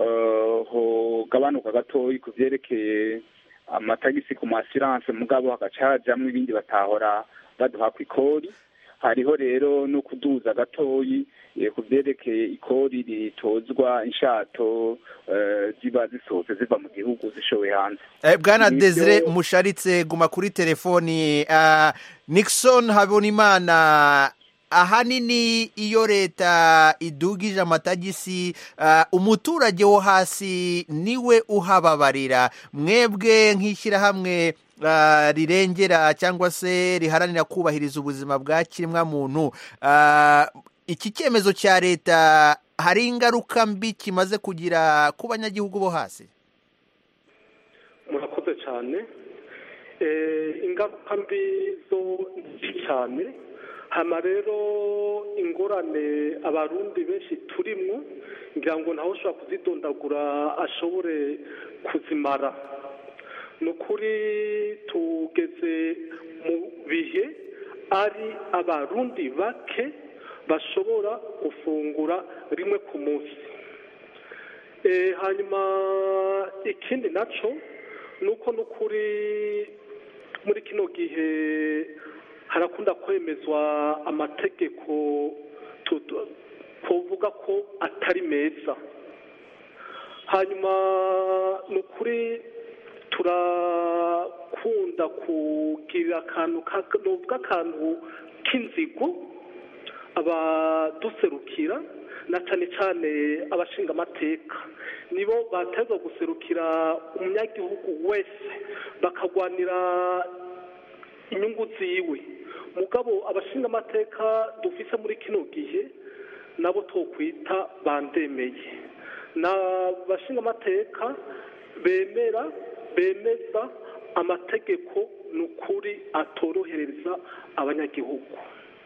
S: ho gabanuka gatoyi ku byerekeye amatagisi ku assurance mugabo hagacajamwe ibindi batahora baduha ku ikori. Hariho rero no kuduza gatoyi ku byerekeye ikori ritozwa inshato ziba zisohotse ziva mu gihugu zishowe hanze.
E: Bwana Desire Musharitse guma kuri telefoni. Nixon Habonimana, ahanini iyo leta idugije amatagisi umuturage wo hasi niwe uhababarira. Mwebwe nk'ishyirahamwe rirengera cyangwa se riharanira kubahiriza ubuzima bwa kiremwa muntu, iki cyemezo cya leta hari ingaruka mbi kimaze kugira ku banyagihugu bo hasi?
B: Murakoze cyane. Ingaruka mbi zo nyinshi cyane. Hama rero ingorane abarundi benshi turimwo ngira ngo ntaho ushobora kuzidondagura ashobore kuzimara. Nukuri tugeze mu bihe ari abarundi bake bashobora gufungura rimwe ku munsi. E, hanyuma ikindi naco nuko nukuri muri kino gihe harakunda kwemezwa amategeko tuvuga ko atari meza. Hanyuma nukuri turakunda kugira akantu kanuvuga akantu k'inzigo abaduserukira na cyane cyane abashinga amateka nibo bateza guserukira umunyagihugu wese bakagwanira inyungu ziwe. Mugabo abashinga amateka dufise muri kino gihe nabo tokwita bandemeye. Na bashinga amateka bemera bemeza amategeko nukuri atorohereza abanyagihugu.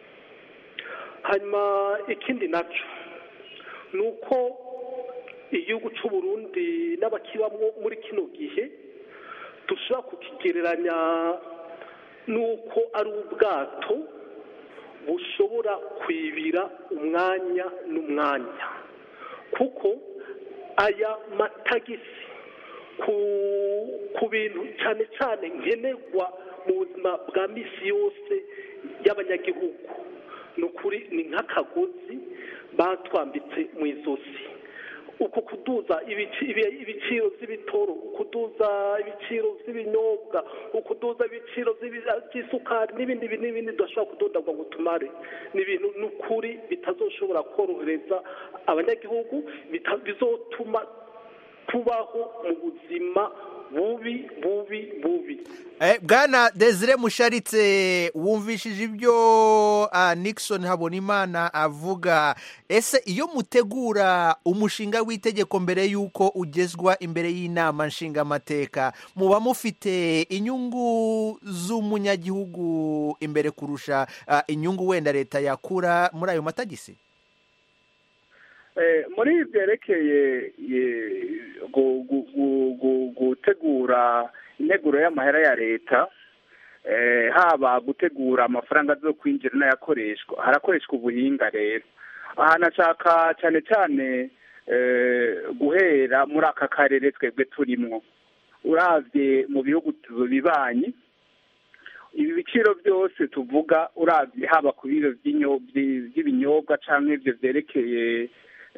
B: Hanyuma ikindi naco nuko igihugu cy'u Burundi n'abakibamwo muri kino gihe dushobora kukigereranya nuko ari ubwato bushobora kwibira umwanya n'umwanya, kuko aya matagisi ku ku bintu cyane cyane nkenerwa mu buzima bwa misi yose y'abanyagihugu nukuri ni nk'akagozi batwambitse mu izosi. Uko kuduza ibiciro by'ibitoro, ukuduza ibiciro by'ibinyobwa, ukuduza ibiciro by'isukari n'ibindi n'ibindi tudashobora kudodagwa ngo tumare, ni ibintu n'ukuri bitazoshobora korohereza abanyagihugu, bizotuma tubaho mu buzima bubi bubi bubi.
E: Eh, Bwana Desire Musharitse, wumvishije ibyo uh, Nixon Habonimana avuga. Ese iyo mutegura umushinga w'itegeko mbere yuko ugezwa imbere y'inama nshingamateka, muba mufite inyungu z'umunyagihugu imbere kurusha uh, inyungu wenda leta yakura muri ayo matagisi?
S: Eh, muri byerekeye gutegura integuro y'amahera ya leta, eh, haba gutegura amafaranga zo kwinjira n'ayakoreshwa, harakoreshwa ubuhinga rero. Aha nashaka cyane cyane eh, guhera muri aka karere twebwe turimwo. Uravye mu bihugu bibanyi, ibi biciro byose tuvuga, uravye haba ku biro by'ibinyobwa canke ibyo vyerekeye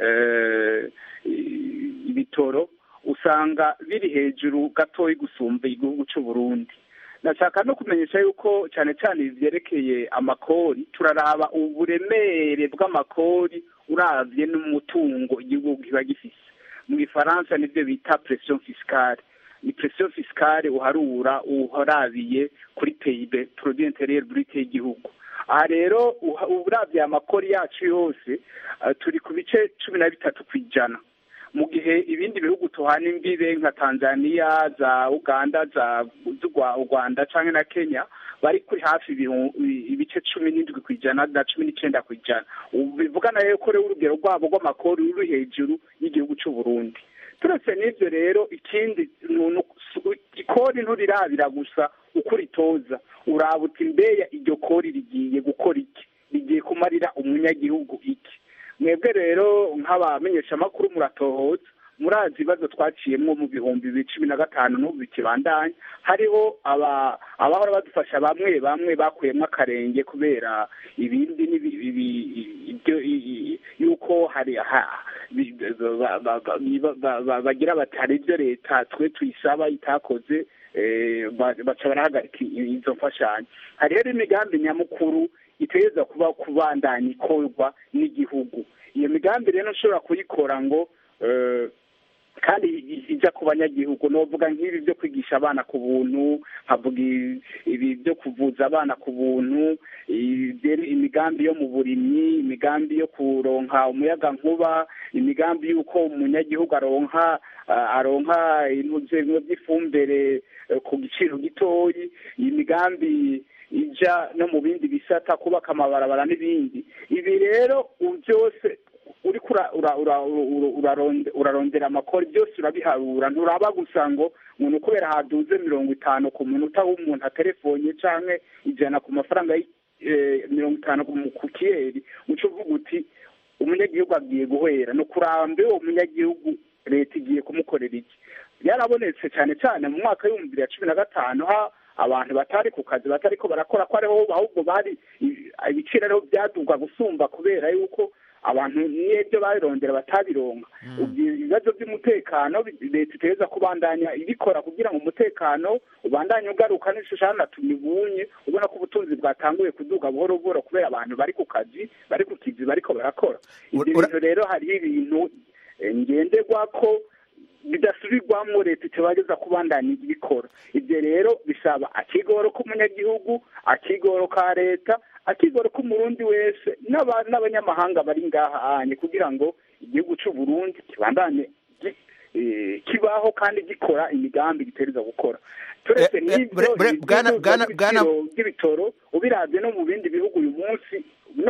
S: ibitoro, usanga biri hejuru gatoyi gusumba igihugu cy'u Burundi. Nashaka no kumenyesha yuko cyane cyane ivyerekeye amakori, turaraba uburemere bw'amakori uravye n'umutungo igihugu kiba gifise. Mu Gifaransa nivyo bita pression fiscale. ni pression fiscale uharura uharabiye kuri P I B produit intérieur brut y'igihugu. Aha rero uravye amakori yacu yose uh, turi ku bice cumi na bitatu kwijana, mu gihe ibindi bihugu tuhana imbibe nka Tanzania, za Uganda, za Rwanda canke na Kenya bari kuri hafi ibice cumi n'indwi kwijana na cumi n'icenda kwijana. Bivugana rero ko urugero rwabo rw'amakori ruri hejuru y'igihugu c'u Burundi. Turetse n'ivyo rero ikindi ikori nturirabira gusa uko ritoza, uraba uti mbeya iryo kori rigiye gukora iki, rigiye kumarira umunyagihugu iki. Mwebwe rero nk'abamenyesha makuru muratohoza, murazi ibibazo twaciyemwo mu bihumbi bibiri cumi na gatanu n'ubu bikibandanya, hariho aba abahora badufasha bamwe bamwe bakuyemwo akarenge kubera ibindi ibyo yuko hari bagira bati hari ibyo leta twe tuyisaba itakoze, baca barahagarika izo mfashanyo. Hari rero imigambi nyamukuru itegerezwa kuba kubandanya ikorwa n'igihugu. Iyo migambi rero ushobora kuyikora ngo kandi ija ku banyagihugu, novuga nk'ibi byo kwigisha abana ku buntu, nkavuga ibi byo kuvuza abana ku buntu, imigambi yo mu burimyi, imigambi yo kuronka umuyaga nkuba, imigambi y'uko umunyagihugu aronka aronka ibintu by'ifumbire ku giciro gitoyi, imigambi ija no mu bindi bisata kubaka amabarabara n'ibindi. Ibi rero byose uri urarondera amakori byose urabiharura, nturaba gusa ngo umuntu kubera haduze mirongo itanu ku munota w'umuntu atelefonye canke ijana ku mafaranga mirongo itanu ku kiyeri uca uvuga uti umunyagihugu agiye guhera. No kurambe uwo munyagihugu leta igiye kumukorera iki. Yarabonetse cyane cyane mu mwaka w'ibihumbi bibiri na cumi na gatanu ha abantu batari ku kazi batariko barakora ko ariho ahubwo bari ibiciro ariho byadugwa gusumba kubera yuko abantu n'ibyo babirondera batabironka. Ibibazo by'umutekano leta iteza kubandanya ibikora kugira ngo umutekano ubandanye ugaruka n'ishushana tumibunye, ubona ko ubutunzi bwatanguye kuduga buhoro buhoro kubera abantu bari ku kazi bari ku kizi bariko barakora. Ibyo bintu rero hari ibintu ngenderwa ko bidasubirwamo leta itebageza kubandanya ibikora. Ibyo rero bisaba akigoro k'umunyagihugu, akigoro ka leta, akigoro k'umurundi wese n'abanyamahanga bari ngaha anye kugira ngo igihugu cy'u Burundi kibandanye kibaho kandi gikora imigambi gitereza gukora. Turetse n'ibyo by'ibitoro ubiravye no mu bindi bihugu uyu munsi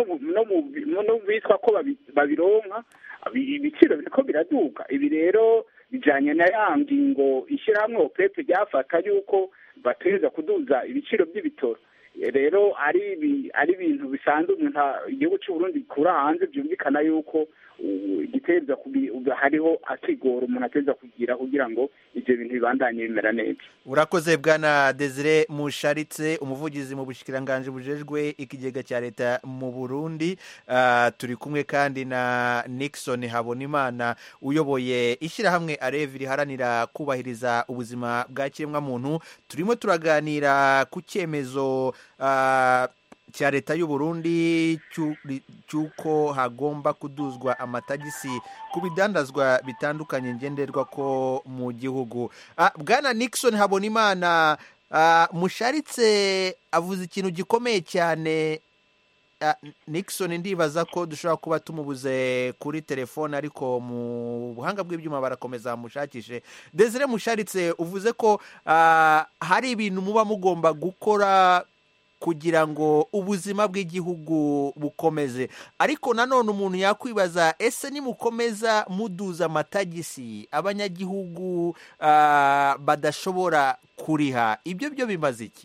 S: no bitwa ko babironka ibiciro biriko biraduga. Ibi rero bijanye na ya ngingo ishyirahamwe O P E P ryafata yuko batereza kuduza ibiciro by'ibitoro. Rero ari ari ibintu bisanzwe umuntu igihugu cy'u Burundi gikura hanze, byumvikana yuko gitereza hariho akigoro umuntu ateza kugira kugira ngo ivyo bintu bibandanye bimera neza.
E: Urakoze bwana Desire Musharitse, umuvugizi mu bushikiranganje bujejwe ikigega cya leta mu Burundi. Uh, turi kumwe kandi na Nixon Habonimana uyoboye ishyirahamwe Arevi riharanira kubahiriza ubuzima bwa kiremwa muntu. Turimo turaganira ku cyemezo uh, cya leta y'u Burundi cyuko hagomba kuduzwa amatagisi ku bidandazwa bitandukanye ngenderwa ko mu gihugu. Ah, bwana Nixon Habonimana, ah, Musharitse avuze ikintu gikomeye cyane. Ah, Nixon ndibaza ko dushobora kuba tumubuze kuri telefone ariko mu buhanga bw'ibyuma barakomeza mushakishe. Desire Musharitse, uvuze ko ah, hari ibintu muba mugomba gukora kugira ngo ubuzima bw'igihugu bukomeze, ariko nanone umuntu yakwibaza ese nimukomeza muduza amatagisi abanyagihugu uh, badashobora kuriha, ibyo byo bimaze iki?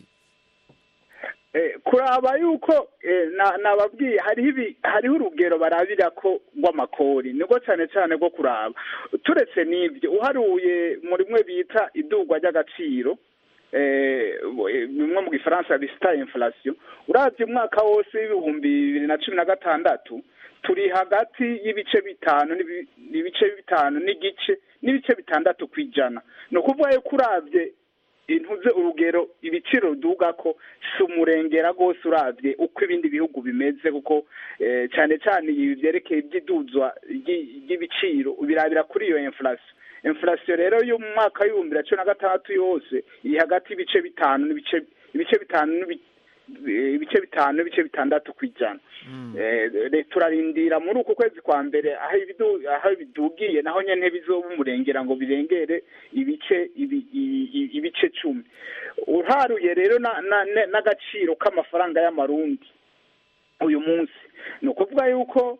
S: Eh, kuraba yuko eh, nababwiye hariho hariho urugero barabira ko rw'amakori niko cyane cyane rwo kuraba. Turetse n'ibyo uharuye muri mwe bita idugwa ry'agaciro eh bimwe mu Gifaransa bita inflation, uravye umwaka wose w'ibihumbi bibiri na cumi na gatandatu turi hagati y'ibice bitanu n'ibice bitanu n'igice n'ibice bitandatu kwijana. No kuvuga yuko uravye intuze urugero ibiciro biduga ko si umurengera rwose uravye uko ibindi bihugu bimeze kuko eh, cyane cyane ibi byerekeye iby'iduzwa ry'ibiciro birabira kuri iyo inflation inflation rero yo mu mwaka w'ibihumbi bibiri na cumi na gatandatu yose iri hagati y'ibice bitanu n'ibice ibice bitanu n'ibice ibice bitanu n'ibice bitandatu kwijana eh turarindira muri uko kwezi kwa mbere aho ibidu aho bidugiye naho nyene bizoba umurengera ngo birengere ibice ibice cumi uharuye rero n'agaciro k'amafaranga y'amarundi uyu munsi ni ukuvuga yuko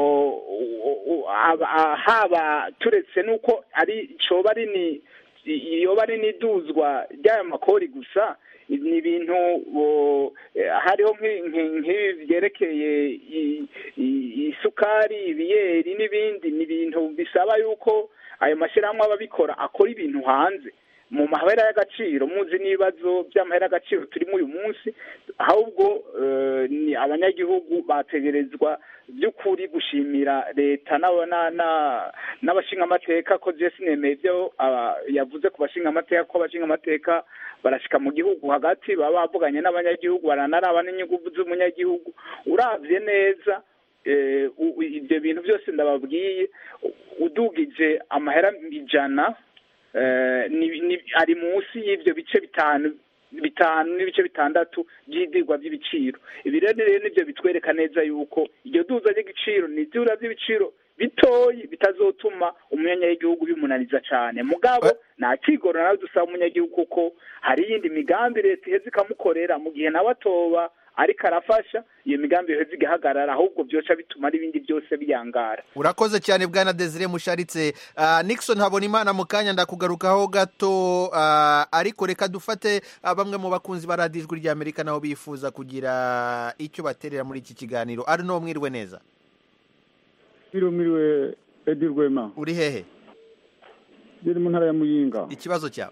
S: haba turetse nuko ari coba ari ni yoba ari n'iduzwa ry'aya makori gusa ni ibintu hariho nk'ibi byerekeye isukari ibiyeri n'ibindi ni ibintu bisaba yuko ayo mashyirahamwe ababikora akora ibintu hanze mu mahera y'agaciro muzi n'ibibazo by'amahera y'agaciro turimo uyu munsi ahubwo ni abanyagihugu bategerezwa by'ukuri gushimira leta n'abashingamateka ko jesi nemeye ibyo yavuze ku bashingamateka ko abashingamateka barashika mu gihugu hagati baba bavuganye n'abanyagihugu baranaraba n'inyungu z'umunyagihugu uravye neza ibyo bintu byose ndababwiye udugije amahera ijana ari munsi y'ibyo bice bitanu bitanu n'ibice bitandatu by'idigwa by'ibiciro ibi rero nibyo bitwereka neza yuko iryo duza ry'igiciro ni iduza ry'ibiciro bitoyi bitazotuma umunyagihugu bimunaniza cyane mugabo nta kigoro nawe dusaba umunyagihugu kuko hari iyindi migambi leta iheze ikamukorera mu gihe nawe atoba ariko arafasha iyo migambi iheze igahagarara ahubwo byoca bituma n'ibindi byose biyangara.
E: Urakoze cyane bwana Desire Musharitse. uh, Nixon Habonimana mu kanya ndakugarukaho gato, uh, ariko reka dufate uh, bamwe mu bakunzi ba Radio Ijwi ry'Amerika nabo bifuza kugira icyo baterera muri iki kiganiro. Ari no mwirwe neza.
C: Biro miriwe Edi Rwema.
E: Uri hehe?
C: Biri mu ntara ya Muyinga.
E: Ikibazo cyawe?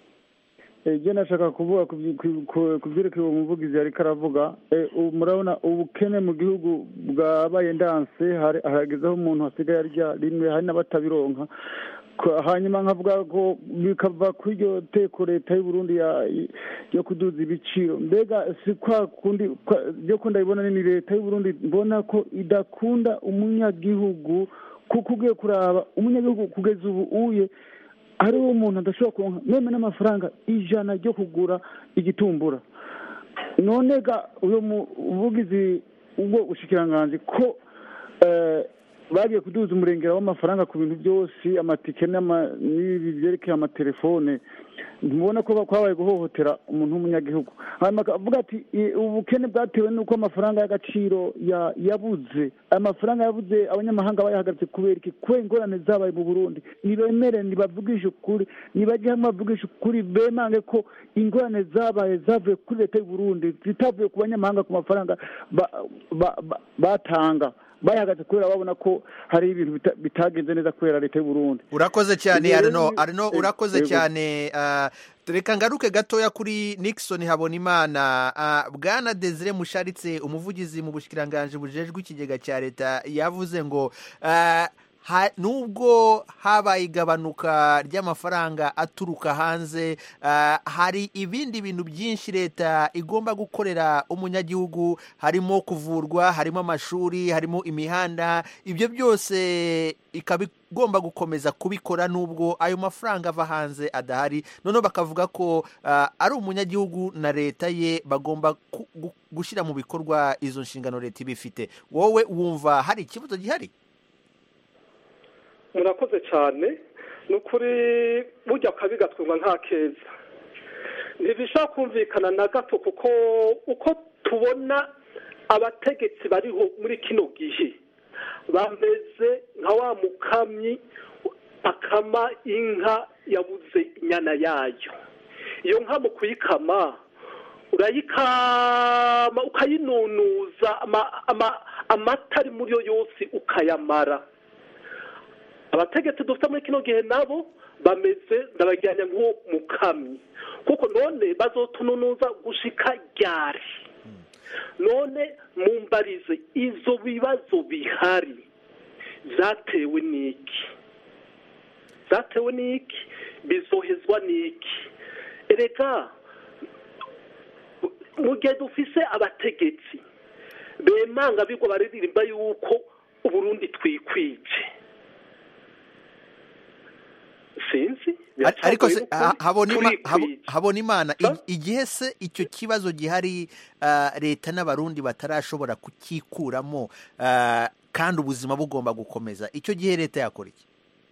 C: Je nashaka kuvuga kubyerekeye uwo muvugizi ariko aravuga, murabona ubukene mu gihugu bwabaye ndanse, haragezeho umuntu asigaye arya rimwe hari n'abatabironka. Hanyuma nkavuga ko bikava kuri iryo teko leta y'u Burundi yo kuduza ibiciro. Mbega si kwa kundi byo kunda ibona ni leta y'u Burundi mbona ko idakunda umunyagihugu, kuko ugiye kuraba umunyagihugu kugeza ubu uye ari umuntu adashobora kuronka neme n'amafaranga ijana ryo kugura igitumbura. None ga uyo muvugizi ubwo ushikiranganje ko eh bagiye kuduza umurengera w'amafaranga ku bintu byose, amatike n'ibi byerekeye amatelefone, ntibona ko kwabaye guhohotera umuntu w'umunyagihugu. Hanyuma avuga ati ubukene bwatewe nuko amafaranga y'agaciro yabuze, amafaranga yabuze abanyamahanga bayahagaritse kubera iki? Kwe ingorane zabaye mu Burundi. Nibemere nibavugisha ukuri, nibajye hamwe bavugisha ukuri, bemange ko ingorane zabaye zavuye kuri leta y'u Burundi, zitavuye ku banyamahanga ku mafaranga batanga bayahagaze kubera babona ko hari ibintu bitagenze neza kubera leta y'u Burundi.
E: Urakoze cyane Arno, Arno urakoze cyane. uh, Reka ngaruke gatoya kuri Nixon Habonimana. uh, Bwana Desire Musharitse umuvugizi mu bushikiranganje bujejwe ikigega cya leta yavuze ngo uh, Ha, nubwo habaye igabanuka ry'amafaranga aturuka hanze, uh, hari ibindi bintu byinshi leta igomba gukorera umunyagihugu, harimo kuvurwa, harimo amashuri, harimo imihanda. Ibyo byose ikabigomba gukomeza kubikora nubwo ayo mafaranga ava hanze adahari. None bakavuga ko uh, ari umunyagihugu na leta ye bagomba gushyira mu bikorwa izo nshingano leta ibifite. Wowe wumva hari ikibazo gihari?
B: Murakoze cyane. Nukuri burya kabigatwumva nta keza, ntibishaka kumvikana na gato, kuko uko tubona abategetsi bariho muri kino gihe bameze nka wa mukamyi akama inka yabuze inyana yayo. Iyo nka mu kuyikama urayikama ukayinunuza amata ari muri yo yose ukayamara. Abategetsi dufite muri kino gihe nabo bameze ndabajyanye nk'uwo mukamyi, kuko none bazotununuza gushika ryari? None mumbarize izo bibazo bihari zatewe n'iki? Zatewe n'iki? Bizohezwa n'iki? erega mu gihe dufise abategetsi bemanga bigwa baririmba yuko uburundi twikwije sinzi
E: ariko se habona imana igihe se icyo kibazo gihari leta n'abarundi batarashobora kukikuramo kandi ubuzima bugomba gukomeza icyo gihe leta yakora iki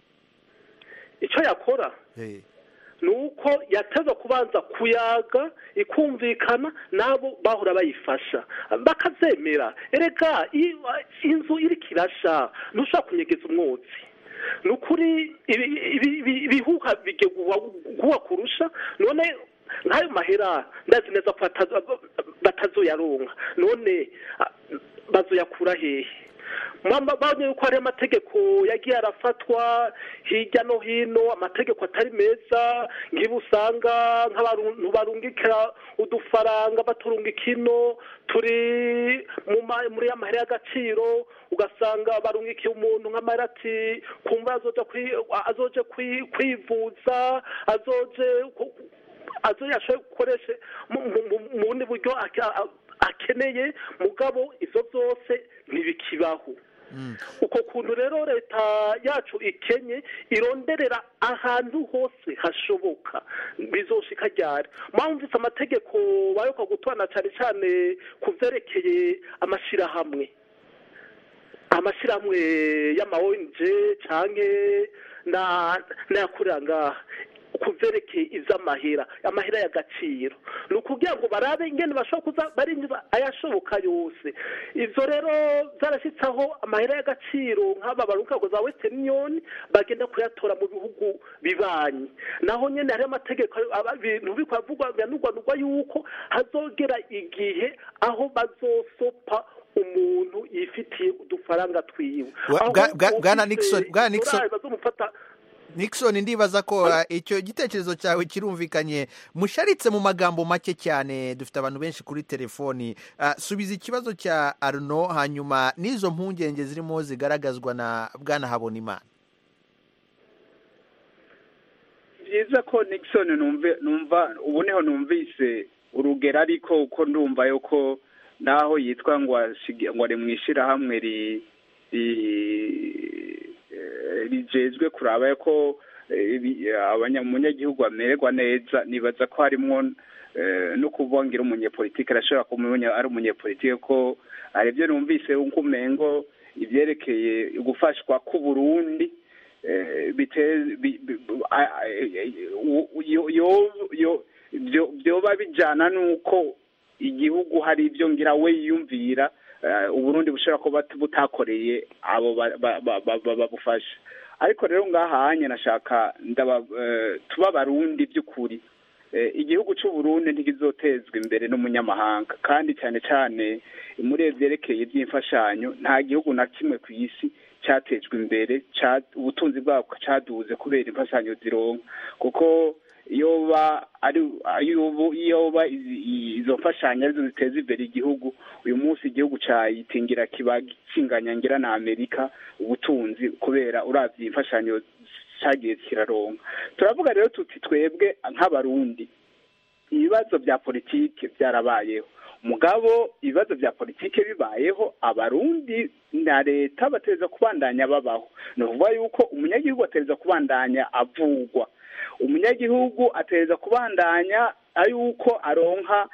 B: icyo yakora ni uko yateza kubanza kuyaga ikumvikana n'abo bahora bayifasha bakazemera erega inzu iri kirasha ntushobora kunyegeza umwotsi ni ukuri ibihuha bigiye guha kurusha none nk'ayo mahera ndazi neza ko batazoyaronka none bazoyakura hehe babonye yuko hari amategeko yagiye arafatwa hirya no hino amategeko atari meza nk'ibi usanga nk'abantu barungikira udufaranga baturungika ino turi muri ya mahera y'agaciro ugasanga barungikiye umuntu nk'amahera ati kumva azoje kwivuza azoje azoyashoboye gukoresha mu bundi buryo akeneye mugabo izo zose ntibikibaho uko kuntu rero leta yacu ikenye ironderera ahantu hose hashoboka bizoshika ryari mwumvise amategeko bayoka gutwana cyane cyane ku vyerekeye amashirahamwe amashirahamwe y'ama O N G canke na nayakorera ngaha kuverekeye ivy'amahera amahera y'agaciro ni ukugira ngo barabe ingene bashobora kuza barinjiza ayashoboka yose ivyo rero zarashitsaho amahera y'agaciro nk'aba barunkago za Western Union bagenda kuyatora mu bihugu bibanyi naho nyene hari amategeko ibintu bikavugwa byanugwanugwa yuko hazogera igihe aho bazosopa umuntu yifitiye udufaranga twiwe
E: bwana Nixon bwana Nixon Nixon ndibaza ko icyo gitekerezo cyawe kirumvikanye musharitse mu magambo make cyane dufite abantu benshi kuri telefoni subiza ikibazo cya Arno hanyuma n'izo mpungenge zirimo zigaragazwa na bwana Habonimana
S: byiza ko Nixon numve numva ubu niho numvise urugero ariko uko ndumva yuko naho yitwa ngo ngo ari mwishira hamwe ri rijejwe kuraba ko abanyamunyagihugu bamererwa neza nibaza ko harimo no kubongira umunyepolitike arashobora kumenya ari umunyepolitike ko ari byo numvise umengo ivyerekeye gufashwa ku Burundi byoba bijana nuko igihugu hari ibyo ngira we yiyumvira Uburundi bushobora kuba butakoreye abo babufasha ariko rero ngahanye nashaka ndaba tuba barundi by'ukuri igihugu cy'u Burundi ntigizotezwa imbere n'umunyamahanga kandi cyane cyane muri byerekeye by'imfashanyo nta gihugu na kimwe ku isi cyatejwe imbere ubutunzi bwako cyaduze kubera imfashanyo zironka kuko yoba ari yoba izo mfashanyo arizo ziteza imbere igihugu uyu munsi igihugu cyayitingira kiba kinganya ngira na Amerika ubutunzi kubera uravye imfashanyo cyagiye kiraronka turavuga rero tuti twebwe nk'abarundi ibibazo bya politike byarabayeho mugabo ibibazo bya politike bibayeho abarundi na leta bateza kubandanya babaho no vuga yuko umunyagihugu ateza kubandanya avugwa umunyagihugu ateza kubandanya ayuko aronka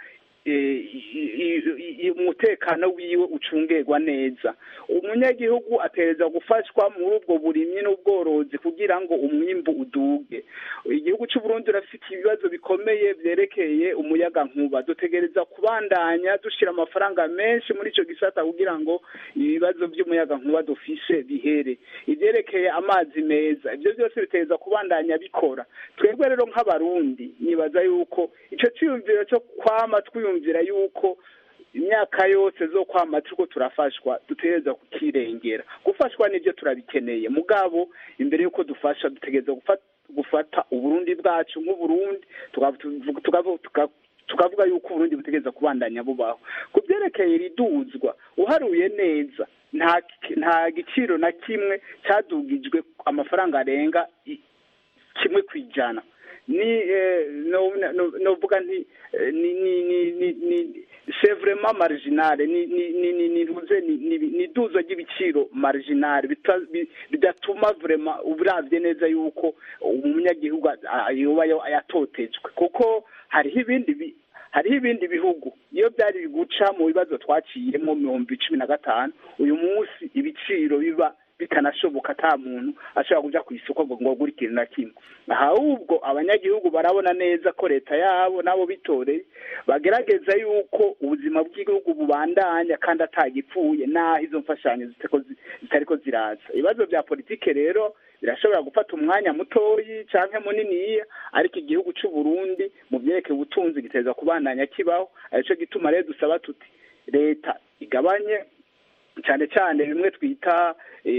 S: umutekano wiwe ucungerwa neza umunyagihugu ateza gufashwa muri ubwo burimyi n'ubworozi kugira ngo umwimbu uduge igihugu cy'u Burundi rafite ibibazo bikomeye byerekeye umuyaga nkuba dutegereza kubandanya dushira amafaranga menshi muri ico gisata kugira ngo ibibazo by'umuyaga nkuba dufise bihere ivyerekeye amazi meza ibyo byose biteza kubandanya bikora twebwe rero nk'abarundi nibaza yuko ico cyiyumviro cyo kwama twiyumvira yuko imyaka yose zo kwama turiko turafashwa dutegereza kukirengera gufashwa nibyo turabikeneye mugabo imbere yuko dufasha dutegereza gufata gufata uburundi bwacu nk'uburundi tukavuga yuko uburundi butegereza kubandanya bubaho kubyerekeye riduzwa uharuye neza nta nta giciro na kimwe cyadugijwe amafaranga arenga kimwe kwijana ni novuga nti ni ni ni ni c'est vraiment marginal ni ni ni ni ruze ni ni duzo ry'ibiciro marginal bidatuma vraiment uburavye neza yuko umunyagihugu yoba yatotejwe kuko hariho ibindi hariho ibindi bihugu iyo byari biguca mu bibazo twaciyemo mu bihumbi cumi na gatanu uyu munsi ibiciro biba bitanashoboka ata muntu ashobora kuja ku isoko ngo ngogure ikintu na kimwe ahubwo abanyagihugu barabona neza ko leta yabo nabo bitoreye bagerageza yuko ubuzima bw'igihugu bubandanya kandi atagipfuye naho izo mfashanyo zitariko ziraza ibibazo bya politike rero birashobora gufata umwanya mutoyi canke muniniya ariko igihugu c'u Burundi mu vyerekeye ubutunzi giteza kubandanya kibaho arico gituma rero dusaba tuti leta igabanye cyane cyane bimwe twita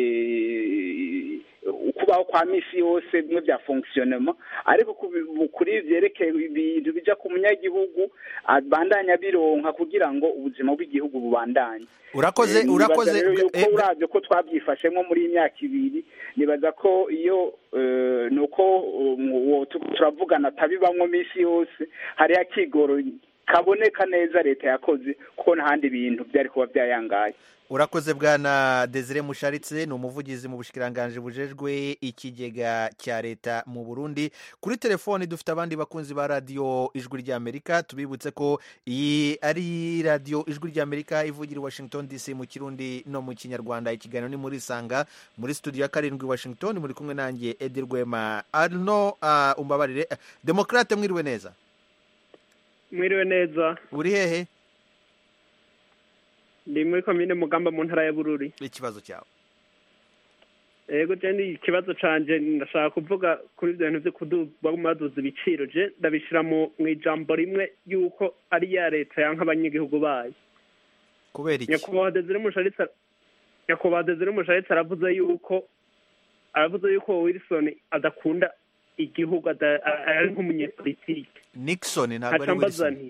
S: ukubaho kwa misi yose bimwe bya fonctionnement ariko kuri vyerekeye ibintu bija ku munyagihugu abandanya bironka kugira ngo ubuzima bw'igihugu bubandanye.
E: Urakoze urakoze
S: uravye ko twabyifashemo muri imyaka ibiri nibaza ko iyo nuko turavugana tabibamwo misi yose hari akigoro kaboneka neza leta yakoze kuko n'ahandi bintu byari kuba byayangaye.
E: Urakoze bwana Desire Musharitse ni umuvugizi mu bushikiranganje bujejwe ikigega cya leta mu Burundi. Kuri telefoni dufite abandi bakunzi ba radio Ijwi rya Amerika, tubibutse ko iyi ari radio Ijwi rya Amerika ivugira i Washington D C mu Kirundi no mu Kinyarwanda. Ikiganiro ni muri Sanga muri studio ya karindwi Washington, muri kumwe nanjye Edi Rwema. Arno uh, umbabarire uh, Demokrate mwiriwe neza.
F: Mwiriwe neza.
E: Uri hehe?
F: Ndi muri komine Mugamba mu ntara ya Bururi.
E: Ikibazo cyawe?
F: Yego je ndi ikibazo canje ndashaka kuvuga kuri ibyo bintu byo kudubaduza ibiciro je ndabishira mu ijambo rimwe yuko ari ya leta yanka abanyagihugu bayo.
E: Kubera iki?
F: Nyakubahwa Desire Musharitse Nyakubahwa Desire Musharitse aravuze yuko aravuze yuko Wilson adakunda igihugu ari nk'umunyepolitike.
E: Nixon ntabwo ari Wilson.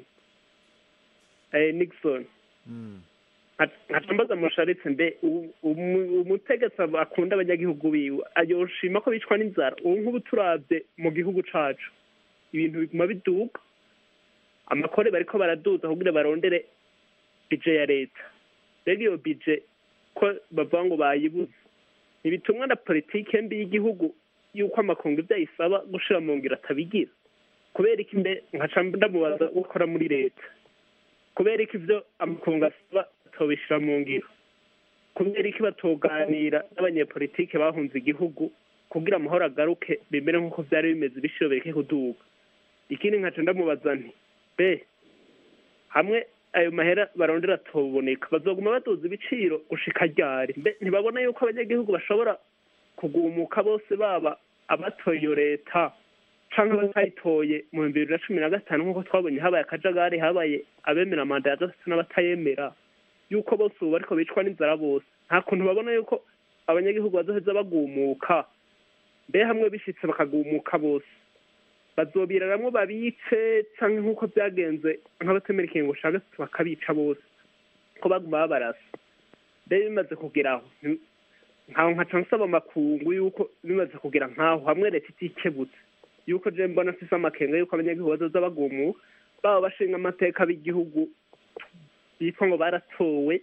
F: Eh Nixon.
E: Mm.
F: Hatambaza Musharitse mbe umutegetsi akunda abanyagihugu biwe ayoshima ko bicwa n'inzara ubu nk'ubu turabye mu gihugu cacu ibintu biguma biduka amakore bariko baraduza kugira barondere bije ya leta rero iyo bije ko bavuga ngo bayibuze ntibitumwa na politike mbi y'igihugu yuko amakungu ivyayisaba gushira mu ngiro atabigira kubera iki mbe nkaca ndamubaza ukora muri leta kubera iki ivyo amakungu asaba tobishira mu ngiro kubera iki batoganira n'abanyepolitike bahunze igihugu kugira amahoro agaruke bimere nk'uko vyari bimeze ibiciro bireke kuduga ikindi nkaca ndamubaza nti be hamwe ayo mahera barondera toboneka bazoguma baduza ibiciro gushika ryari mbe ntibabona yuko abanyagihugu bashobora kugumuka bose baba abatoye leta canke batayitoye mu bibiri na cumi na gatanu nk'uko twabonye habaye akajagari habaye abemera manda ya gatatu n'abatayemera yuko bose ubu bariko bicwa n'inzara bose nta kuntu babona yuko abanyagihugu bazoheza bagumuka mbe hamwe bishitse bakagumuka bose bazobiraramwo babice canke nk'uko vyagenze nk'abatemera ikingo ca gatatu bakabica bose ko baguma babarasa mbe bimaze kugeraho nkaho nkaca nsaba amakungu yuko bimaze kugera nkaho hamwe leta itikebutse yuko je mbona mfise amakenga yuko abanyagihugu bazoza bagumuka baba bashinga amateka b'igihugu bitwa ngo baratowe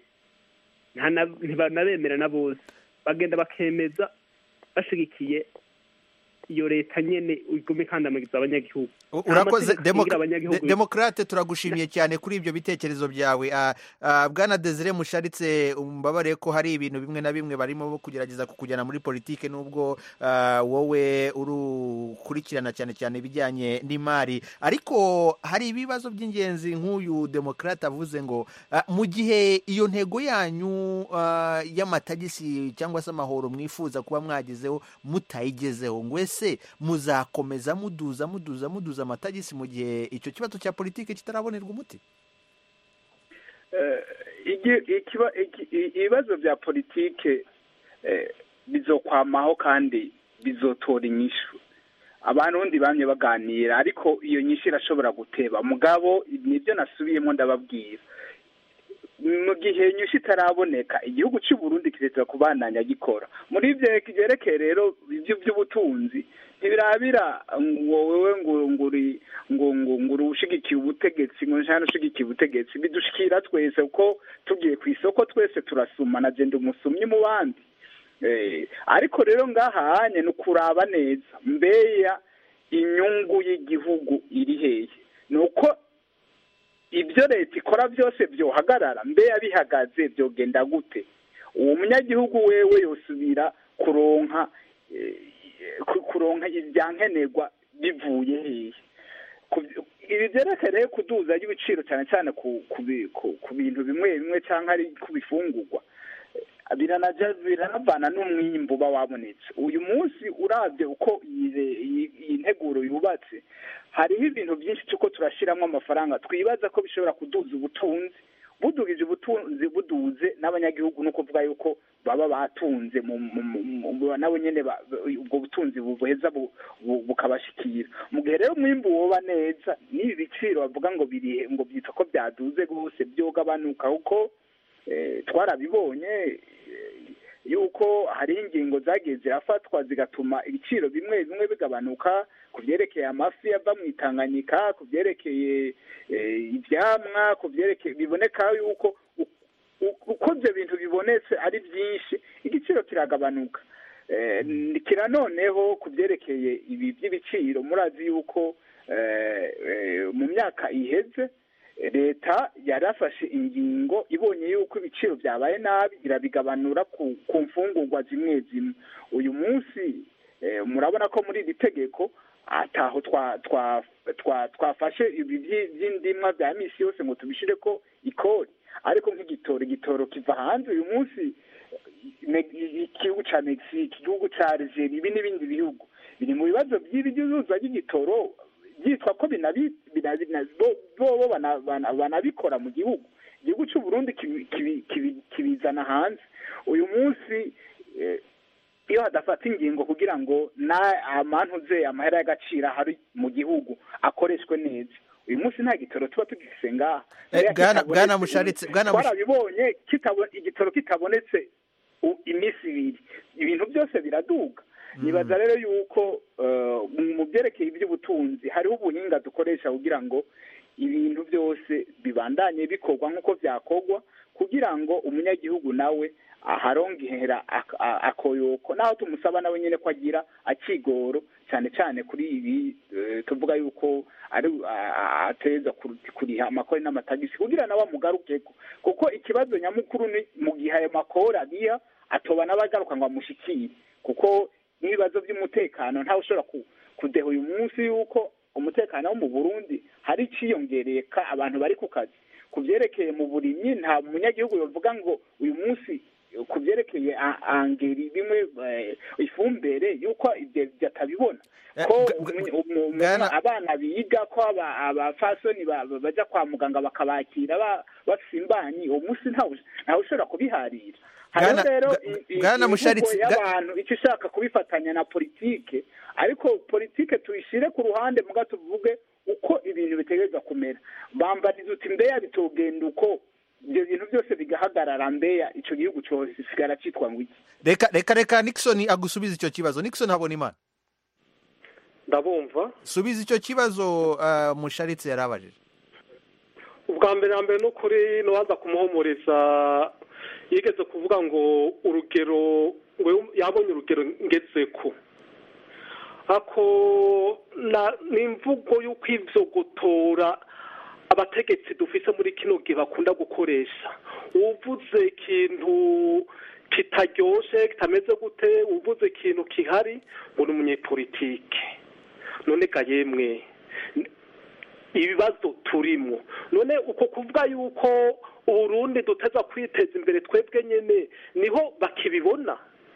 F: ntibanabemera na bose bagenda bakemeza bashigikiye iyo leta nyene iguma ikandamiza abanyagihugu.
E: Urakoze Demokrate, turagushimiye cyane kuri ibyo bitekerezo byawe. Bwana Desire Musharitse, umbabare ko hari ibintu bimwe na bimwe barimo kugerageza kukujyana muri politike nubwo wowe urukurikirana cyane cyane ibijyanye n'imari, ariko hari ibibazo by'ingenzi nk'uyu Demokrate avuze ngo mu gihe iyo ntego yanyu y'amatagisi cyangwa se amahoro mwifuza kuba mwagezeho mutayigezeho, ngo ese muzakomeza muduza muduza muduza amatagisi mu gihe icyo kibazo cya politike kitarabonerwa umuti?
S: ibibazo bya politike bizokwamaho kandi bizotora inyishu. Abantu bamye baganira ariko iyo nyishu irashobora guteba mugabo nibyo nasubiyemo ndababwira mu gihe nyushi itaraboneka igihugu cy'u Burundi kiretse kubananya gikora muri ivyo byerekeye rero ivyo by'ubutunzi ntibirabira wowe ngo nguri ngo ngo nguri ushigikiye ubutegetsi ngo njana ushigikiye ubutegetsi bidushikira twese uko tugiye ku isoko twese turasuma na genda umusumyi mu bandi eh ariko rero ngahanye no kuraba neza mbeya inyungu y'igihugu iri hehe nuko ibyo leta ikora byose byohagarara mbe yabihagaze byogenda gute uwo munyagihugu wewe yosubira kuronka kuronka ibyankenerwa bivuye hehe ibi byerekeye kuduza y'ibiciro cyane cyane ku bintu bimwe bimwe cyangwa ari ku bifungurwa biranavana n'umwimbu uba wabonetse uyu munsi urabye uko iyi nteguro yubatse hariho ibintu byinshi cy'uko turashyiramo amafaranga twibaza ko bishobora kuduza ubutunzi budugije ubutunzi buduze n'abanyagihugu no kuvuga yuko baba batunze nabo nyine ubwo butunzi buheza bukabashikira mu gihe rero umwimbu woba neza n'ibi biciro bavuga ngo biri ngo byitwa ko byaduze rwose byogabanuka kuko twarabibonye yuko hari ingingo zagiye zirafatwa zigatuma ibiciro bimwe bimwe bigabanuka ku byerekeye amafi ava mu Itanganyika ku byerekeye ibyamwa ku byerekeye biboneka yuko uko ibyo bintu bibonetse ari byinshi igiciro kiragabanuka kira noneho ku byerekeye ibi by'ibiciro murazi yuko mu myaka iheze leta yarafashe ingingo ibonye yuko ibiciro byabaye nabi irabigabanura ku mfungurwa zimwe zimwe uyu munsi murabona ko muri iri tegeko ataho twafashe ibi by'indimwa bya misi yose ngo tubishire ko ikori ariko nk'igitoro igitoro kiva hanze uyu munsi igihugu cya Mexique igihugu cya Algeria ibi n'ibindi bihugu biri mu bibazo by'ibiduza ry'igitoro byitwa ko bo banabikora mu gihugu igihugu cy'u Burundi kibizana hanze uyu munsi iyo hadafata ingingo kugira ngo amantuze amahera y'agaciro hari mu gihugu akoreshwe neza uyu munsi nta gitoro tuba tugifise ngaha
E: bwana musharitse
S: twarabibonye igitoro kitabonetse iminsi ibiri ibintu byose biraduga nibaza rero yuko mu byerekeye iby'ubutunzi hariho ubuhinga dukoresha kugira ngo ibintu byose bibandanye bikorwa nk'uko byakorwa kugira ngo umunyagihugu nawe aharongera akoyoko naho tumusaba nawe nyine ko agira akigoro cyane cyane kuri ibi tuvuga yuko ari ateza kuriha amakori n'amatagisi kugira nawe amugarukeko kuko ikibazo nyamukuru ni mu gihe ayo makori agiya atoba n'abagaruka ngo amushikire kuko n'ibibazo by'umutekano ntawe ushobora kudeha uyu munsi yuko umutekano wo mu Burundi hari iciyongereye ka abantu bari ku kazi ku byerekeye mu burimyi nta munyagihugu yavuga ngo uyu munsi ku byerekeye angeri bimwe ifumbere yuko ibyo byatabibona ko abana biga ko abafasoni bajya kwa muganga bakabakira bafite imbanyi uwo munsi ntawe ushobora kubiharira hariho rero imvugo y'abantu icyo ishaka kubifatanya na politike ariko politike tuyishyire ku ruhande muga tuvuge uko ibintu bitegereza kumera bambariza uti mbeya bitogenda uko ibyo bintu byose bigahagarara mbeya icyo gihugu cyose sigara cyitwa ngo iki
E: reka reka reka Nixon agusubiza icyo kibazo Nixon habona imana
B: ndabumva
E: subiza icyo kibazo uh, musharitse yarabajije
B: ubwa mbere na mbere no kuri no waza kumuhumuriza yigeze kuvuga ngo urugero yabonye urugero ngeze ko ako na nimvugo yuko ivyo gutora abategetsi dufise muri kino gihe bakunda gukoresha uvuze ikintu kitaryoshe kitameze gute uvuze ikintu kihari uri umunyepolitike none ga yemwe ibibazo turimo none uko kuvuga yuko Uburundi duteza kwiteza imbere twebwe nyene niho bakibibona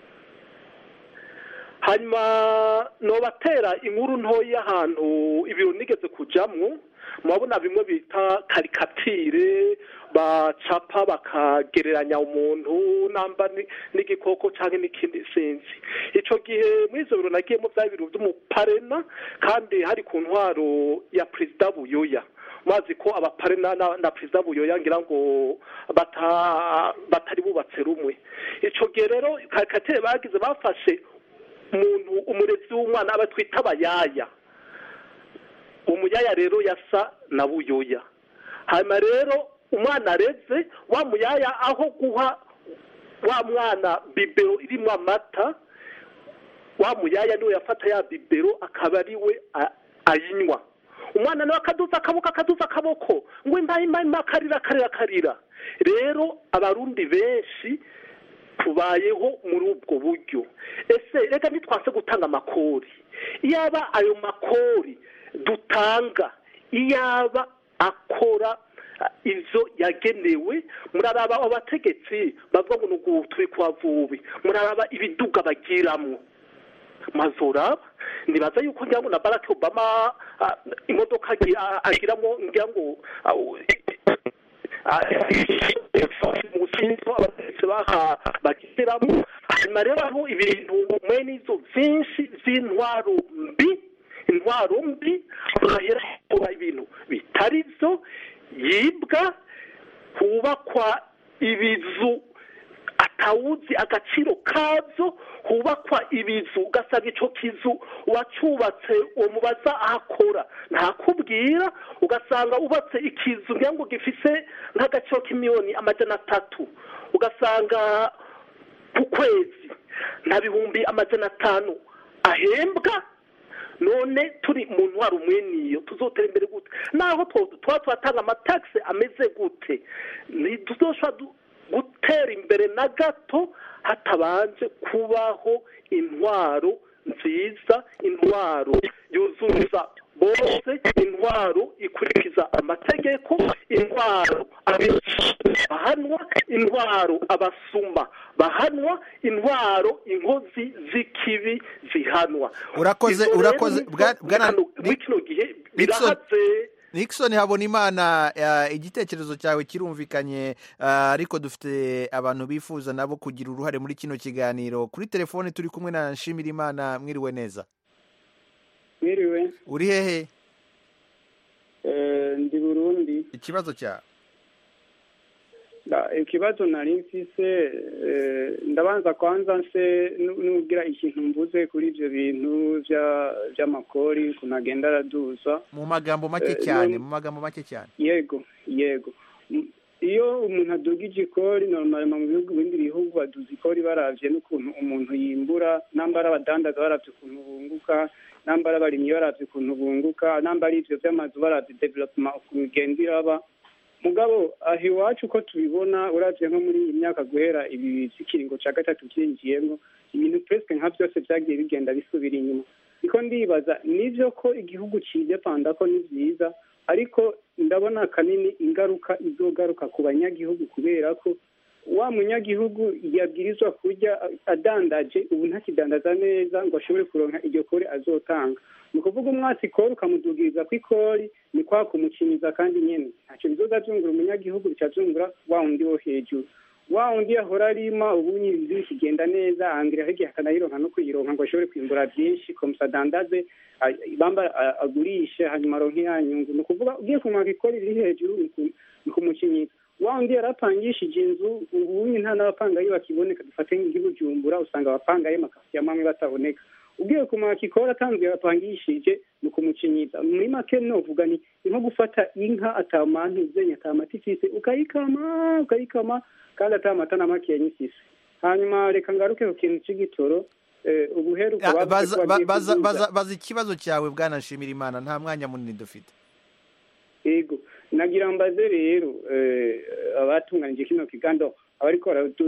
B: hanyuma no batera inkuru ntoya ahantu ibiro nigeze kujamwo murabona bimwe bita karikatire bacapa bakagereranya umuntu namba n'igikoko canke n'ikindi sinzi ico gihe muri izo biro nagiyemo vya biro vy'umuparena kandi hari ku ntwaro ya perezida Buyoya mazi ko abapare na, na, na perezida Buyoya ngira ngo bata, batari bubatse rumwe ico gihe rero kakatire bagize bafashe umuntu umurezi w'umwana aba twita abayaya umuyaya rero yasa na Buyoya hanyuma rero umwana areze wa muyaya aho guha wa mwana bibero irimo amata wa muyaya niwe yafata ya bibero akaba ari we ayinywa umwana nawe akaduza akaboko akaduza akaboko ngo imbaye imbaye akarira akarira akarira rero abarundi benshi tubayeho muri ubwo buryo ese reka ntitwase gutanga amakori iyaba ayo makori dutanga iyaba akora ivyo yagenewe muraraba abategetsi bavuga ngo nugu turi kwavubi muraraba ibiduga bagiramwo mazoraba nibaza yuko ngira ngo na Barack Obama imodoka agiramo ngira ngo musinzo abategetsi baha bagiramo hanyuma rero aho ibintu mwene izo vyinshi vy'intwaro mbi intwaro mbi bahera kuba ibintu bitari vyo yibwa hubakwa ibizu atawuzi agaciro kavyo hubakwa ibizu ugasanga ico kizu wacubatse uwo mubaza ahakora ntakubwira ugasanga ubatse ikizu ngira ngo gifise nk'agaciro k'imiliyoni amajana atatu ugasanga ku kwezi nta bihumbi amajana atanu ahembwa none turi mu ntwaro umwe niyo tuzotera imbere gute naho twa twatanga amataxe ameze gute ntituzoshobora gutera imbere na gato hatabanje kubaho intwaro nziza intwaro yuzuza bose intwaro ikurikiza amategeko intwaro bahanwa intwaro abasuma bahanwa intwaro inkozi z'ikibi zihanwa
E: urakoze urakoze
B: bwana w'ikino gihe birahatse
E: Nixon Habonimana uh, igitekerezo cyawe kirumvikanye uh, ariko dufite abantu bifuza nabo kugira uruhare muri kino kiganiro kuri telefone turi kumwe na Nshimirimana mwiriwe neza
G: mwiriwe
E: uri hehe
G: eh ndi Burundi
E: ikibazo cya
G: da ikibazo nari mfise ndabanza kwanza nse nugira ikintu mvuze kuri ivyo bintu vya vy'amakori kunagenda raduzwa
E: mu magambo make cyane mu magambo make cyane
G: yego yego iyo umuntu adugije ikori normal mu bihugu bindi bihugu baduza ikori baravye n'ukuntu umuntu yimbura nambara abadandaza baravye ukuntu bunguka nambara abarimyi baravye ukuntu bunguka nambara ivyo vy'amazu baravye development ukugendira aba mugabo aho iwacu uko tubibona uravye nko muri iyi myaka guhera ibi ikiringo ca gatatu cyinjiyemo ibintu presque nka byose byagiye bigenda bisubira inyuma niko ndibaza nivyo ko igihugu cije panda ko ni vyiza ariko ndabona kanini ingaruka izogaruka ku banyagihugu kubera ko wa munyagihugu yabwirizwa kurya adandaje ubu ntakidandaza neza ngo ashobore kuronka iryo kore azotanga ni ukuvuga umwatsi kori ukamudugiriza ku ikori ni kwa kumukiniza kandi nyene ntacyo bizoza vyungura umunyagihugu bicavyungura wa wundi wo hejuru wa wundi yahora arima ubu nyirizi bikigenda neza angira hegihe akanayironka no kuyironka ngo ashobore kwimbura vyinshi komsa dandaze bamba agurishe hanyuma aronke ya nyungu ni ukuvuga ugiye kumwaka ikori riri hejuru ni kumukinyiza wa wundi yarapangishije inzu ubu nta n'abapangayi bakiboneka dufate nk'ibujumbura usanga abapangayi makasiya mamwe bataboneka ugiye kumwaka ikora atanzwe yapangishije ni kumukinyiza muri make novuga ni nko gufata inka atamantu uzenya atamata ifise ukayikama ukayikama kandi atamata na make yanyisise hanyuma reka ngaruke ku kintu c'igitoro ubuheruka
E: baza ikibazo cyawe bwana Nshimirimana nta mwanya munini dufite
G: yego nagira mbaze rero abatunganije kino kigando abariko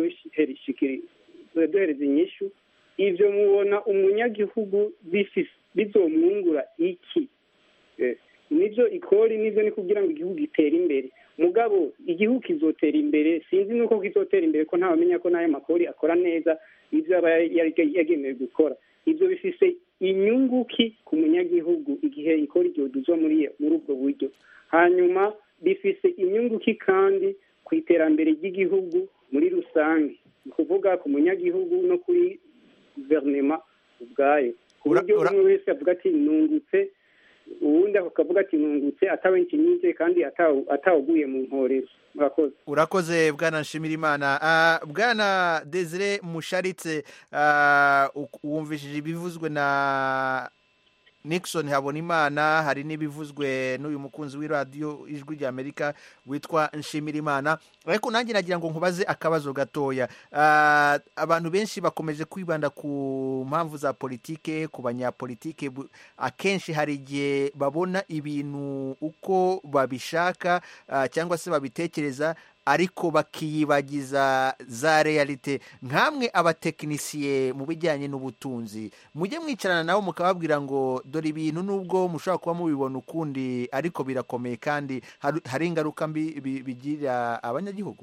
G: baraduhereza inyishu ivyo mubona umunyagihugu bizomwungura iki nivyo ikori nivyo ni kugira ngo igihugu gitere imbere mugabo igihugu kizotera imbere sinzi nuko kizotera imbere ko ntawamenya ko n'ayo makori akora neza ivyo aba yagenewe gukora ivyo bifise inyunguki ku munyagihugu igihe ikori ryoduzwa muri muri ubwo buryo hanyuma bifise inyunguki kandi ku iterambere ry'igihugu muri rusange ni kuvuga ku munyagihugu no kuri guverinoma ubwayo ku buryo umwe wese avuga ati nungutse uwundi akavuga ati nkungutse atawe nkinyinze kandi atawuguye mu nkorero. Murakoze.
E: Urakoze bwana Nshimirimana. Uh, bwana Desire Musharitse, uh, wumvishije ibivuzwe na Nixon Habonimana, hari n'ibivuzwe n'uyu mukunzi w'iradiyo Ijwi rya Amerika witwa Nshimirimana, ariko nanjye nagira ngo nkubaze akabazo gatoya. Uh, abantu benshi bakomeje kwibanda ku mpamvu za politike, ku banyapolitike. Akenshi hari igihe babona ibintu uko babishaka, uh, cyangwa se babitekereza, ariko bakiyibagiza za realite. Nkamwe abatekinisiye mu bijyanye n'ubutunzi, mujye mwicarana nabo mukababwira ngo dore ibintu nubwo mushobora kuba mubibona ukundi ariko birakomeye kandi hari ingaruka mbi bigira abanyagihugu.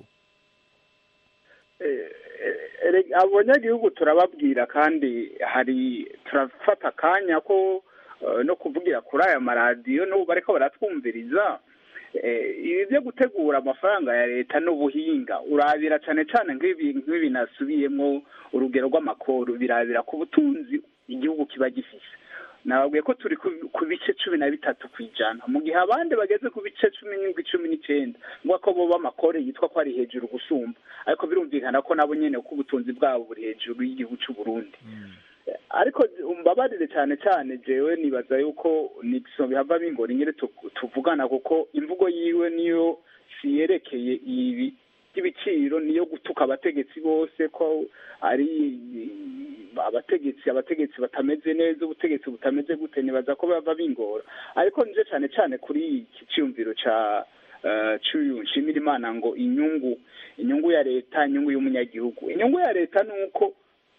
S: Abanyagihugu turababwira kandi hari turafata akanya ko no kuvugira kuri aya maradiyo n'ubu bariko baratwumviriza. Ibi byo gutegura amafaranga ya leta n'ubuhinga urabira cyane cyane nk'ibi nasubiyemo urugero rw'amakoro, birabira ku butunzi igihugu kiba gifise. Nababwiye ko turi ku bice cumi na bitatu ku ijana, mu gihe abandi bageze ku bice cumi n'indwi cumi n'icyenda, ngo ko bo b'amakoro yitwa ko ari hejuru gusumba, ariko birumvikana ko nabo nyene ko ubutunzi bwabo buri hejuru y'igihugu cy'u Burundi. Ariko umbabarire cyane cyane jewe nibaza yuko Nixon bihava bingora ingere tuvugana, kuko imvugo yiwe niyo siyerekeye ibi by'ibiciro, niyo gutuka abategetsi bose ko ari abategetsi abategetsi batameze neza, ubutegetsi butameze gute, nibaza ko bava bingora. Ariko nje cyane cyane kuri iki cyumviro ca uh, cyuyu Nshimirimana ngo inyungu inyungu ya leta, inyungu y'umunyagihugu. Inyungu ya leta nuko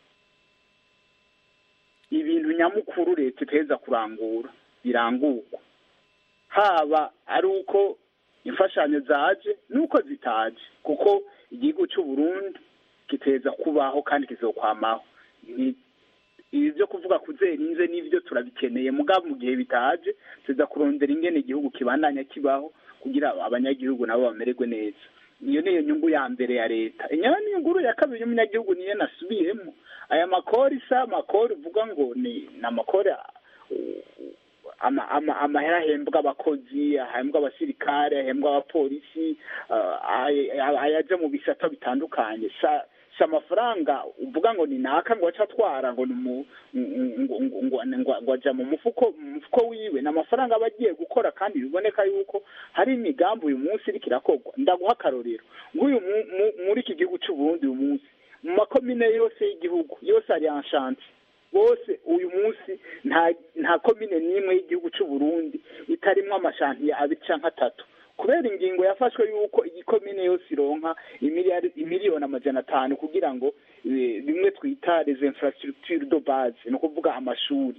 S: ibintu nyamukuru leta iteza kurangura birangurwa, haba ari uko imfashanyo zaje nuko zitaje, kuko igihugu cy'u Burundi kiteza kubaho kandi kizokwamaho. Ibi byo kuvuga kuzera inze n'ibyo turabikeneye, mugabo mu gihe bitaje tuza kurondera ingene igihugu kibandanya kibaho kugira abanyagihugu nabo bamererwe neza. Iyo niyo nyungu ya mbere ya leta. Inyungu ya kabiri y'umunyagihugu niyo nasubiyemo, aya makori sa amakori uvuga ngo ni namakori ama ama amahera ahembwa abakozi, ahembwa abasirikare, ahembwa abapolisi, ayaje mu bisata bitandukanye. Sa sa amafaranga uvuga ngo ni naka ngo acatwara ngo ngo ngo aja mu mufuko mufuko wiwe, na amafaranga abagiye gukora, kandi biboneka yuko hari imigambi uyu munsi iri kirakogwa. Ndaguha akarorero nguyu muri iki gihugu cy'u Burundi uyu munsi mu makomine yose y'igihugu yose ari enchante bose uyu munsi nta nta komine n'imwe y'igihugu cy'u Burundi itarimwe amashanti abica nk'atatu, kubera ingingo yafashwe yuko igikomine yose ironka imiliyoni amajana atanu kugira ngo bimwe twita les infrastructures de base, no kuvuga amashuri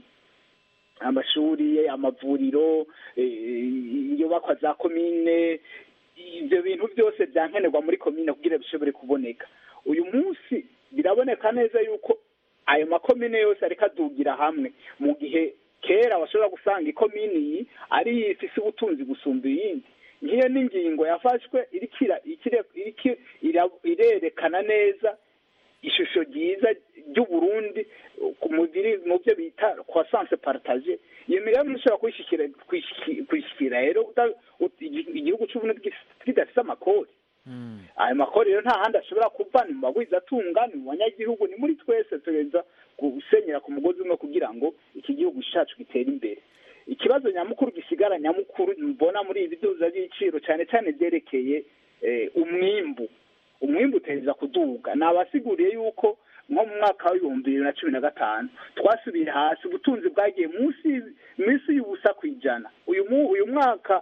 S: amashuri amavuriro, inyubakwa za komine, ibyo bintu byose byankenerwa muri komine kugira bishobore kuboneka. Uyu munsi biraboneka neza yuko ayo makomine yose ariko adugira hamwe, mu gihe kera washobora gusanga ikomini iyi ari ifise ubutunzi gusumba iyindi. Ngiyo n'ingingo yafashwe irikira iriki irerekana neza ishusho ryiza ry'u Burundi mu byo bita croissance partagée. Iyo miliyoni ishobora kwishikira kwishikira rero igihugu cy'u Burundi kidafise amakori. Ayo makori rero nta handi ashobora kuva, ni mu bagwiza atunga, ni mu banyagihugu, ni muri twese tugereza gusenyera ku mugozi umwe kugira ngo iki gihugu cyacu gitere imbere. Ikibazo nyamukuru gisigara nyamukuru mbona muri ibi biduza by'ibiciro cyane cyane byerekeye umwimbu. Umwimbu uteza kuduga. Nabasiguriye yuko nko mu mwaka w'ibihumbi bibiri na cumi na gatanu twasubiye hasi, ubutunzi bwagiye munsi munsi y'ubusa kwijana. Uyu uyu mwaka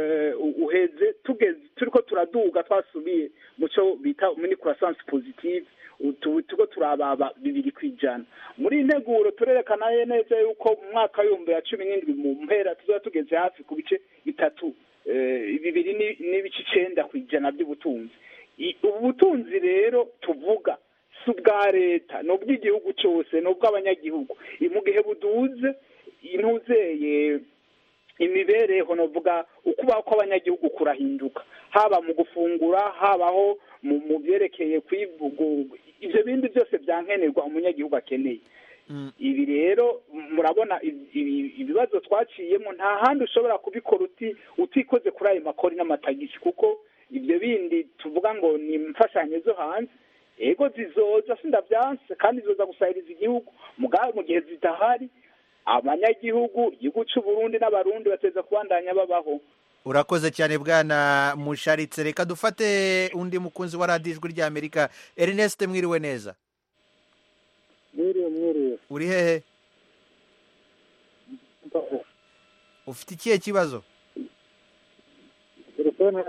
S: uheze tugeze turiko turaduga, twasubiye muco bita muri croissance positive, tuko turababa bibiri kwijana. Muri integuro turerekana neza yuko mu mwaka w'ibihumbi bibiri na cumi n'indwi mu mpera tuzoba tugeze hafi ku bice bitatu bibiri n'ibice icenda kwijana by'ubutunzi. Ubu butunzi rero tuvuga si ubwa leta, ni ubw'igihugu cyose, ni ubw'abanyagihugu. Mu gihe buduze intuzeye imibereho, novuga ukubaho kw'abanyagihugu kurahinduka, haba mu gufungura, habaho mu byerekeye kwivuga, ibyo bindi byose byankenerwa umunyagihugu akeneye. Ibi rero
I: murabona ibibazo twaciyemo nta handi ushobora kubikora uti utikoze kuri ayo makori n'amatagisi kuko ibyo bindi tuvuga ngo ni imfashanyo zo hanze ego zizoza sindavyanse kandi zizoza gusahiriza igihugu mugabo mu gihe zidahari abanyagihugu igihugu cy'u Burundi n'abarundi bateza kubandanya babaho.
E: Urakoze cyane bwana Musharitse, reka dufate undi mukunzi wa radiyo ijwi rya Amerika. Ernest, mwiriwe neza?
J: Mwiriwe mwiriwe.
E: Uri hehe? Ufite ikihe kibazo?
J: Telefone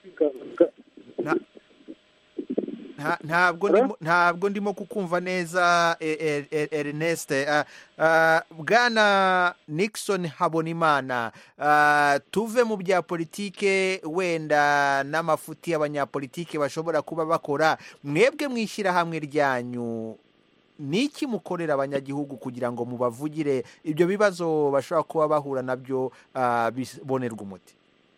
E: ntabwo ndimo ntabwo ndimo kukumva neza Ernest. Bwana Nixon Habonimana, tuve mu bya politike wenda n'amafuti y'abanyapolitike bashobora kuba bakora, mwebwe mwishyira hamwe ryanyu niki mukorera abanyagihugu kugira ngo mubavugire ibyo bibazo bashobora kuba bahura nabyo bibonerwa umuti?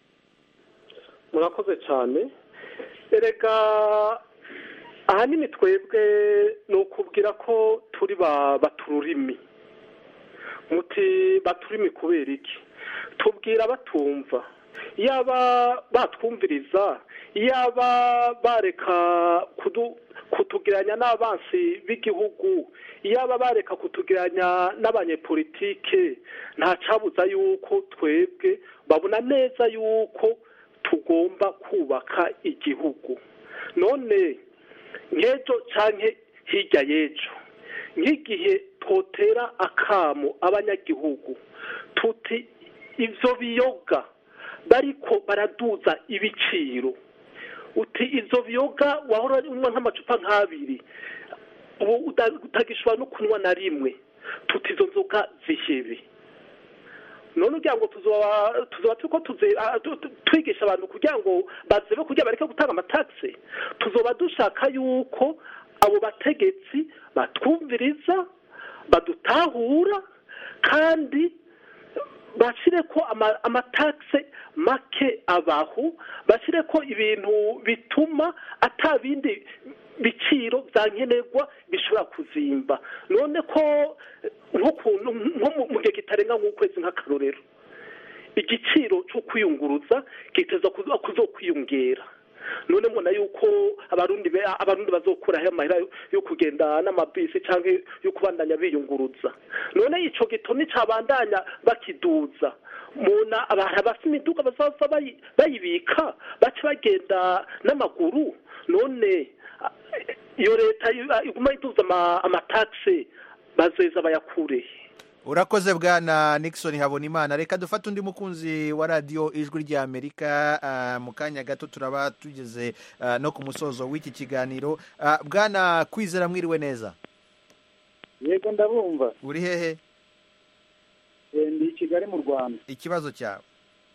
B: Murakoze cyane. Erega ahanini twebwe ni ukubwira ko turi batururimi muti baturimi kubera iki tubwira batumva, yaba batwumviriza, yaba bareka kutugiranya n'abansi b'igihugu, yaba bareka kutugiranya n'abanyepolitike, nta cabuza yuko twebwe babona neza yuko tugomba kubaka igihugu. None nk'ejo canke hirya y'ejo nk'igihe twotera akamo abanyagihugu tuti ivyo biyoga bariko baraduza ibiciro, uti izo biyoga wahora unywa nk'amacupa nk'abiri ubu utagishobora no kunywa na rimwe, tuti izo nzoga zihebe. None ugira ngo tuzoba tuzoba tuko twigisha abantu kugira ngo bazebe kugira bareke gutanga amataxe, tuzoba dushaka yuko abo bategetsi batwumviriza, badutahura kandi bashire ko amataxe make abaho, bashire ko ibintu bituma atabindi biciro byankenerwa bishobora kuzimba. None ko nko mu gihe kitarenga nk'ukwezi nk'akarorero igiciro cyo kwiyunguruza kiteza kuzokwiyongera. None mbona yuko abarundi abarundi bazokuraho amahera yo kugenda n'amabisi cyangwa yo kubandanya biyunguruza. None ico gitoni cabandanya bakiduza muna abantu abafite imiduga bazaza bayibika bace bagenda n'amaguru. None iyo leta iguma iduza amataxe bazeza bayakure.
E: Urakoze bwana Nixon Habonimana. Reka dufate undi mukunzi wa radio ijwi rya Amerika. Uh, mu kanya gato turaba tugeze uh, no ku musozo w'iki kiganiro. Uh, bwana Kwizera, mwiriwe neza?
J: Yego ndabumva.
E: Uri hehe?
J: E, ndi i Kigali mu Rwanda.
E: Ikibazo cyawe?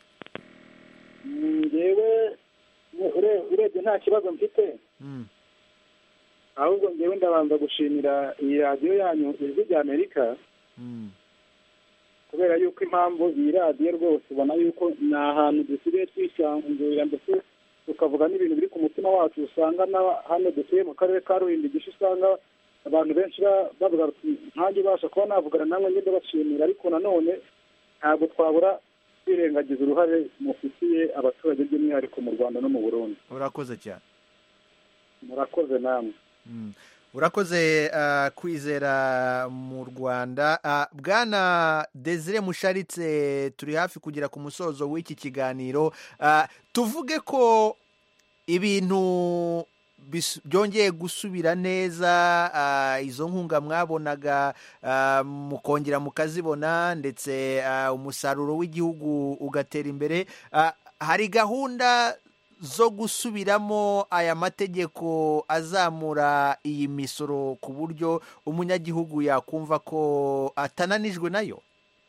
J: Ngewe urebye nta kibazo mfite.
E: Mm.
J: Ahubwo ngewe ndabanza gushimira iyi radio yanyu ijwi rya Amerika.
E: Mm.
J: Kubera yuko impamvu iyi radiyo rwose ubona yuko ni ahantu dusigaye twisanzurira ndetse tukavuga n'ibintu biri ku mutima wacu. Usanga hano dutuye mu karere ka Rulindo gisha usanga abantu benshi bavuga nkanjye basha kuba navugana namwe ngende bashimira, ariko nanone ntabwo twabura kwirengagiza uruhare mufitiye abaturage by'umwihariko mu Rwanda no mu Burundi.
E: Urakoze cyane.
J: Murakoze namwe.
E: Mm. Urakoze uh, Kwizera mu Rwanda. Uh, bwana Desire Musharitse, turi hafi kugera ku musozo w'iki kiganiro. Uh, tuvuge ko ibintu byongeye gusubira neza, uh, izo nkunga mwabonaga uh, mukongera mukazibona ndetse uh, umusaruro w'igihugu ugatera imbere. Uh, hari gahunda zo gusubiramo aya mategeko azamura iyi misoro ku buryo umunyagihugu yakumva ko atananijwe nayo?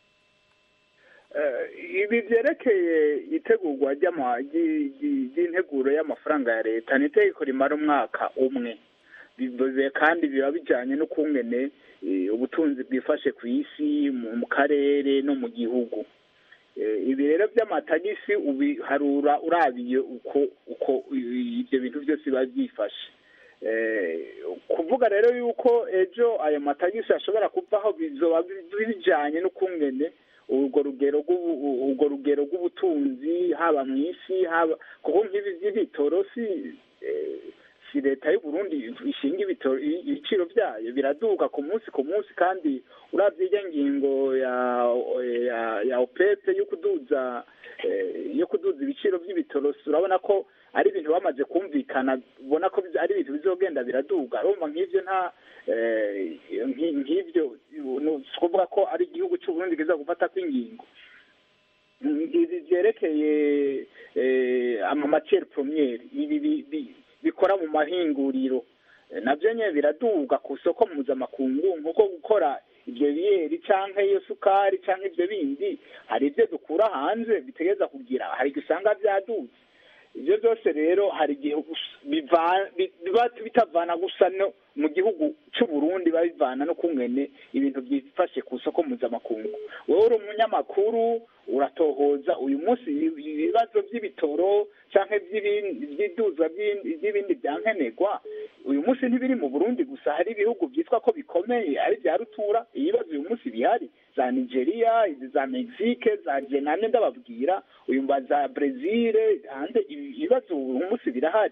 I: Ibi byerekeye itegurwa ry'integuro y'amafaranga ya leta ni itegeko rimara umwaka umwe, bivuze kandi biba bijyanye n'ukungene ubutunzi bwifashe ku isi, mu karere no mu gihugu. Ibi rero by'amatagisi ubiharura urabiye uko uko ibyo bintu byose biba byifashe. kuvuga rero yuko ejo ayo matagisi ashobora kuvaho bizoba bijanye n'ukungene urwo rugero urwo rugero rw'ubutunzi haba mu isi haba kuko nk'ibi by'ibitoro si si leta y'u Burundi ishinga ibitoro ibiciro byayo biraduka ku munsi ku munsi kandi uravye irya ngingo ya ya ya OPEP yo kuduza yo kuduza ibiciro by'ibitoro urabona ko ari ibintu bamaze kumvikana ubona ko ari ibintu bizogenda biraduga urumva nk'ivyo nta nk'ivyo kuvuga ko ari igihugu cy'u Burundi kiza gufata kw'ingingo izi vyerekeye ama matière première ibi bikora mu mahinguriro navyo nyene biraduga ku soko mpuzamakungu nkuko gukora ibyo biyeri canke iyo sukari canke ibyo bindi hari ibyo dukura hanze bitegeza kugira hari gusanga vyaduze ibyo byose rero hari igihe biba bitavana gusa no mu gihugu cy'u Burundi babivana no kungene ibintu byifashe ku soko mpuzamakungu wowe uri umunyamakuru uratohoza uyu munsi ibibazo by'ibitoro canke by'iduzwa by'ibindi byankenerwa uyu munsi ntibiri mu Burundi gusa hari ibihugu byitwa ko bikomeye ari bya rutura ibibazo uyu munsi bihari za Nigeria za Mexique za Jenane ndababwira uyu mba za Brazil hande ibibazo uyu munsi birahari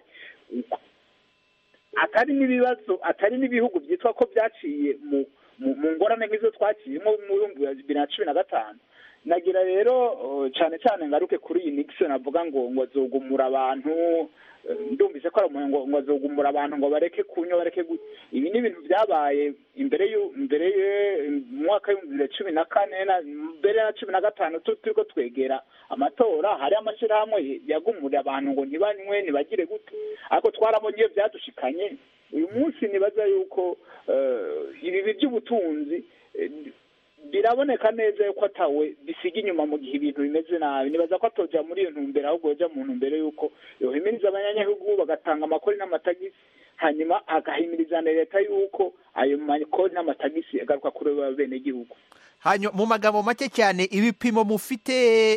I: atari n'ibibazo atari n'ibihugu byitwa ko byaciye mu mu ngorane nk'izo twaciyemo mu bibiri na cumi na gatanu nagira rero cyane cyane ngaruke kuri iyi Nixon avuga ngo ngo azogumura abantu ndumvise ko ari ngo ngo azogumura abantu ngo bareke kunywa bareke ibi ni ibintu byabaye imbere y'u imbere mu mwaka w'ibihumbi bibiri na cumi na kane na mbere na cumi na gatanu turiko twegera amatora hari amashirahamwe yagumura abantu ngo ntibanywe ntibagire gute ariko twarabonye iyo byadushikanye uyu munsi nibaza yuko ibi by'ubutunzi biraboneka neza yuko atawe bisiga inyuma mu gihe ibintu bimeze nabi nibaza ko atoja muri iyo ntumbero ahubwo yoja mu ntumbero yuko yohimiriza abanyagihugu bagatanga amakori n'amatagisi hanyuma agahimiriza na leta yuko ayo makori n'amatagisi agaruka kuri bene gihugu
E: hanyuma mu magambo make cyane ibipimo mufite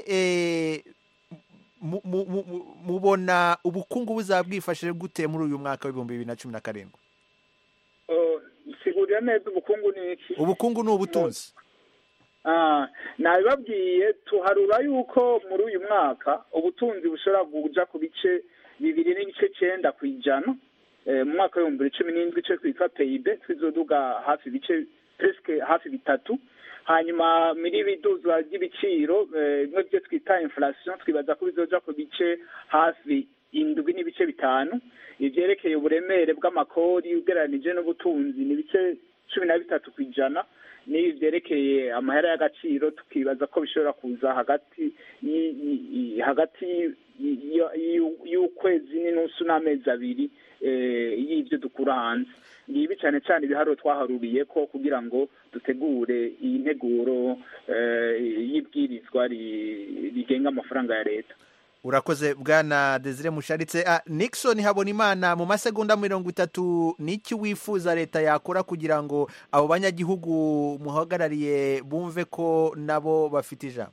E: mubona ubukungu buzaba bwifashije gute muri uyu mwaka w'ibihumbi bibiri na cumi na karindwi
I: sigurira neza ubukungu ni iki
E: ubukungu ni ubutunzi
I: nabibabwiye tuharura yuko muri uyu mwaka ubutunzi bushobora kuja ku bice bibiri n'igice cyenda ku ijana mu mwaka w'ibihumbi bibiri cumi n'indwi ico twitwa P I B twizoduga hafi ibice presque hafi bitatu hanyuma muri biduzwa ry'ibiciro bimwe byo twita inflation twibaza ko bizoja ku bice hafi indwi n'ibice bitanu ivyerekeye uburemere bw'amakori ugereranije n'ubutunzi ni ibice cumi na bitatu ku ijana n'ibi vyerekeye amahera y'agaciro tukibaza ko bishobora kuza hagati hagati y'ukwezi n'inusu n'amezi abiri y'ivyo dukura hanze ngibi cyane cyane ibiharuro twaharuriye ko kugira ngo dutegure iyi nteguro y'ibwirizwa rigenga amafaranga ya leta
E: urakoze bwana Desire Musharitse. ah, Nixon Habonimana mu masegonda mirongo itatu niki wifuza leta yakora kugira ngo abo banyagihugu muhagarariye bumve ko nabo bafite ijambo?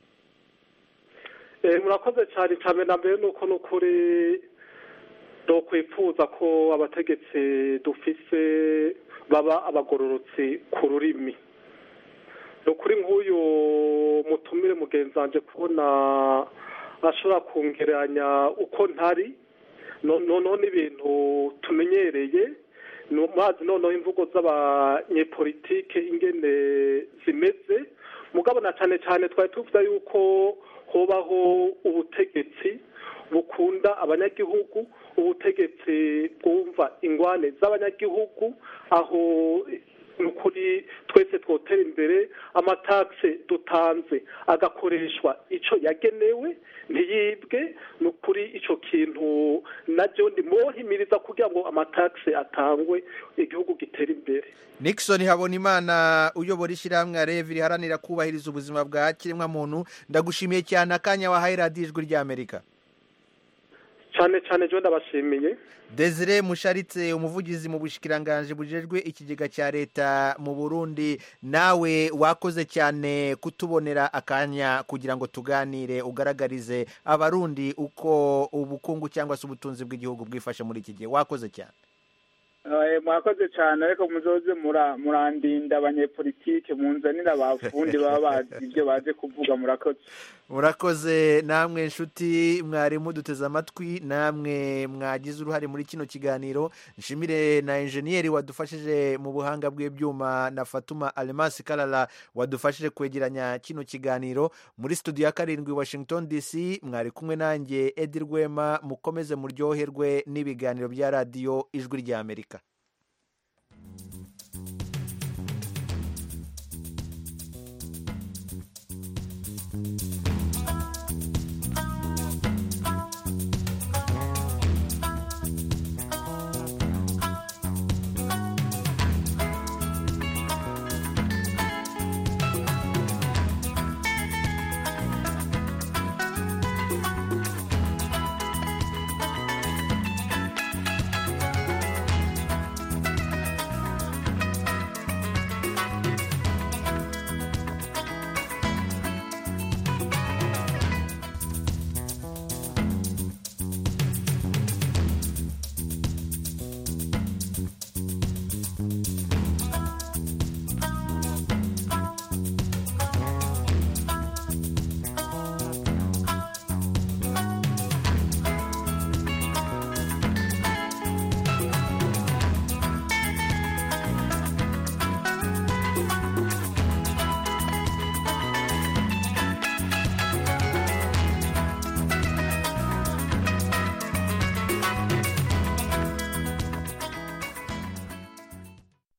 B: eh murakoze cyane cyane na mbere nuko nukuri do kwifuza ko abategetsi dufise baba abagororotsi ku rurimi nukuri nk'uyu mutumire mugenzanje kubona ashobora kongeranya uko ntari none ibintu tumenyereye mazi noneho imvugo z'abanyepolitike ingene zimeze mugabo na cyane cyane twari tuvuga yuko hobaho ubutegetsi bukunda abanyagihugu ubutegetsi bwumva ingwane z'abanyagihugu aho nukuri twese twotera imbere amataxe dutanze agakoreshwa ico yagenewe ntiyibwe nukuri ico kintu najyo ndimohimiriza kugira ngo amataxe atangwe igihugu gitera imbere.
E: Nixon Habonimana uyobora ishyirahamwe Rev riharanira kubahiriza ubuzima bwa kiremwa muntu ndagushimiye cyane akanya wahaye radiyo ijwi ry'Amerika.
B: cyane cyane jo ndabashimiye.
E: Desire Musharitse umuvugizi mu bushikiranganje bujejwe ikigega cya leta mu Burundi nawe wakoze cyane kutubonera akanya kugira ngo tuganire ugaragarize abarundi uko ubukungu cyangwa se ubutunzi bw'igihugu bwifashe muri iki gihe wakoze cyane.
I: Eh, mwakoze cyane ariko muzoze mura- murandinda abanyepolitike munzanira abafundi baba bazi ibyo baje kuvuga. Murakoze.
E: murakoze namwe nshuti mwarimu duteze amatwi, namwe mwagize uruhare muri kino kiganiro. nshimire na enjeniyeri wadufashije mu buhanga bw'ibyuma na Fatuma Almasi Kalala wadufashije kwegeranya kino kiganiro. muri studio ya karindwi Washington D C mwari kumwe nanjye Edi Rwema. mukomeze muryoherwe n'ibiganiro bya radiyo Ijwi ry'Amerika.